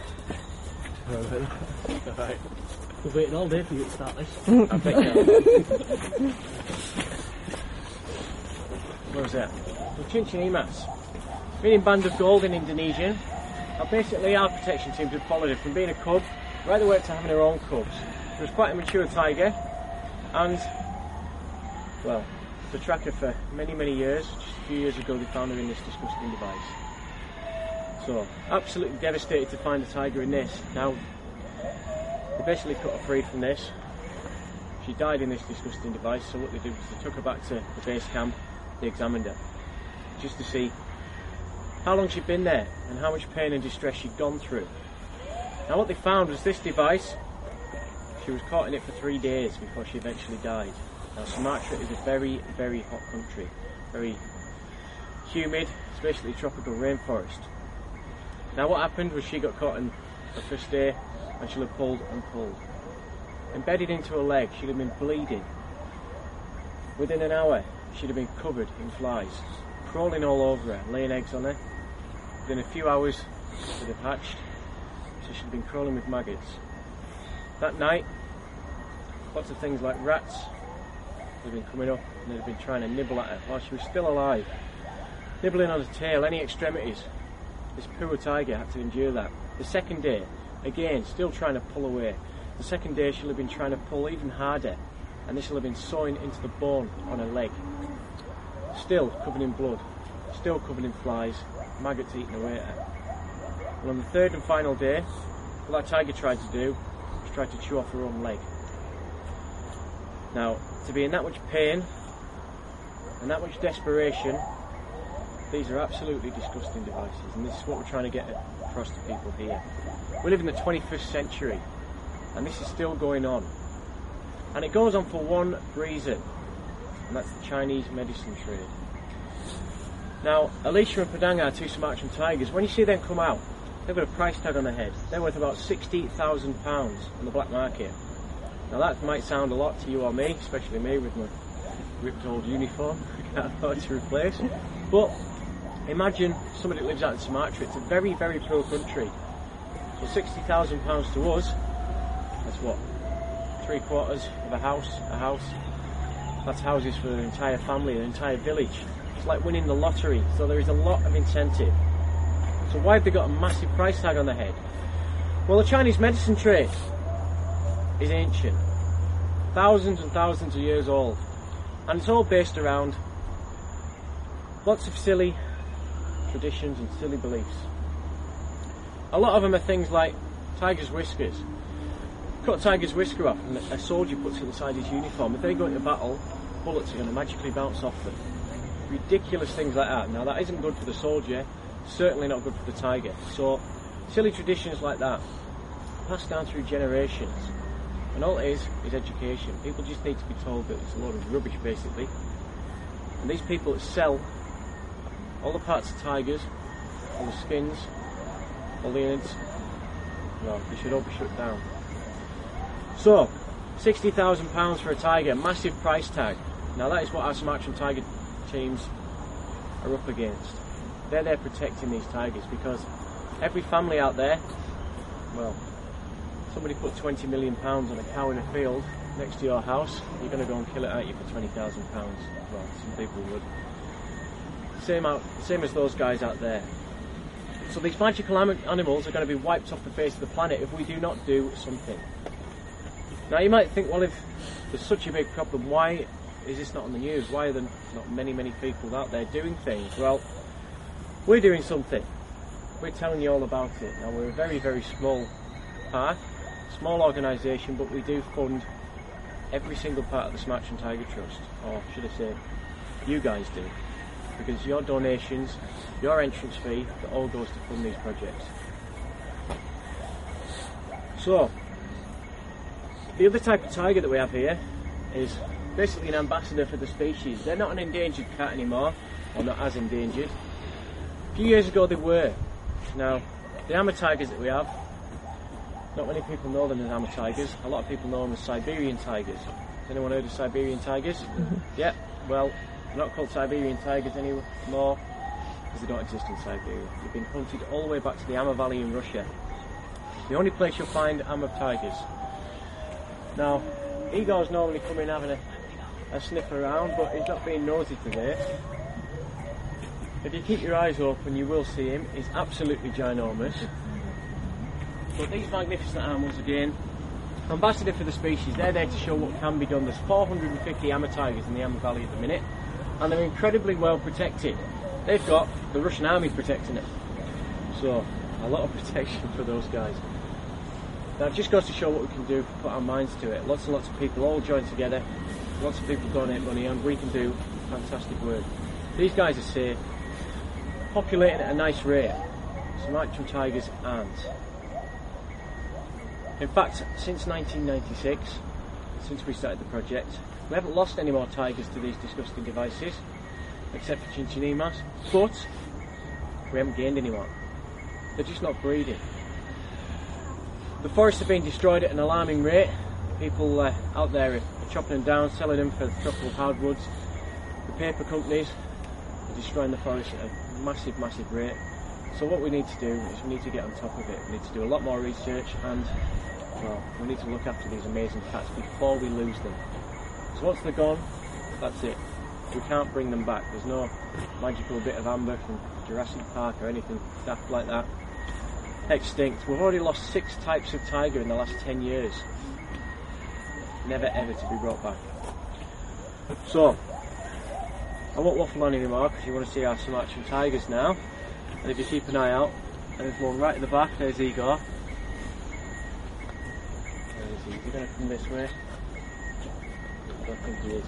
F: Alright. We've waited all day for you to start this.
A: Mm.
F: I bet you. What was that? Well, Chinchinimas, meaning band of gold in Indonesian. Now basically our protection teams have followed it from being a cub right the way up to having their own cubs. It was quite a mature tiger, and well, the tracker for many many years. Just a few years ago they found her in this disgusting device. So absolutely devastated to find a tiger in this. Now they basically cut her free from this. She died in this disgusting device, so what they did was they took her back to the base camp. They examined her just to see how long she'd been there and how much pain and distress she'd gone through. Now what they found was this device. She was caught in it for three days before she eventually died. Now Sumatra is a very, very hot country, very humid, it's basically a tropical rainforest. Now what happened was she got caught in the first day and she'll have pulled and pulled. Embedded into her leg, she'd have been bleeding. Within an hour, she'd have been covered in flies, crawling all over her, laying eggs on her. Within a few hours, they'd have hatched, so she'd been crawling with maggots. That night, lots of things like rats had been coming up and they'd been trying to nibble at her while she was still alive. Nibbling on her tail, any extremities. This poor tiger had to endure that. The second day, again, still trying to pull away. The second day she'll have been trying to pull even harder, and this will have been sewing into the bone on her leg. Still covered in blood, still covered in flies, maggots eating away at her. And on the third and final day, what that tiger tried to do was try to chew off her own leg. Now, to be in that much pain and that much desperation, these are absolutely disgusting devices, and this is what we're trying to get across to people here. We live in the twenty-first century, and this is still going on. And it goes on for one reason, and that's the Chinese medicine trade. Now, Alicia and Padang are two Sumatran tigers. When you see them come out, they've got a price tag on their head. They're worth about sixty thousand pounds on the black market. Now that might sound a lot to you or me, especially me with my ripped old uniform I can't afford to replace. But Imagine somebody that lives out in Sumatra. It's a very, very poor country. So sixty thousand pounds to us, that's what? Three quarters of a house, a house. That's houses for an entire family, an entire village. It's like winning the lottery. So there is a lot of incentive. So why have they got a massive price tag on their head? Well, the Chinese medicine trade is ancient. Thousands and thousands of years old. And it's all based around lots of silly traditions and silly beliefs. A lot of them are things like tiger's whiskers. Cut a tiger's whisker off and a soldier puts it inside his uniform. If they go into battle, bullets are going to magically bounce off them. Ridiculous things like that. Now that isn't good for the soldier, certainly not good for the tiger. So silly traditions like that, passed down through generations. And all it is, is education. People just need to be told that it's a load of rubbish basically. And these people that sell all the parts of tigers, all the skins, all the innards, well, they should all be shut down. So, sixty thousand pounds for a tiger, massive price tag. Now that is what our Sumatran tiger teams are up against. They're there protecting these tigers because every family out there, well, somebody put twenty million pounds on a cow in a field next to your house, you're going to go and kill it, aren't you, for twenty thousand pounds? Well, some people would. Same, out, same as those guys out there. So these magical animals are going to be wiped off the face of the planet if we do not do something. Now you might think, well, if there's such a big problem, why is this not on the news? Why are there not many, many people out there doing things? Well, we're doing something. We're telling you all about it. Now we're a very, very small part, small organisation, but we do fund every single part of the Sumatran Tiger Trust, or should I say, you guys do. Because your donations, your entrance fee, that all goes to fund these projects. So, the other type of tiger that we have here is basically an ambassador for the species. They're not an endangered cat anymore, or not as endangered. A few years ago they were. Now, the Amur tigers that we have, not many people know them as Amur tigers. A lot of people know them as Siberian tigers. Has anyone heard of Siberian tigers? Mm-hmm. Yeah, well, they're not called Siberian tigers anymore because they don't exist in Siberia. They've been hunted all the way back to the Amur Valley in Russia. The only place you'll find Amur tigers. Now, Igor's normally coming having a, a sniff around, but he's not being nosy today. If you keep your eyes open, you will see him. He's absolutely ginormous. But these magnificent animals, again, ambassador for the species, they're there to show what can be done. There's four hundred fifty Amur tigers in the Amur Valley at the minute, and they're incredibly well protected. They've got the Russian army protecting it. So, a lot of protection for those guys. Now it just goes to show what we can do, put our minds to it. Lots and lots of people all join together, lots of people donate money, and we can do fantastic work. These guys are safe, populating at a nice rate. Sumatran tigers aren't. In fact, since nineteen ninety-six, since we started the project, we haven't lost any more tigers to these disgusting devices, except for chinchinimas, but we haven't gained any more. They're just not breeding. The forests are being destroyed at an alarming rate. People uh, out there are chopping them down, selling them for tropical hardwoods. The paper companies are destroying the forest at a massive, massive rate. So what we need to do is we need to get on top of it. We need to do a lot more research and, well, we need to look after these amazing cats before we lose them. So once they're gone, that's it. We can't bring them back. There's no magical bit of amber from Jurassic Park or anything daft like that. Extinct. We've already lost six types of tiger in the last ten years. Never ever to be brought back. So, I won't waffle on anymore because you want to see our Sumatran tigers now. And if you keep an eye out, there's one right at the back, there's Igor. There's Igor. You're going to come this way? I don't think he is.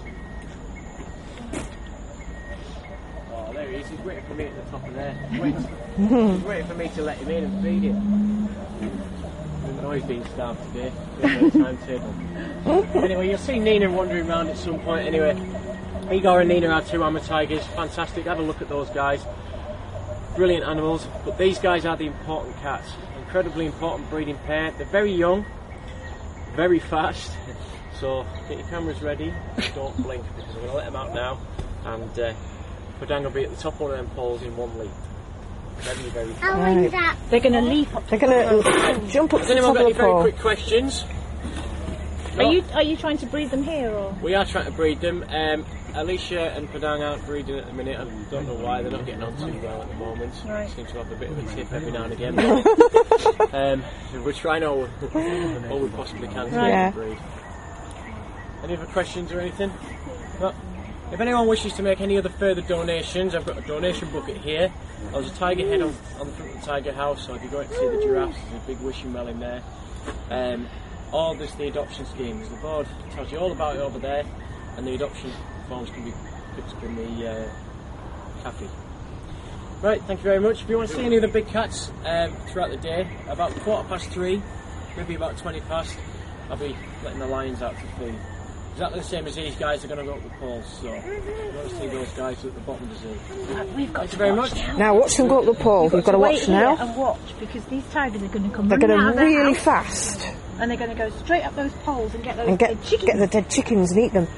F: Oh, there he is. He's waiting for me at the top of there. He's waiting, he's waiting for me to let him in and feed him. I know he's been starved today. He's got a timetable. Anyway, you'll see Nina wandering around at some point. Anyway, Igor and Nina are two Amur tigers. Fantastic. Have a look at those guys. Brilliant animals. But these guys are the important cats. Incredibly important breeding pair. They're very young, very fast. So get your cameras ready. Don't blink because I'm going to let them out now. And uh, Padang will be at the top of one of them poles in one leap. Very, very fast.
B: I like that.
C: They're going to leap up.
A: They're going to jump up to
F: Has
A: the
F: anyone
A: top
F: got
A: of
F: any
A: the
F: very
A: pole.
F: quick questions?
C: Are you are you trying to breed them here or?
F: We are trying to breed them. Um, Alicia and Padang aren't breeding at the minute. I don't know why. They're not getting on too well at the moment.
C: Right.
F: Seem to have a bit of a tip every now and again. um, so we're trying all, all we possibly can to
A: Right.
F: get them breed. Any other questions or anything? No? If anyone wishes to make any other further donations, I've got a donation bucket here. There's a tiger head on, on the front of the tiger house, so if you're going to see the giraffes, there's a big wishing well in there. Um, or there's the adoption schemes. The board tells you all about it over there, and the adoption forms can be picked up in the uh, cafe. Right, thank you very much. If you want to see any of the big cats um, throughout the day, about quarter past three, maybe about twenty past, I'll be letting the lions out to feed. Exactly the same as these guys are going to go up the poles, so if you want to see those guys at the bottom of the zoo.
C: We've got
F: Thank you very much.
A: Now watch them go up the pole. You've got to
C: wait
A: watch
C: here
A: now.
C: and watch because these tigers are going to come
A: They're
C: running
A: going
C: out of
A: to
C: their
A: really
C: house
A: fast
C: and they're going to go straight up those poles and get those
A: and get
C: dead chickens.
A: get the dead chickens and eat them.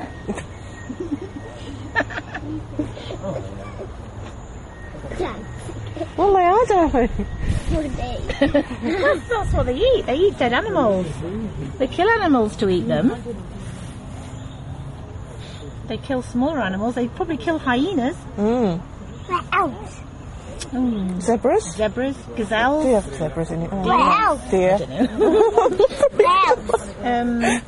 A: Well, they are, darling.
C: that's, that's what they eat. They eat dead animals. They kill animals to eat them. They kill smaller animals. They probably kill hyenas.
A: Mm.
B: What else?
C: Mm.
A: Zebras?
C: Zebras, gazelles.
A: Do you have zebras in it? Oh,
B: What else?
A: dear.
B: What else?
C: Um,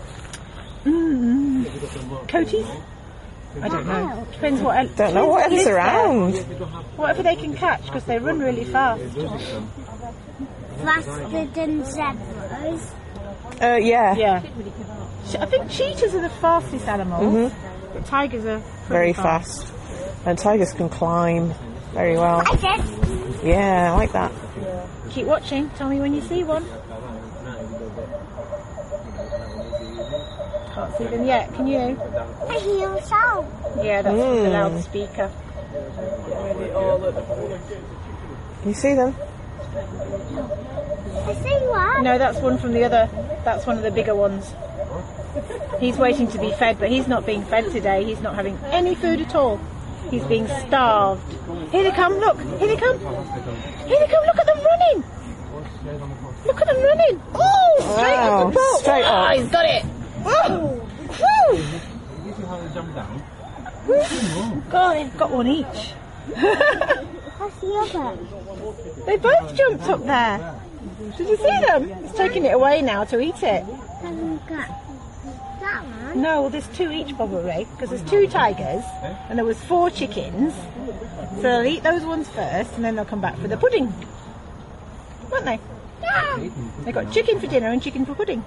C: mm, coaties? I don't know. Depends what else.
A: Don't know what else
C: lives there.
A: around.
C: Whatever they can catch because they run really fast.
B: Faster than zebras.
A: Uh, yeah.
C: Yeah. Ch- I think cheetahs are the fastest animals, but tigers are
A: Very
C: pretty fast.
A: fast. And tigers can climb very well.
B: I guess.
A: Yeah, I like that.
C: Keep watching. Tell me when you see one. Can't see them yet. Can you?
B: I hear a sound.
C: Yeah, that's the
A: Mm.
C: loudspeaker.
A: You see them?
B: I see one.
C: No, that's one from the other. That's one of the bigger ones. He's waiting to be fed, but he's not being fed today. He's not having any food at all. He's being starved. Here they come, look. Here they come. Here they come, look at them running. Look at them running. Oh, straight
A: Wow,
C: up the pole.
A: straight
C: oh,
A: up.
C: he's got it. Oh, whew. God, they've got one each.
B: What's the other?
C: They both jumped up there. Did you see them? He's taking it away now to eat it.
B: Haven't got that one.
C: No, well, there's two each probably, because there's two tigers and there was four chickens. So they'll eat those ones first and then they'll come back for the pudding. Won't they?
B: Yeah.
C: They got chicken for dinner and chicken for pudding.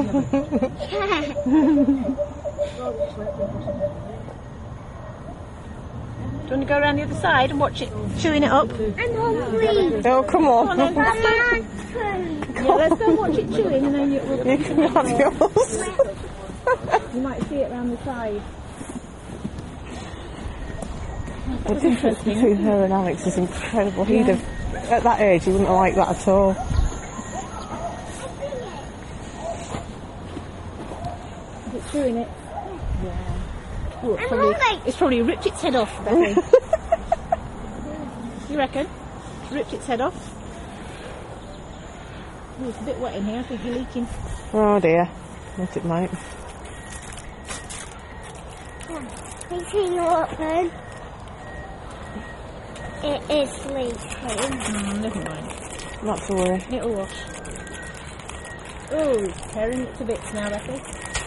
C: Do you want to go around the other side and watch it chewing it up?
B: I'm hungry.
A: Oh, come on.
C: Come on then.
B: Mama,
C: Yeah, let's go and watch it chewing and then you, we'll,
A: You can have yours.
C: you might see it around the side.
A: The difference between her and Alex is incredible. He'd have, at that age, he wouldn't have liked that at all.
C: Is it chewing it? Yeah. Oh, it's,
B: I'm
C: probably,
B: hungry.
C: it's probably ripped its head off, Becky. You reckon? It's ripped its head off? Oh, it's a bit wet in here. I think you're leaking.
A: Oh dear. Yes, it might.
B: I see you open. It is leaking.
C: Mm, never mind.
A: Not to worry.
C: It'll wash. Oh, it's tearing it to bits now, Becky.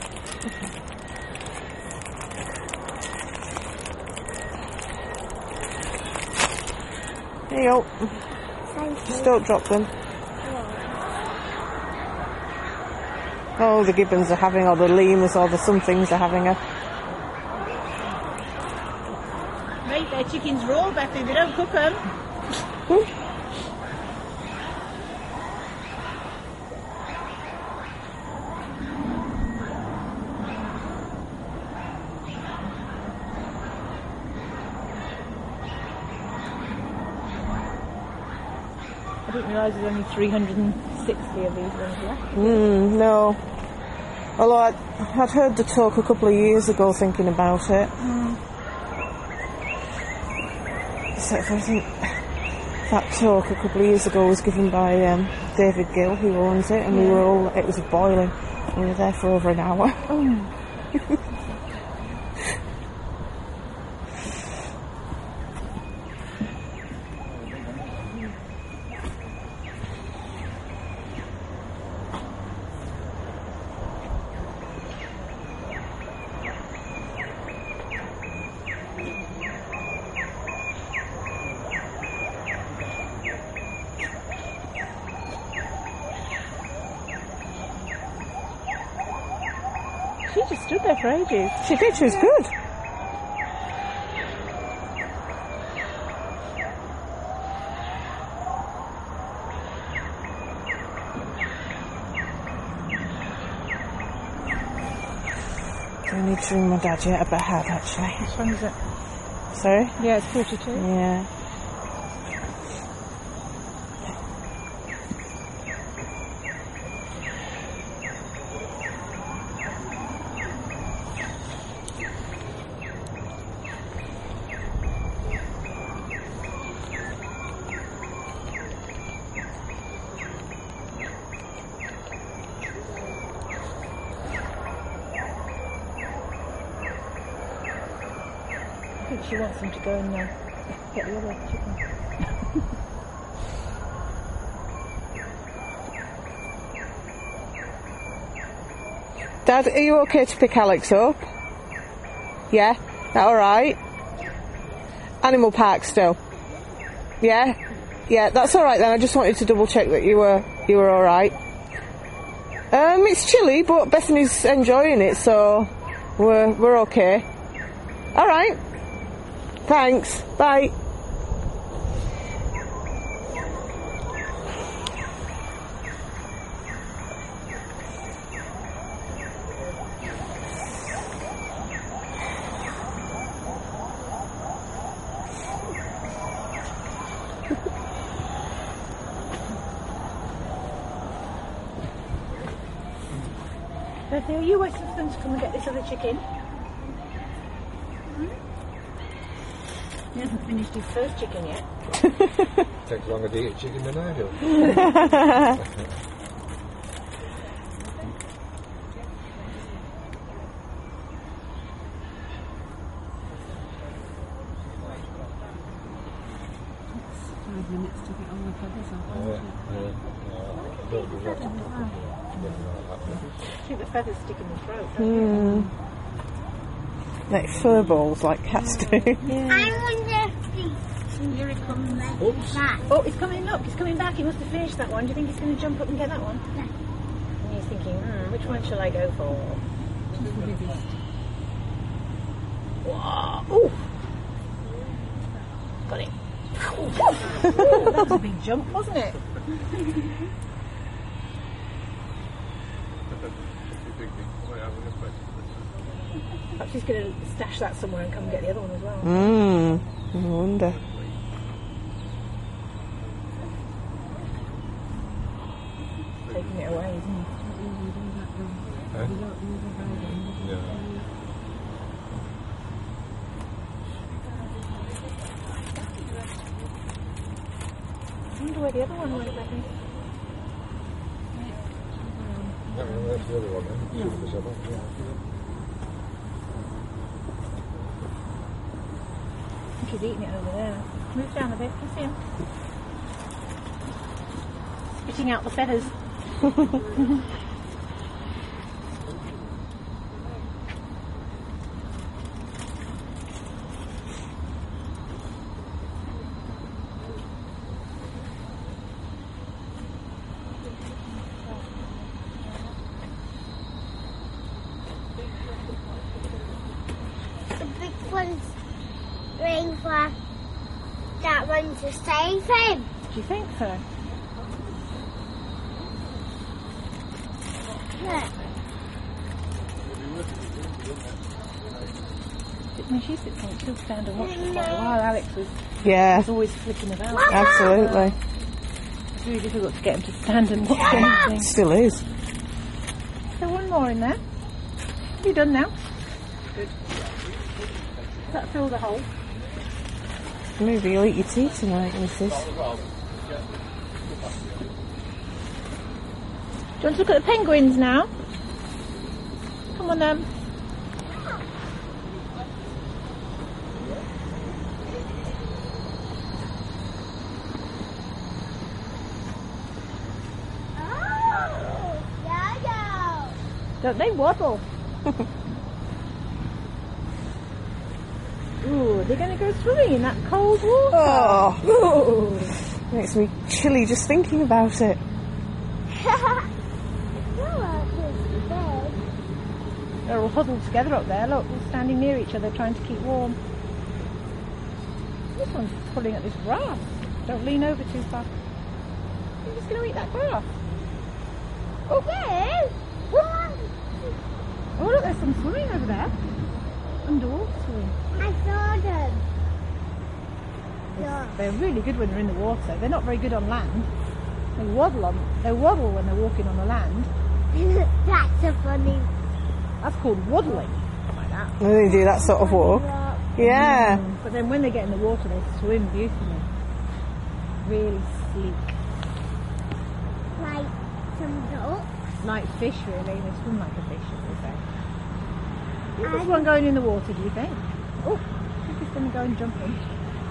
A: There you go.
B: Thank you.
A: Just don't drop them. Oh, the gibbons are having, or the lemurs, or the somethings are having a...
C: Make their chickens raw, Becky. They don't cook them. I didn't realise there's only three hundred sixty of these ones left.
A: Mm, no. Although I'd, I'd heard the talk a couple of years ago thinking about it. Except for I think that talk a couple of years ago was given by um, David Gill, who owns it, and we were all, it was boiling. We were there for over an hour.
C: Oh. She just stood there for ages.
A: She did, she was good. I need to ring my dad yet, I better have actually.
C: Which one is it?
A: Sorry?
C: Yeah, it's forty-two.
A: Yeah.
C: I think she wants them to go and uh, get the other chicken.
A: Dad, are you okay to pick Alex up? Yeah? That alright? Animal Park still? Yeah? Yeah, that's alright then. I just wanted to double check that you were you were alright. Um, it's chilly, but Bethany's enjoying it, so we're we're okay. Alright. Thanks. Bye.
C: Bethany, are you waiting for them to come and get this other chicken? He hasn't finished his first chicken yet.
G: Takes longer to eat chicken than I do.
C: Five minutes to get all the feathers off.
G: Yeah, yeah. Yeah. Don't do that.
C: I think the feathers stick in the throat, don't
A: Hmm. Like fur balls, like cats do.
B: I wonder if he... Here it comes back.
C: Oh, he's coming, look, he's coming back. He must have finished that one. Do you think he's going to jump up and get that one?
B: Yeah.
C: And he's thinking, hmm, which one shall I go for? Wow. Ooh. Got it. Ooh, that was a big jump, wasn't it? Perhaps he's going to stash that somewhere and come and get the other one as well.
A: Mmm. I wonder.
C: Taking it away, isn't he?
G: Eh? Yeah.
C: I wonder where the other one went, Becky.
G: Yeah, well, that's the other one then. Yeah. Shoot this up, yeah.
C: I think he's eating it over there. Move down a bit, can you see him? Spitting out the feathers.
B: The big one's going for that one to save him.
C: Do you think so?
B: Look.
C: I mean, she sits on, she'll stand and watch for quite a while. Alex was,
A: Yeah,
C: was always flicking about.
A: absolutely.
C: It's really difficult to get him to stand and watch anything.
A: Still is.
C: So one more in there. You done now? Good. Does that fill the hole?
A: Maybe you'll eat your tea tonight, Missus
C: Do you want to look at the penguins now? Come on then.
B: Oh, yeah,
C: Don't they waddle? Ooh, they're going to go swimming in that cold water.
A: Oh,
C: Ooh.
A: makes me chilly just thinking about it.
B: yeah.
C: They're all huddled together up there, look, all standing near each other trying to keep warm. This one's pulling at this grass. Don't lean over too far. You're just going to eat that grass.
B: Okay.
C: Oh look, there's some swimming over there. Underwater swimming.
B: I saw them.
C: They're, they're really good when they're in the water. They're not very good on land. They waddle on. They waddle when they're walking on the land.
B: That's so funny.
C: That's called waddling. Like that.
A: And they do that sort of walk. Yeah.
C: Mm, but then when they get in the water, they swim beautifully. Really sleek.
B: Like some ducks.
C: Like fish, really. They swim like a fish, as they say. Who's this one going in the water, do you think? Oh, I think it's going to go and jump in.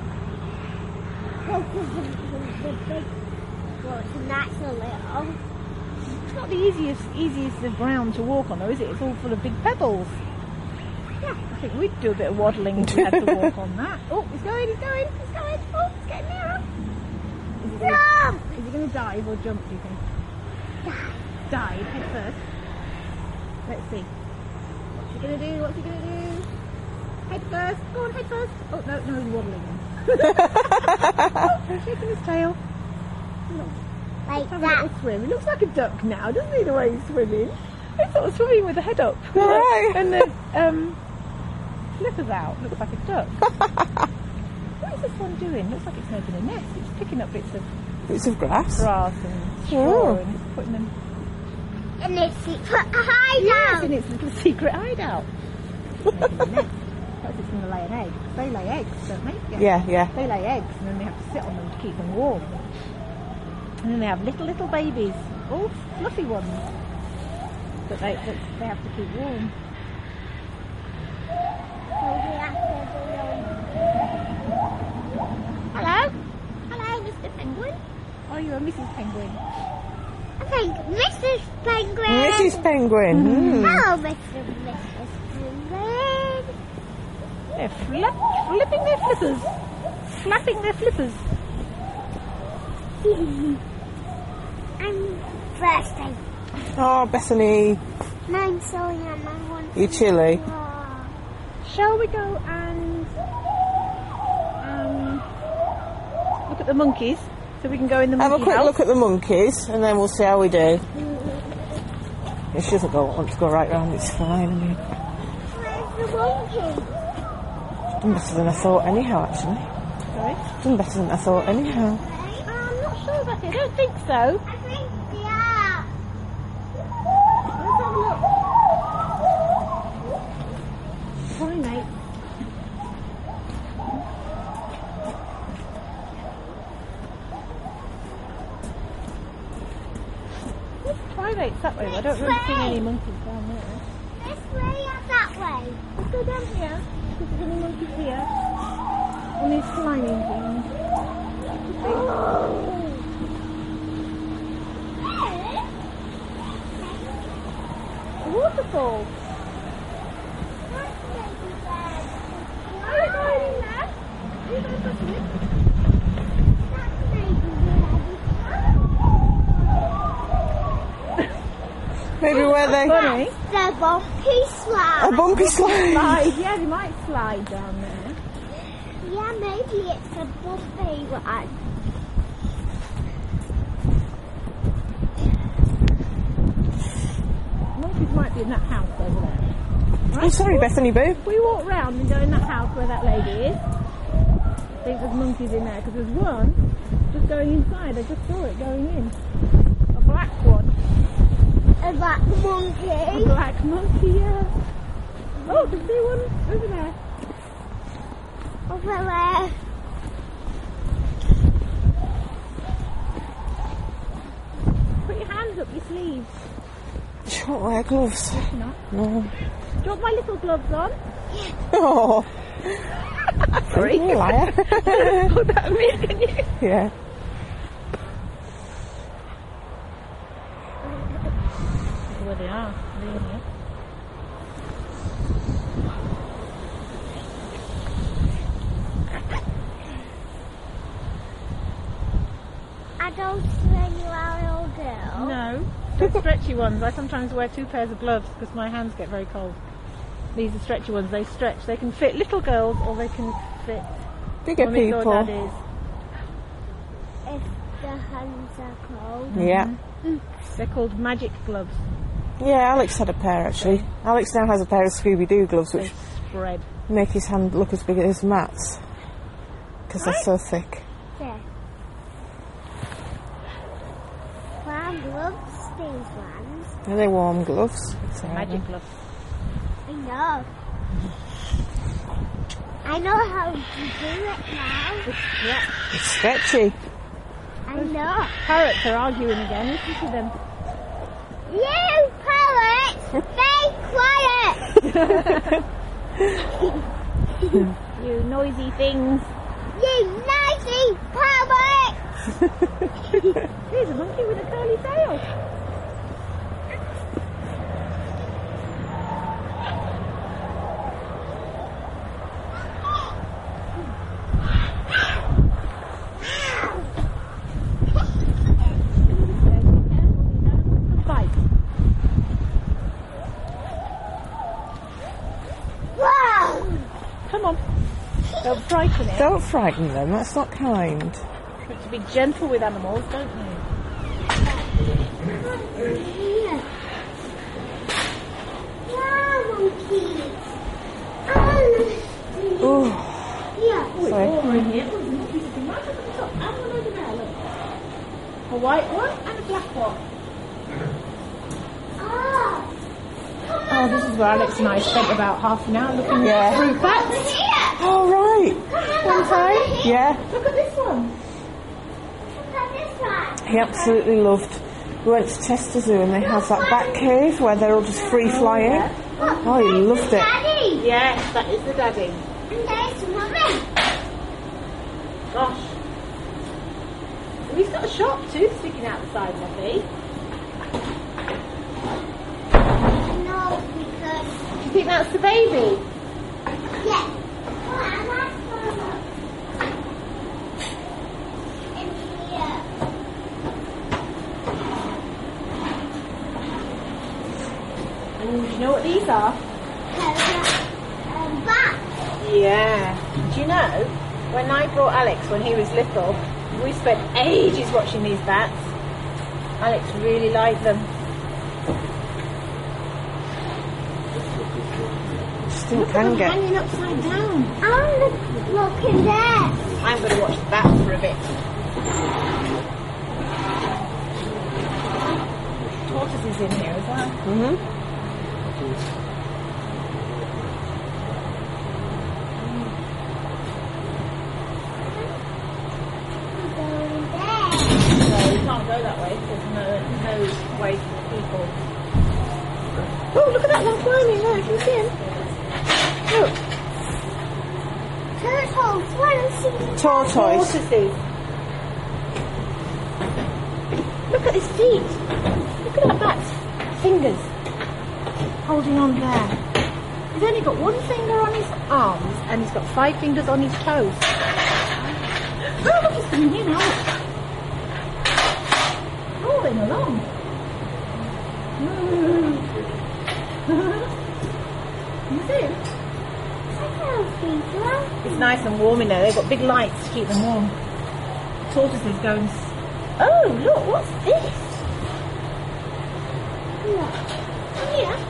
B: Oh, the, the, the big ones, and that's a little.
C: It's not the easiest easiest of ground to walk on, though, is it? It's all full of big pebbles.
B: Yeah.
C: I think we'd do a bit of waddling if we had to walk on that. Oh, he's going, he's going, he's going. Oh, he's getting nearer. Is he going
B: No!
C: to, is he going to dive or jump, do you think?
B: Dive.
C: Dive, head first. Let's see. What's he going to do? What's he going to do? Head first. Go on, head first. Oh, no, no, he's waddling. Oh, he's shaking his tail.
B: Like
C: Have a
B: that.
C: little swim. He looks like a duck now, doesn't he, the way he's swimming? He's sort of swimming with the head up.
A: Right.
C: And the um, flippers out. Looks like a duck. What is this one doing? Looks like it's making a nest. It's picking up bits of
A: Bits of grass.
C: grass and straw
A: Oh.
C: and it's putting them...
B: And it's secret hideout.
C: Yes, in its little secret hideout. Making a nest. Perhaps it's going to lay an egg. They lay eggs, don't they?
A: Yeah, yeah.
C: They lay eggs and then they have to sit on them to keep them warm. And then they have little, little babies, all fluffy ones, that they, that they have to keep warm. Hello? Hello, Mister Penguin. Oh, you're a Missus Penguin.
B: I think Missus Penguin.
A: Missus Penguin. Mm.
B: Hello, Mister and Missus Penguin.
C: They're flap, flipping their flippers. Flapping their flippers.
B: I'm thirsty.
A: Oh, Bethany,
B: And I'm sorry, and I want
A: you chilly.
B: to.
C: Shall we go and um, look at the monkeys? So we can go in the
A: Have
C: monkey
A: a quick
C: house?
A: look at the monkeys and then we'll see how we do. If she doesn't go, want to go right round, it's fine. I mean,
B: Where's the monkey?
A: done better than I thought anyhow, actually.
C: Sorry?
A: Done better than I thought anyhow.
C: I'm not sure about it. I don't think so.
B: I think, yeah.
C: Let's have a look. Sorry, mate. There's primates that way. I don't remember seeing any monkeys down there.
B: This way or that way?
C: Let's go down here. If there's any monkeys here. On these slimy things. A waterfall.
A: Maybe where they...
C: Funny.
B: The bumpy slide.
A: A bumpy slide.
C: Slide. Yeah, they might slide down there.
B: Yeah, maybe it's a bumpy one.
C: Monkeys might be in that house over there.
A: Oh, sorry, Bethany Boo.
C: If we walk round and go in that house where that lady is, I think there's monkeys in there because there's one just going inside. I just saw it going in. A black one.
B: A black
C: A
B: monkey.
C: black monkey, yeah. Oh, there's see one over there.
B: Over there.
C: leave.
A: She won't wear gloves.
C: No.
A: No.
C: Do you want my little gloves on?
A: Oh.
C: Sorry.
A: You're a liar.
C: Hold that a minute, can you?
A: Yeah.
C: Well, they are. Really.
B: Adults when you are older.
C: No, they're stretchy ones. I sometimes wear two pairs of gloves because my hands get very cold. These are stretchy ones. They stretch. They can fit little girls or they can fit
A: Bigger
C: mummies or
A: people.
C: daddies.
B: If the hands are cold.
A: Yeah.
C: They're called magic gloves.
A: Yeah, Alex had a pair actually. Alex now has a pair of Scooby-Doo gloves
C: They
A: which
C: spread.
A: make his hand look as big as Matt's. Because they're so thick.
B: There. Brown gloves, these ones.
A: Are they warm gloves? So,
C: Magic gloves.
B: I know. I know how to do it now.
C: Yeah.
A: It's stretchy.
B: I know.
C: Parrots are arguing again. Listen to them.
B: You parrots, be quiet.
C: You noisy things.
B: You noisy parrots.
C: There's a monkey with a curly tail. Bite.
B: Wow.
C: Come on. Don't frighten it.
A: Don't frighten them, that's not kind.
C: You have to be gentle with animals, don't you?
B: Here. Wow, monkeys. Oh,
A: Oh,
B: yeah.
A: sorry.
C: More in here. Oh, there's more pieces in right up at the top. And one over there, look. A white one and a black one.
B: Oh.
C: Oh, this is where Alex and I spent about half an hour looking
A: Yeah.
C: through bats.
A: Oh, right.
C: One time.
A: Yeah,
C: Look at this one.
B: Look at this one.
A: he absolutely loved. We went to Chester Zoo and they have that bat cave where they're all just free flying. Oh, he loved it.
B: Daddy.
C: Yes, that is the daddy.
B: And there's mommy.
C: Gosh. Well, he's got a sharp tooth sticking out the side, Muffy.
B: No, because
C: Do you think that's the baby?
B: yeah. Oh, I like mama. In here.
C: Ooh, do you know what these are?
B: Um, bat.
C: Yeah. Do you know, when I brought Alex when he was little, we spent ages watching these bats. Alex really liked them.
A: Still can get.
C: Hanging upside down.
B: I'm look, look in there.
C: I'm going to watch the bats for a bit. Tortoises in here as well.
A: Mm-hmm.
B: Go there.
C: No, we can't go that way because no, no way for the people. Oh, look at that one climbing there. Can you see him? Look.
B: Turtles. Want to see?
A: Tortoise.
C: Tortoises. Look at his feet. Look at that bat's fingers holding on there. He's only got one finger on his arms and he's got five fingers on his toes. Oh, look, he's coming in now. Rolling along. You see him? It's nice and warm in there. They've got big lights to keep them warm. Tortoises go and... s- Oh, look, what's this?
B: Oh, yeah.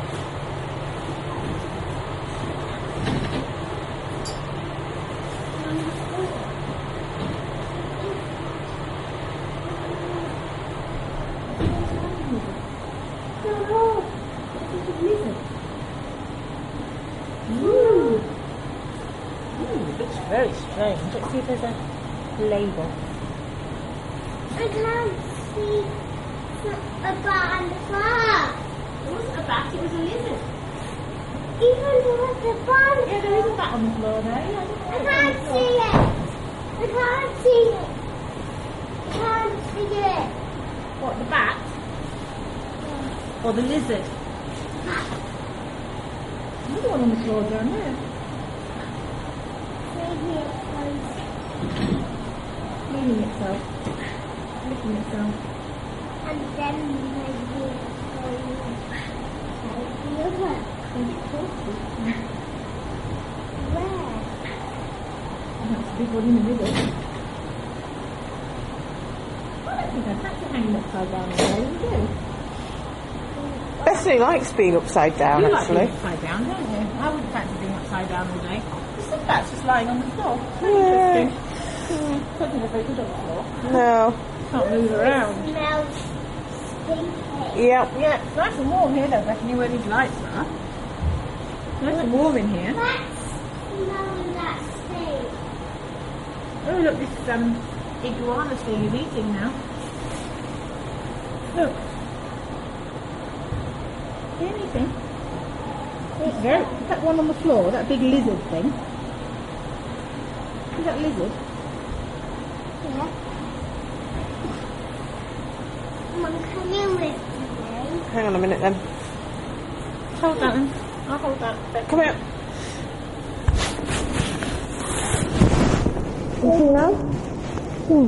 C: Ooh. Ooh, it looks very strange. Let's see if there's a label.
B: I can't see a bat and a bat.
C: It wasn't a bat, it was a lizard.
B: Even with the bat.
C: Yeah, there is a bat on the floor there. Yeah,
B: I can't see it. I can't see it. I can't see it.
C: What, the bat? Or the lizard? Another one on the floor down there.
B: Maybe it was.
C: Cleaning itself. Licking itself.
B: And then maybe it was the other. Where?
C: And that's a big one in the middle. I don't think I'd fancy hanging upside down all day, would you?
A: Bethany likes being upside down,
C: You like
A: actually.
C: being upside down, don't you? I wouldn't fancy being upside down all day. There's some bats just lying on the floor. Very
A: Yeah.
C: interesting. Something very good on the floor.
A: No.
C: Can't move around.
B: Smells stinky.
A: Yep.
C: Yeah, it's nice and warm here though, Bethany, where these lights are. Nice and warm in here.
B: Let's smell that steak.
C: Oh look, this um, iguana thing is eating now. Look. See anything? It's very, that one on the floor, that big lizard thing. See that lizard?
B: Yeah. Mum, come in with me.
A: Hang on a minute then.
C: Hold that then. I'll hold that.
A: Come here.
B: You see now? Yeah.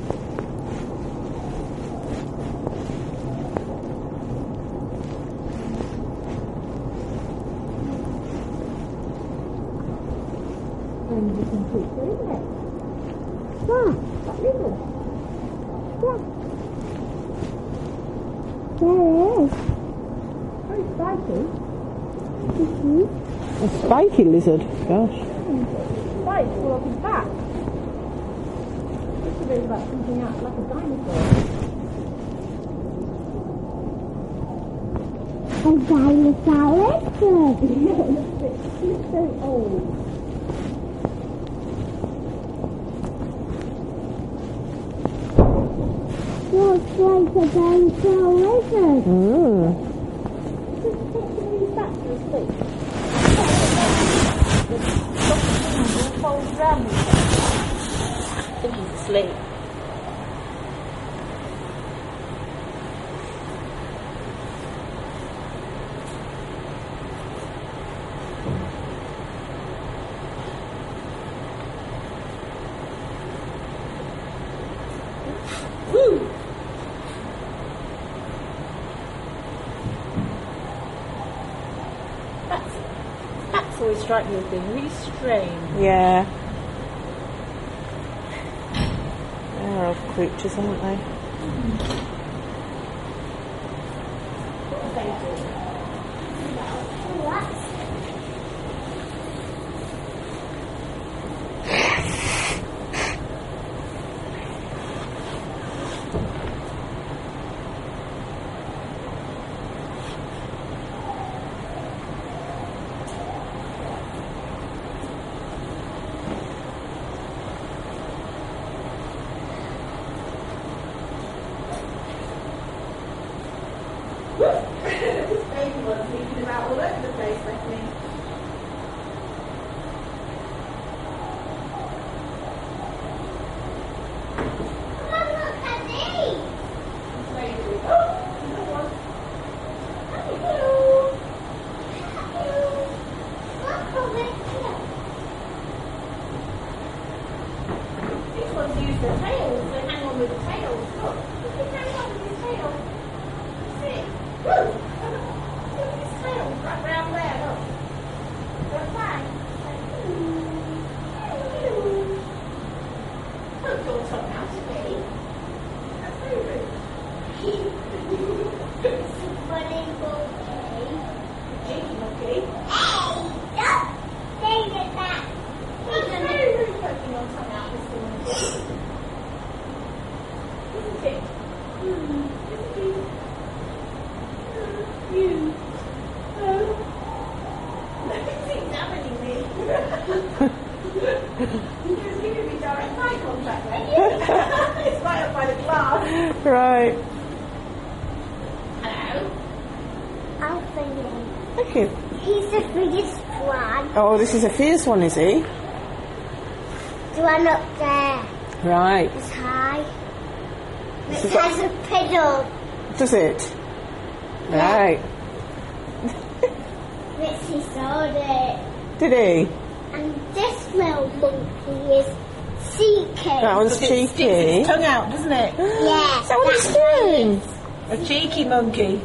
C: And you can put it in there.
B: Yeah.
C: That lizard.
B: Yeah. There it is.
C: Very spiky.
B: Mm-hmm.
A: A spiky lizard. Gosh.
C: Spikes all up his back. Looks a bit like something out like a dinosaur.
B: A dinosaur lizard.
C: Yes, it's very old.
B: Looks like a dinosaur lizard.
A: Mm.
C: Just picture these bats to asleep. The folds round themselves. Thinking to sleep. Woo! Bats, bats always strike me as being really strange.
A: Yeah. They're odd creatures, aren't they?
C: This baby one's leaping about all over the place, Bethany.
B: Mum, look at these.
C: This baby. Oh, another one.
B: Hello. Look over here.
C: These ones use their tails. They hang on with the tails. Look, look, they hang on with his tail. See it? Woo! Look at his tail right round there. Look. They're flying. Don't go top now to me. That's very rude.
B: It's a funny monkey.
C: Cheeky monkey.
B: Hey, stop saying that.
C: That's very rude poking on something out this morning. Isn't it? Hmm. Isn't it? Hmm. You. Oh. It's examining me. He was giving me direct eye contact then. It's right up by the glass.
A: Right. Thank you.
B: He's the biggest one.
A: Oh, this is a fierce one, is he?
B: The one up there
A: Right.
B: is high.
A: This
B: It
A: is
B: has a pedal.
A: Does it? Right.
B: Richie sold it.
A: Did he?
B: And this little monkey is cheeky.
A: That one's
C: It sticks
A: cheeky.
C: its tongue out, doesn't it?
B: Yes.
A: Is that what it's doing?
C: A cheeky monkey.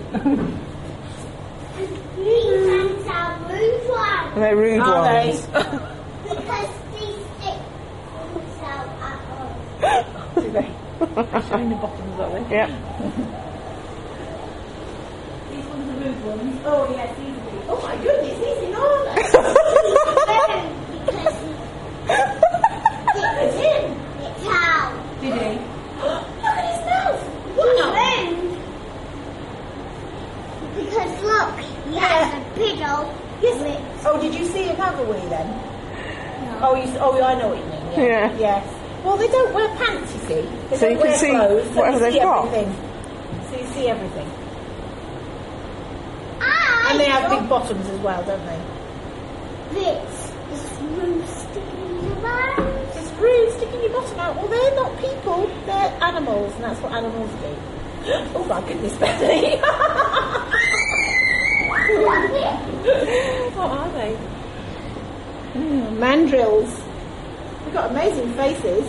B: These ones are rude ones.
A: They're rude
C: Are they?
A: ones.
B: Because they stick themselves at us.
C: Do they? Showing the bottoms, are they?
A: Yep.
C: These ones are rude ones. Oh, yes, these are rude. Oh, my goodness, he's enormous.
B: Because
C: It's him.
B: it's how.
C: Did he? Look at his mouth. Wow.
B: Rude. Because look, he has a pedal.
C: Yes.
B: With,
C: Oh, did you see him have a wee then?
B: no.
C: Oh, you, oh, I know what you mean. Yeah.
A: Yeah.
C: Yes. Well, they don't wear pants, you see. They
A: So
C: don't
A: you can
C: wear
A: see
C: clothes, so
A: whatever
C: you
A: they've
C: see
A: got.
C: everything. So you see everything.
B: I
C: And they have
B: don't-
C: big bottoms as well, don't they?
B: This is Rude sticking around.
C: It's rude sticking your bottom out. Well, they're not people. They're animals, and that's what animals do. Oh, my goodness, Bethany. What are they? Mm, mandrills. They've got amazing faces.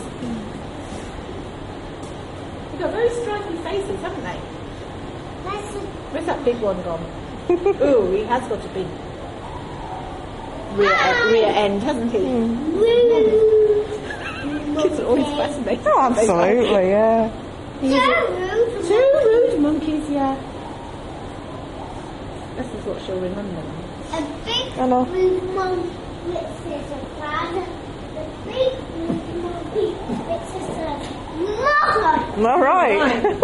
C: They've got very striking faces, haven't they?
B: That's a
C: Where's that big one gone? Ooh, he has got a big rear, uh, rear end, hasn't he?
B: rude.
C: Kids are always fascinated.
A: Oh, absolutely, yeah.
B: So rude.
C: Two rude monkeys, yeah. This is what she'll remember.
B: A big
A: Hello.
B: rude monkey which is a father. The big rude monkey which is a mother.
A: All right.
C: Right.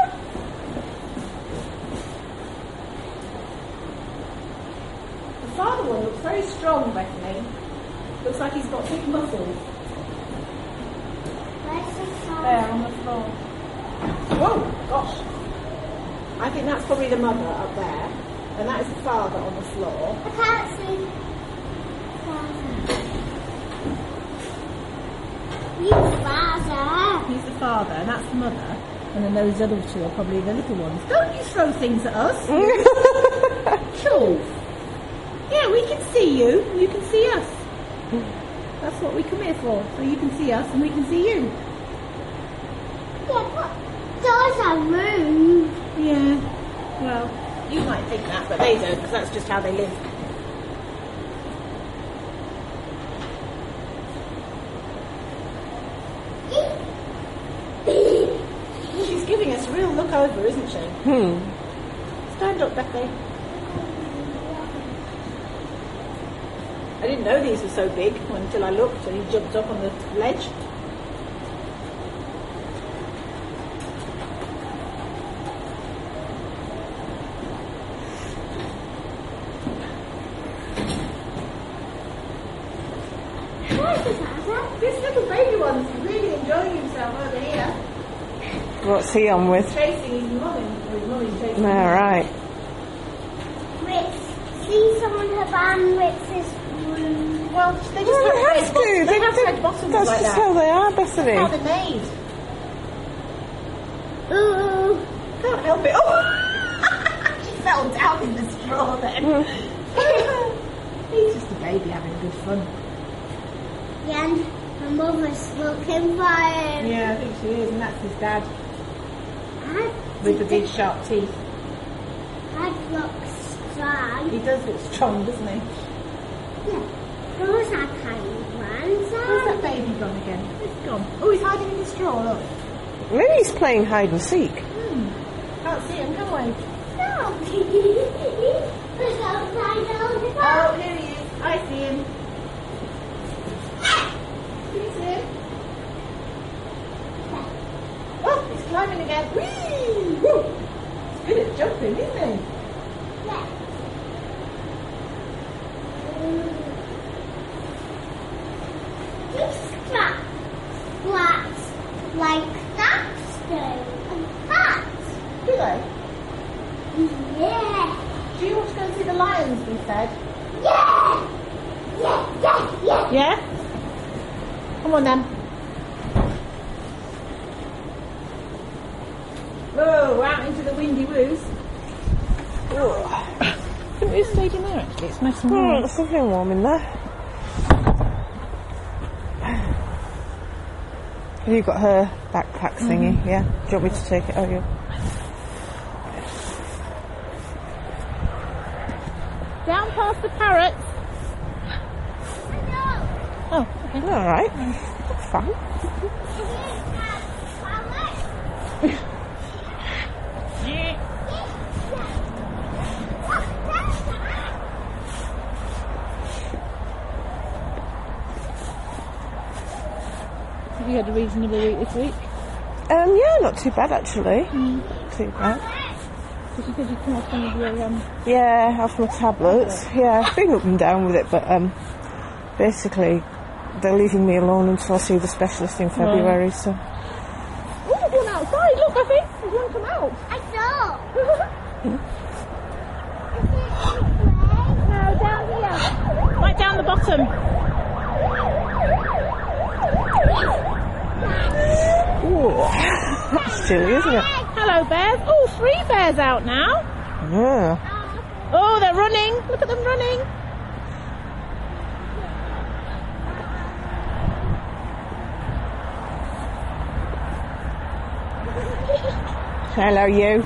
C: The father one looks very strong, Bethany. Looks like he's got big muscles.
B: Where's the father?
C: There on the floor. Whoa, gosh. I think that's probably the mother up there. And that is the father on the floor.
B: I can't see father. You father.
C: He's the father, and that's the mother. And then those other two are probably the little ones. Don't you throw things at us. Sure. Yeah, we can see you, and you can see us. That's what we come here for. So you can see us, and we can see you.
B: Yeah, but those are rude.
C: Yeah. Well, you might think that, but they don't, because that's just how they live. She's giving us a real look over, isn't she?
A: Hmm.
C: Stand up, Becky. I didn't know these were so big until I looked and he jumped up on the ledge.
B: Where's the father?
C: This little baby one's really enjoying himself over here.
A: What's he on with?
C: Chasing his mum and his mum is chasing
A: All
C: him.
A: right.
B: Which, see someone have on which is rude.
C: Well, they just
A: Well,
C: have
A: they
C: red
A: have
C: bottoms.
A: to.
C: They have
A: they-
C: red bottoms
A: That's
C: like
A: just
C: that.
A: how they are,
C: That's how
A: Bethany.
C: they're made.
B: Ooh.
C: Can't help it. Oh! She fell down in the straw then. He's just a baby having good fun.
B: Yeah, and my mother's looking for him.
C: Yeah, I think she is, and that's his dad
B: Dad,
C: with the big sharp teeth.
B: Dad looks strong.
C: He does look strong, doesn't he?
B: Yeah, those are tiny ones.
C: Where's that baby gone again? It's gone. Oh, he's hiding in the straw, look.
A: Maybe he's playing hide and seek.
C: Hmm. Can't see him, can we?
B: No. There's outside all the
C: Oh,
B: time.
C: here he is. I see him. Can you see him? Oh, he's climbing again. Whee! Woo! He's good at jumping, isn't he?
B: Yeah. These straps flats like that do. And that.
C: Do they?
B: Yeah.
C: Do you want to go and see the lions before Come on then. Whoa, out into the windy woos. Couldn't you have stayed in there actually? It's nice and warm.
A: Oh, it's something warm in there. Have you got her backpack thingy? Mm-hmm. Yeah? Do you want me to take it? Oh, yeah.
C: Down past the parrots. Oh, okay.
A: Alright. That's fine.
C: Have you had a reasonable week this week?
A: Um, yeah, not too bad actually.
C: Mm.
A: Not too bad.
C: Because you said you come off some of your um.
A: Yeah, off my tablets. Yeah, I've been up and down with it, but um, basically they're leaving me alone until I see the specialist in February. Right. So.
C: Oh, there's one outside. Look, I think there's one come out.
B: I saw.
C: No, down here. Right down the bottom.
A: Ooh, that's chilly, isn't it?
C: Hello, bears. Oh, three bears out now.
A: Yeah.
C: Oh, they're running. Look at them running.
A: Hello, you.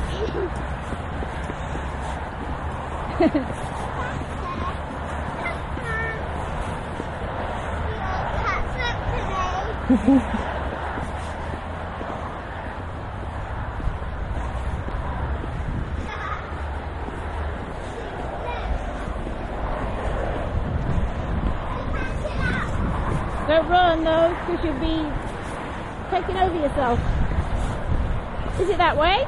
C: Don't run though, because you'll be taking over yourself. Is it that way?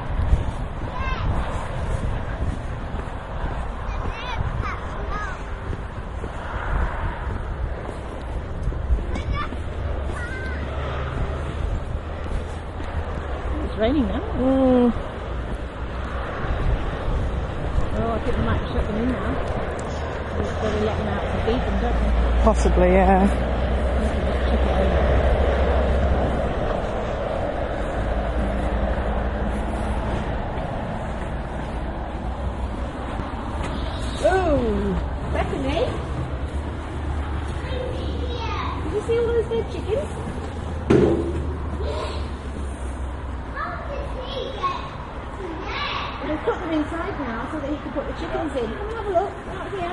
C: It's raining now.
A: Mm.
C: Oh, I think we might shut them in now. So we let them out to feed them, don't we?
A: Possibly, yeah.
C: Check it over. Oh, Bethany? Did you see all those dead chickens? Well, they've put them inside now so that he can put the chickens in. Come and have a look, out here.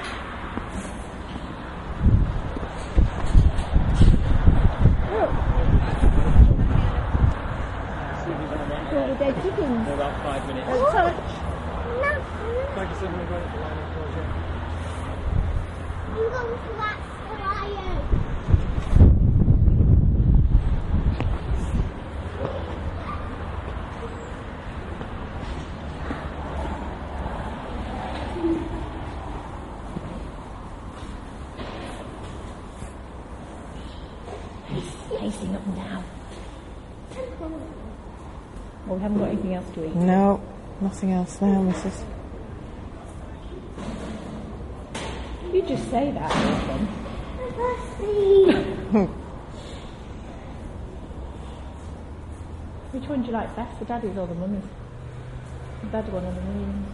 C: All the dead chickens.
F: For about five minutes.
C: Don't touch.
F: Thank you so much for the line of closure.
B: I'm going to that lion.
C: Pacing up and down. Well, we haven't got anything else to eat.
A: No, nothing else now, missus.
C: You just say that, Nathan. Which one do you like best, the daddies or the mummies? The daddy one or the mummies?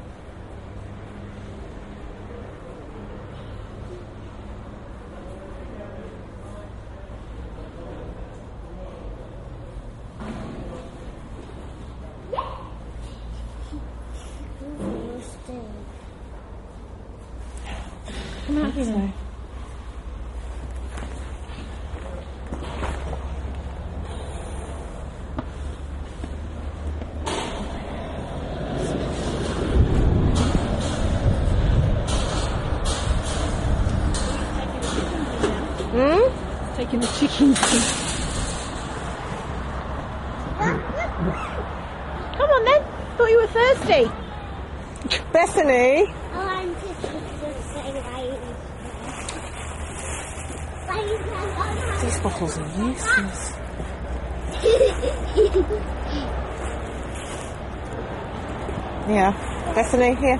C: Come out here then.
A: Hmm?
C: Taking the chickens in. Come on then. Thought you were thirsty.
A: Bethany?
B: Oh, I'm just going to say lion.
A: These bottles are useless. Yeah. Bethany, here.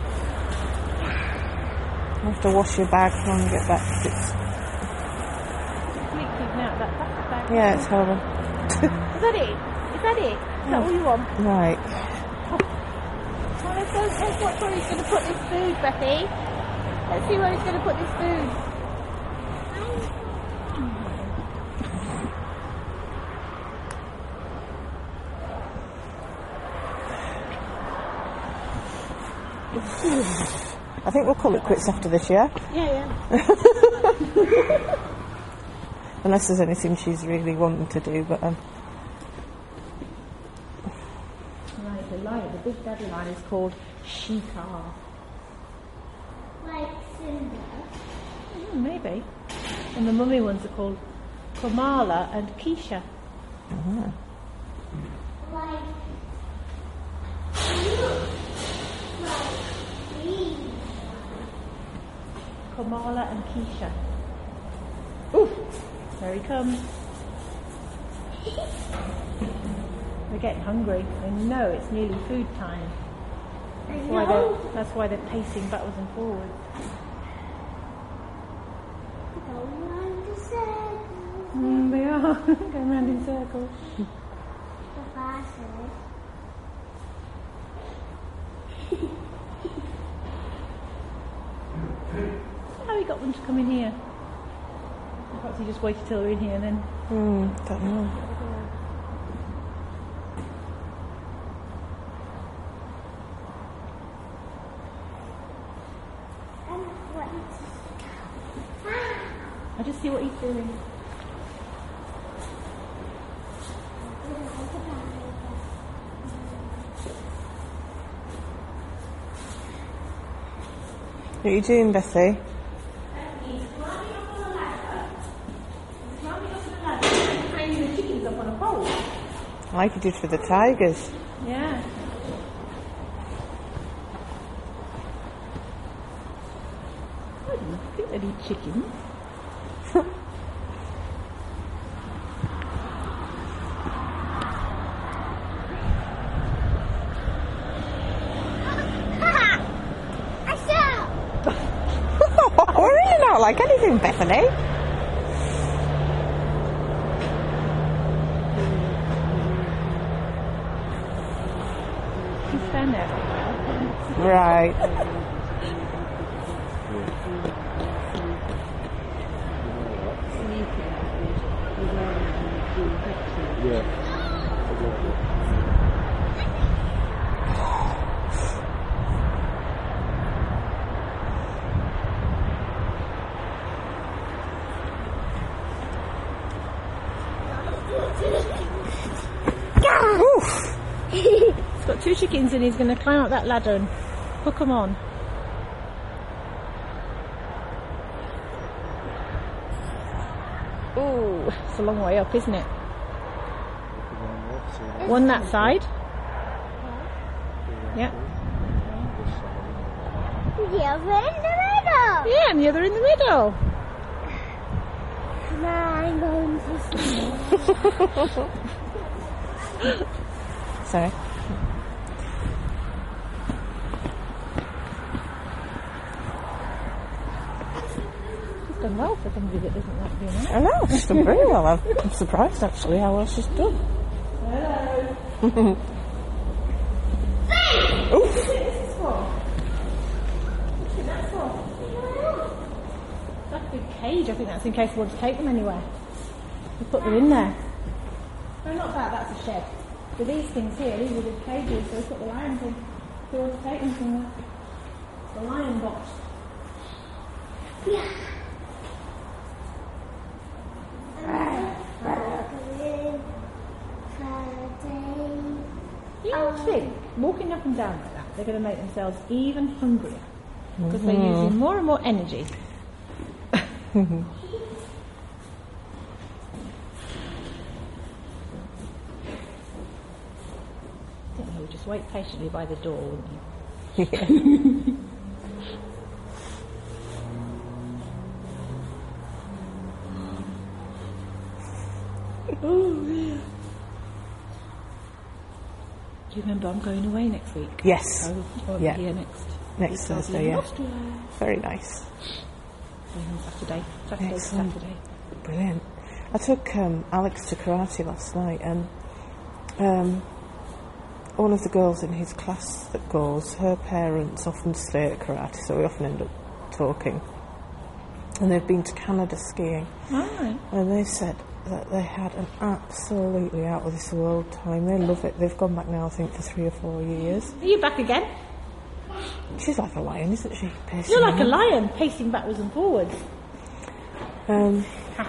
A: You have to wash your bag when you get back. It's
C: Leaking out that plastic bag.
A: Yeah, it's horrible.
C: Is that it? Is that it? Is that all you want?
A: Right.
C: Well, let's, go, let's watch where he's going to put this food, Bethy. Let's see where he's going to put this food.
A: I think we'll call it quits after this, yeah?
C: Yeah, yeah.
A: Unless there's anything she's really wanting to do, but um.
C: Right, the lion, the big daddy lion is called Shikar.
B: Like Simba.
C: Mm, maybe. And the mummy ones are called Kamala and Keisha.
A: Uh-huh.
B: Like
C: Kamala and Keisha. Ooh, there he comes. They're getting hungry. They know it's nearly food time. That's why they're, that's why they're pacing backwards and forwards.
B: Going round the circle.
C: Mm, they are going round in circles.
B: The fastest.
C: How he got them to come in here? Perhaps he just waited till they're in here and then.
A: Hmm, don't know.
B: And what
C: I just see what he's doing.
A: What are you doing, Bethy?
C: He's climbing up on a ladder. He's climbing up on a ladder and hanging the chickens up on a pole.
A: Like you did for the tigers.
C: Yeah. I don't think they'd eat chickens.
A: We're really not like anything, Bethany.
C: You stand there.
A: Right.
G: Yeah.
C: He's got two chickens and he's going to climb up that ladder and hook them on. Ooh, it's a long way up, isn't it? One that side. Yeah.
B: The other in the middle.
C: Yeah, and the other in the middle.
B: Now I'm going to sleep.
A: Sorry.
C: She's done well for somebody that doesn't like being out.
A: I know, she's done very well. I'm, I'm surprised actually how well she's done.
C: Hello.
A: Ooh.
C: What's this for? What's it that for? It's like a big cage. I think that's in case we want to take them anywhere. We put them in there. No, not that. That's a shed. But these things here, these are the cages, so we put the lions in. We want to take them from the, the lion box.
B: Yeah.
C: You don't think, walking up and down like that, they're going to make themselves even hungrier. Because they're using more and more energy. I think you would just wait patiently by the door, wouldn't you?
A: Yeah.
C: Oh, yeah. Do you remember I'm going away next week?
A: Yes.
C: I'll, I'll
A: Yeah.
C: be here next
A: Next
C: week. I'll be
A: Thursday,
C: in
A: yeah.
C: Austria.
A: Very nice.
C: Going on Saturday. Saturday to
A: Excellent.
C: Saturday.
A: Brilliant. I took um, Alex to karate last night, and um, one of the girls in his class that goes, her parents often stay at karate, so we often end up talking. And they've been to Canada skiing.
C: Right.
A: And they said that they had an absolutely out of this world time. They love it. They've gone back now, I think, for three or four years.
C: Are you back again?
A: She's like a lion, isn't she? Pacing
C: You're like a
A: around.
C: lion, pacing backwards and forwards.
A: Um,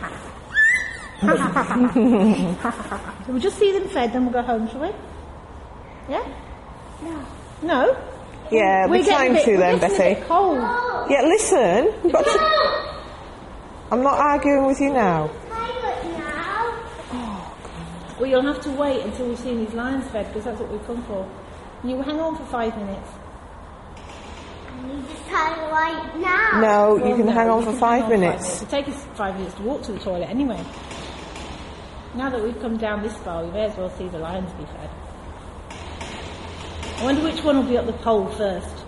C: So we'll just see them fed, then we'll go home, shall we? Yeah? No. No?
A: yeah,
C: We're
A: we're
C: getting a
A: trying
C: bit-
A: to
C: we're
A: then,
C: getting a
A: Betty.
C: bit cold.
A: Yeah, listen. We've got to... I'm not arguing with you now.
B: Pilot now.
C: Well, you'll have to wait until we've seen these lions fed, because that's what we've come for. You hang on for five minutes.
B: You just tell right now.
A: No, you
C: Well,
A: can
C: no,
A: hang on
C: you
A: for
C: can
A: five
C: hang on
A: minutes.
C: It'll take us five minutes to walk to the toilet anyway. Now that we've come down this far, we may as well see the lions be fed. I wonder which one will be up the pole first.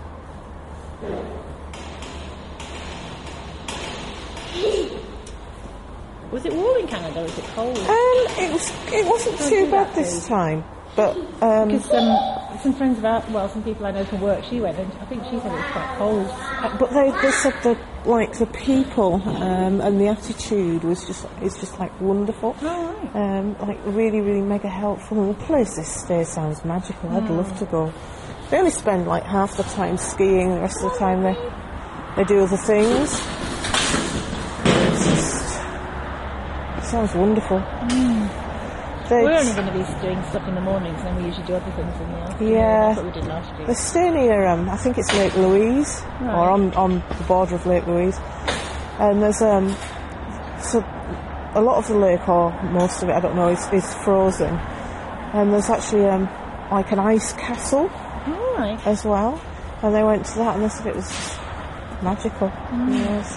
C: Was it warm in Canada or was it cold?
A: Um, it was. It wasn't
C: Don't
A: too
C: do
A: bad
C: that,
A: this
C: please.
A: time, but um,
C: Because um, some friends of ours, well, some people I know from work, she went and I think she said it was quite cold.
A: but they they said that like the people um, and the attitude was just is just like wonderful.
C: Oh, right.
A: Um, like really, really mega helpful. And the place they stay sounds magical. I'd
C: Hmm.
A: love to go. They only spend like half the time skiing, the rest of the time they they do other things. It's just, it sounds wonderful. They-
C: We're only going to be doing stuff in the mornings, and then we usually do other things in the afternoon.
A: Yeah.
C: That's what we did last year.
A: They stay near, um, I think it's Lake Louise,
C: Right.
A: or on, on the border of Lake Louise. And there's um, so a lot of the lake, or most of it, I don't know, is, is frozen. And there's actually um, like an ice castle
C: All right.
A: as well. And they went to that, and they said it was magical.
C: Mm.
A: Yes.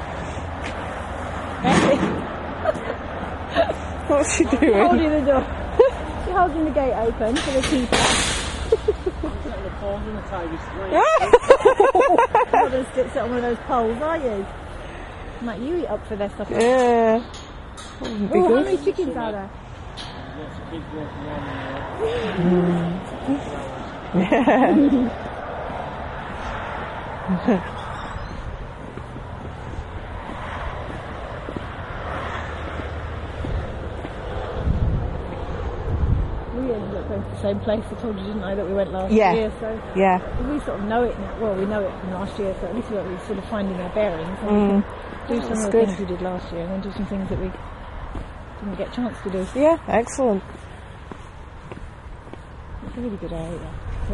A: What's she doing?
C: Holding the door. She's holding the gate open for the keeper.
F: The poles and the tigers.
C: You're not going to sit sit on one of those poles, are you? Might you eat up for their supper?
A: Yeah. Wouldn't be
C: Oh, how
A: good.
C: many chickens are there?
F: Lots of kids walking around in there.
C: We ended up going to the same place. I told you, didn't I, that we went last
A: Yeah.
C: year. So
A: Yeah.
C: we sort of know it now. Well, we know it from last year, so at least we're sort of finding our bearings. And
A: Mm.
C: we can do some
A: That's
C: of the
A: good.
C: things we did last year, and then do some things that we didn't get a chance to do.
A: Yeah, excellent.
C: It's a really good area. Yeah.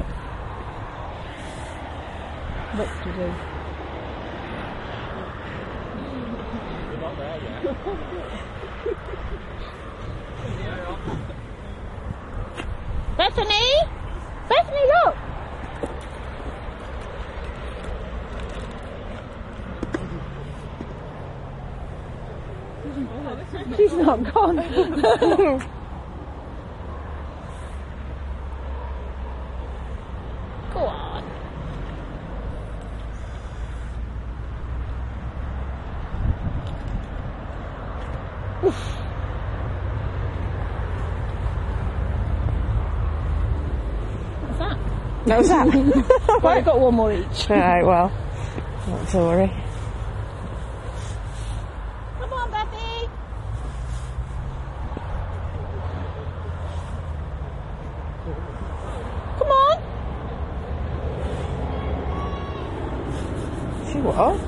C: Lots to do. Bethany! Bethany, look! She's not gone. Go on. Oof. What's that?
A: That was that.
C: Well, we've got one more each.
A: Alright, well, not to worry.
C: Come on, Betty. Come on.
A: She what?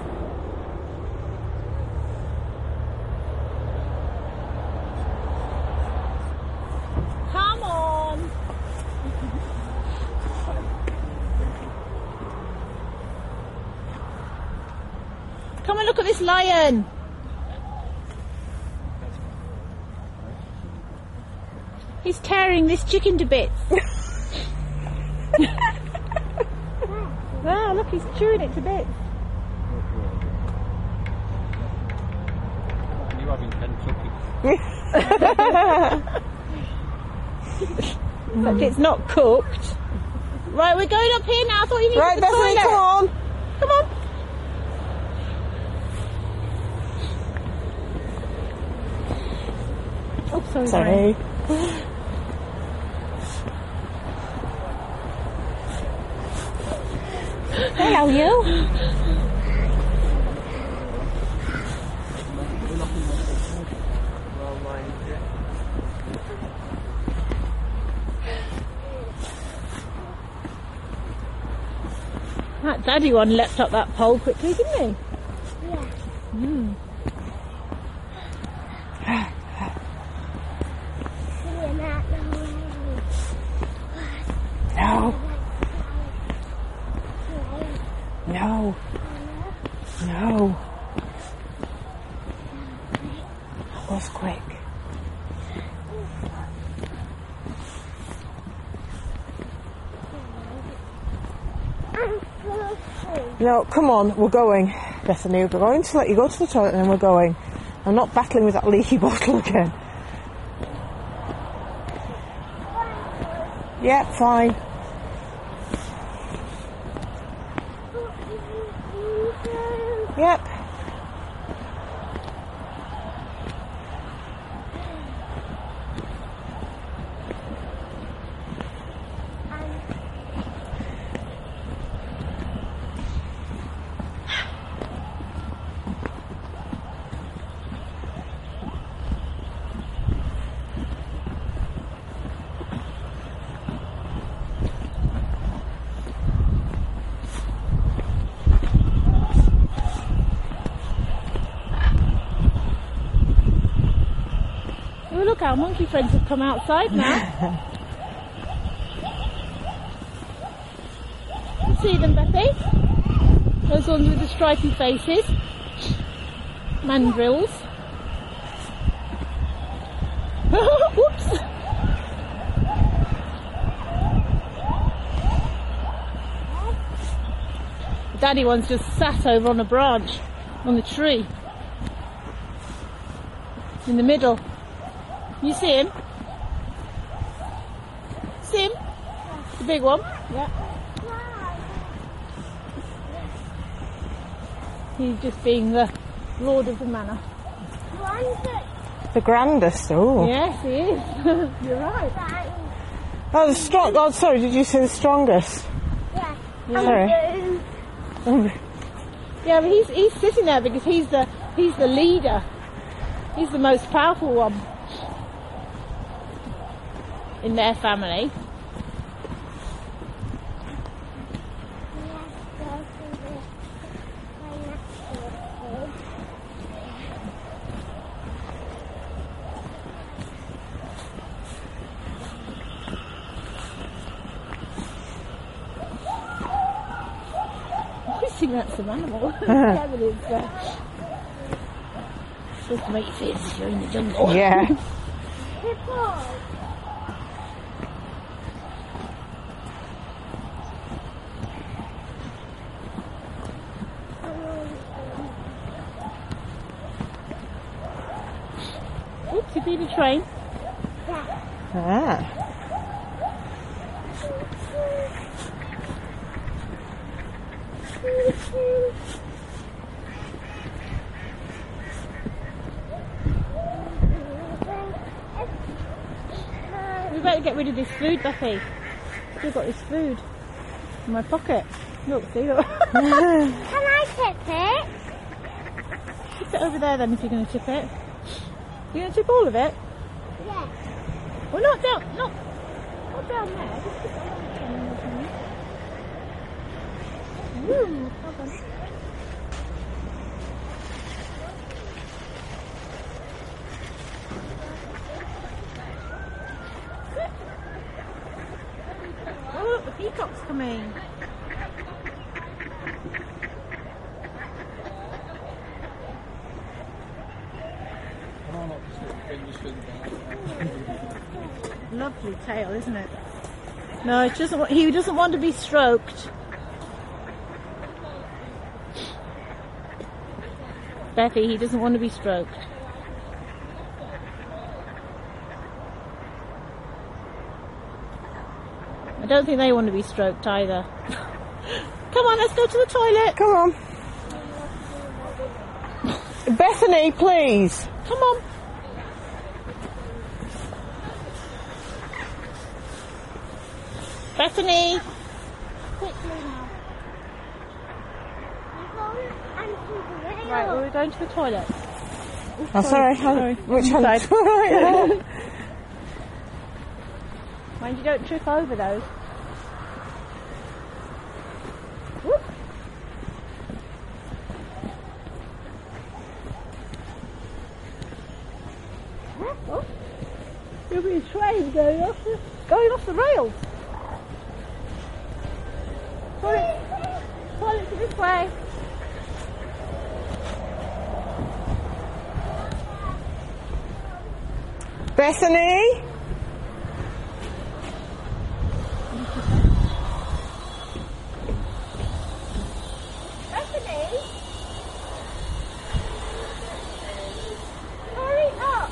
C: Come on. Come and look at this lion. He's tearing this chicken to bits. Ah, look, he's chewing it to bits.
F: You having Kentucky?
C: Look, it's not cooked. Right, we're going up here now. I thought you needed
A: Right,
C: the
A: Bethany,
C: toilet.
A: come on.
C: Come on. Oh, sorry.
A: Sorry. Hello, you.
C: That daddy one leapt up that pole quickly, didn't he?
B: Yeah.
C: Mm.
A: No. No. No. That was quick. No, come on, we're going. Bethany, we're going to let you go to the toilet and then we're going. I'm not battling with that leaky bottle again. Yeah, fine. Yep.
C: Oh, look, our monkey friends have come outside now. You see them, Bethy? Those ones with the stripy faces. Mandrills. Whoops! The daddy one's just sat over on a branch on the tree. In the middle. You see him? See him? The big one? Yeah. He's just being the lord of the manor.
A: The grandest, oh.
C: Yes, he is. You're right.
A: Oh, the strong. Oh, sorry, did you say the strongest?
B: Yeah.
A: Sorry.
C: Yeah, but he's he's sitting there because he's the he's the leader. He's the most powerful one in their family. I think that's some animal. Yeah, but it's uh, supposed to make you feel as if you're in the jungle.
A: Yeah.
C: Oops, you beat a train.
A: Ah.
C: We better get rid of this food, Bethy. Still got this food in my pocket. Look, see, look.
B: Can I tip it?
C: Tip it over there then if you're going to tip it. You're going to tip all of it?
B: Yeah.
C: Well, not down, not, not down there. Just tip it around the Ooh, hold on. Oh, look, the peacock's coming. Lovely tail, isn't it? No, it doesn't. He doesn't want to be stroked. Bethy, he doesn't want to be stroked. I don't think they want to be stroked either. Come on, let's go to the toilet.
A: Come on. Bethany, please.
C: Come on. Bethany!
B: Quickly now.
C: Right, well, we're going to the toilet.
A: Oh, sorry.
C: sorry.
A: Which one?
C: Side.
A: Right.
C: Mind you don't trip over those. Whoop. Oh. There'll be a train going off the, going off the rails. Toilet, toilet to this way.
A: Bethany?
C: Bethany? Hurry up!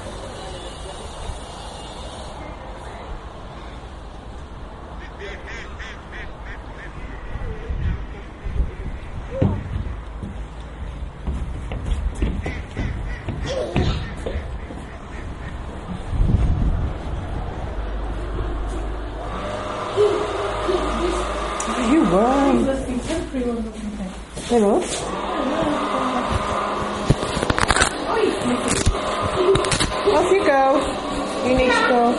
A: You won. Hello. Off you go. You need to go.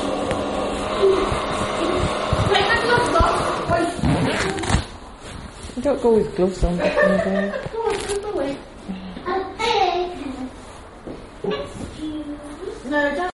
A: Don't go with gloves on, Bethany.
B: Excuse.
C: No, don't.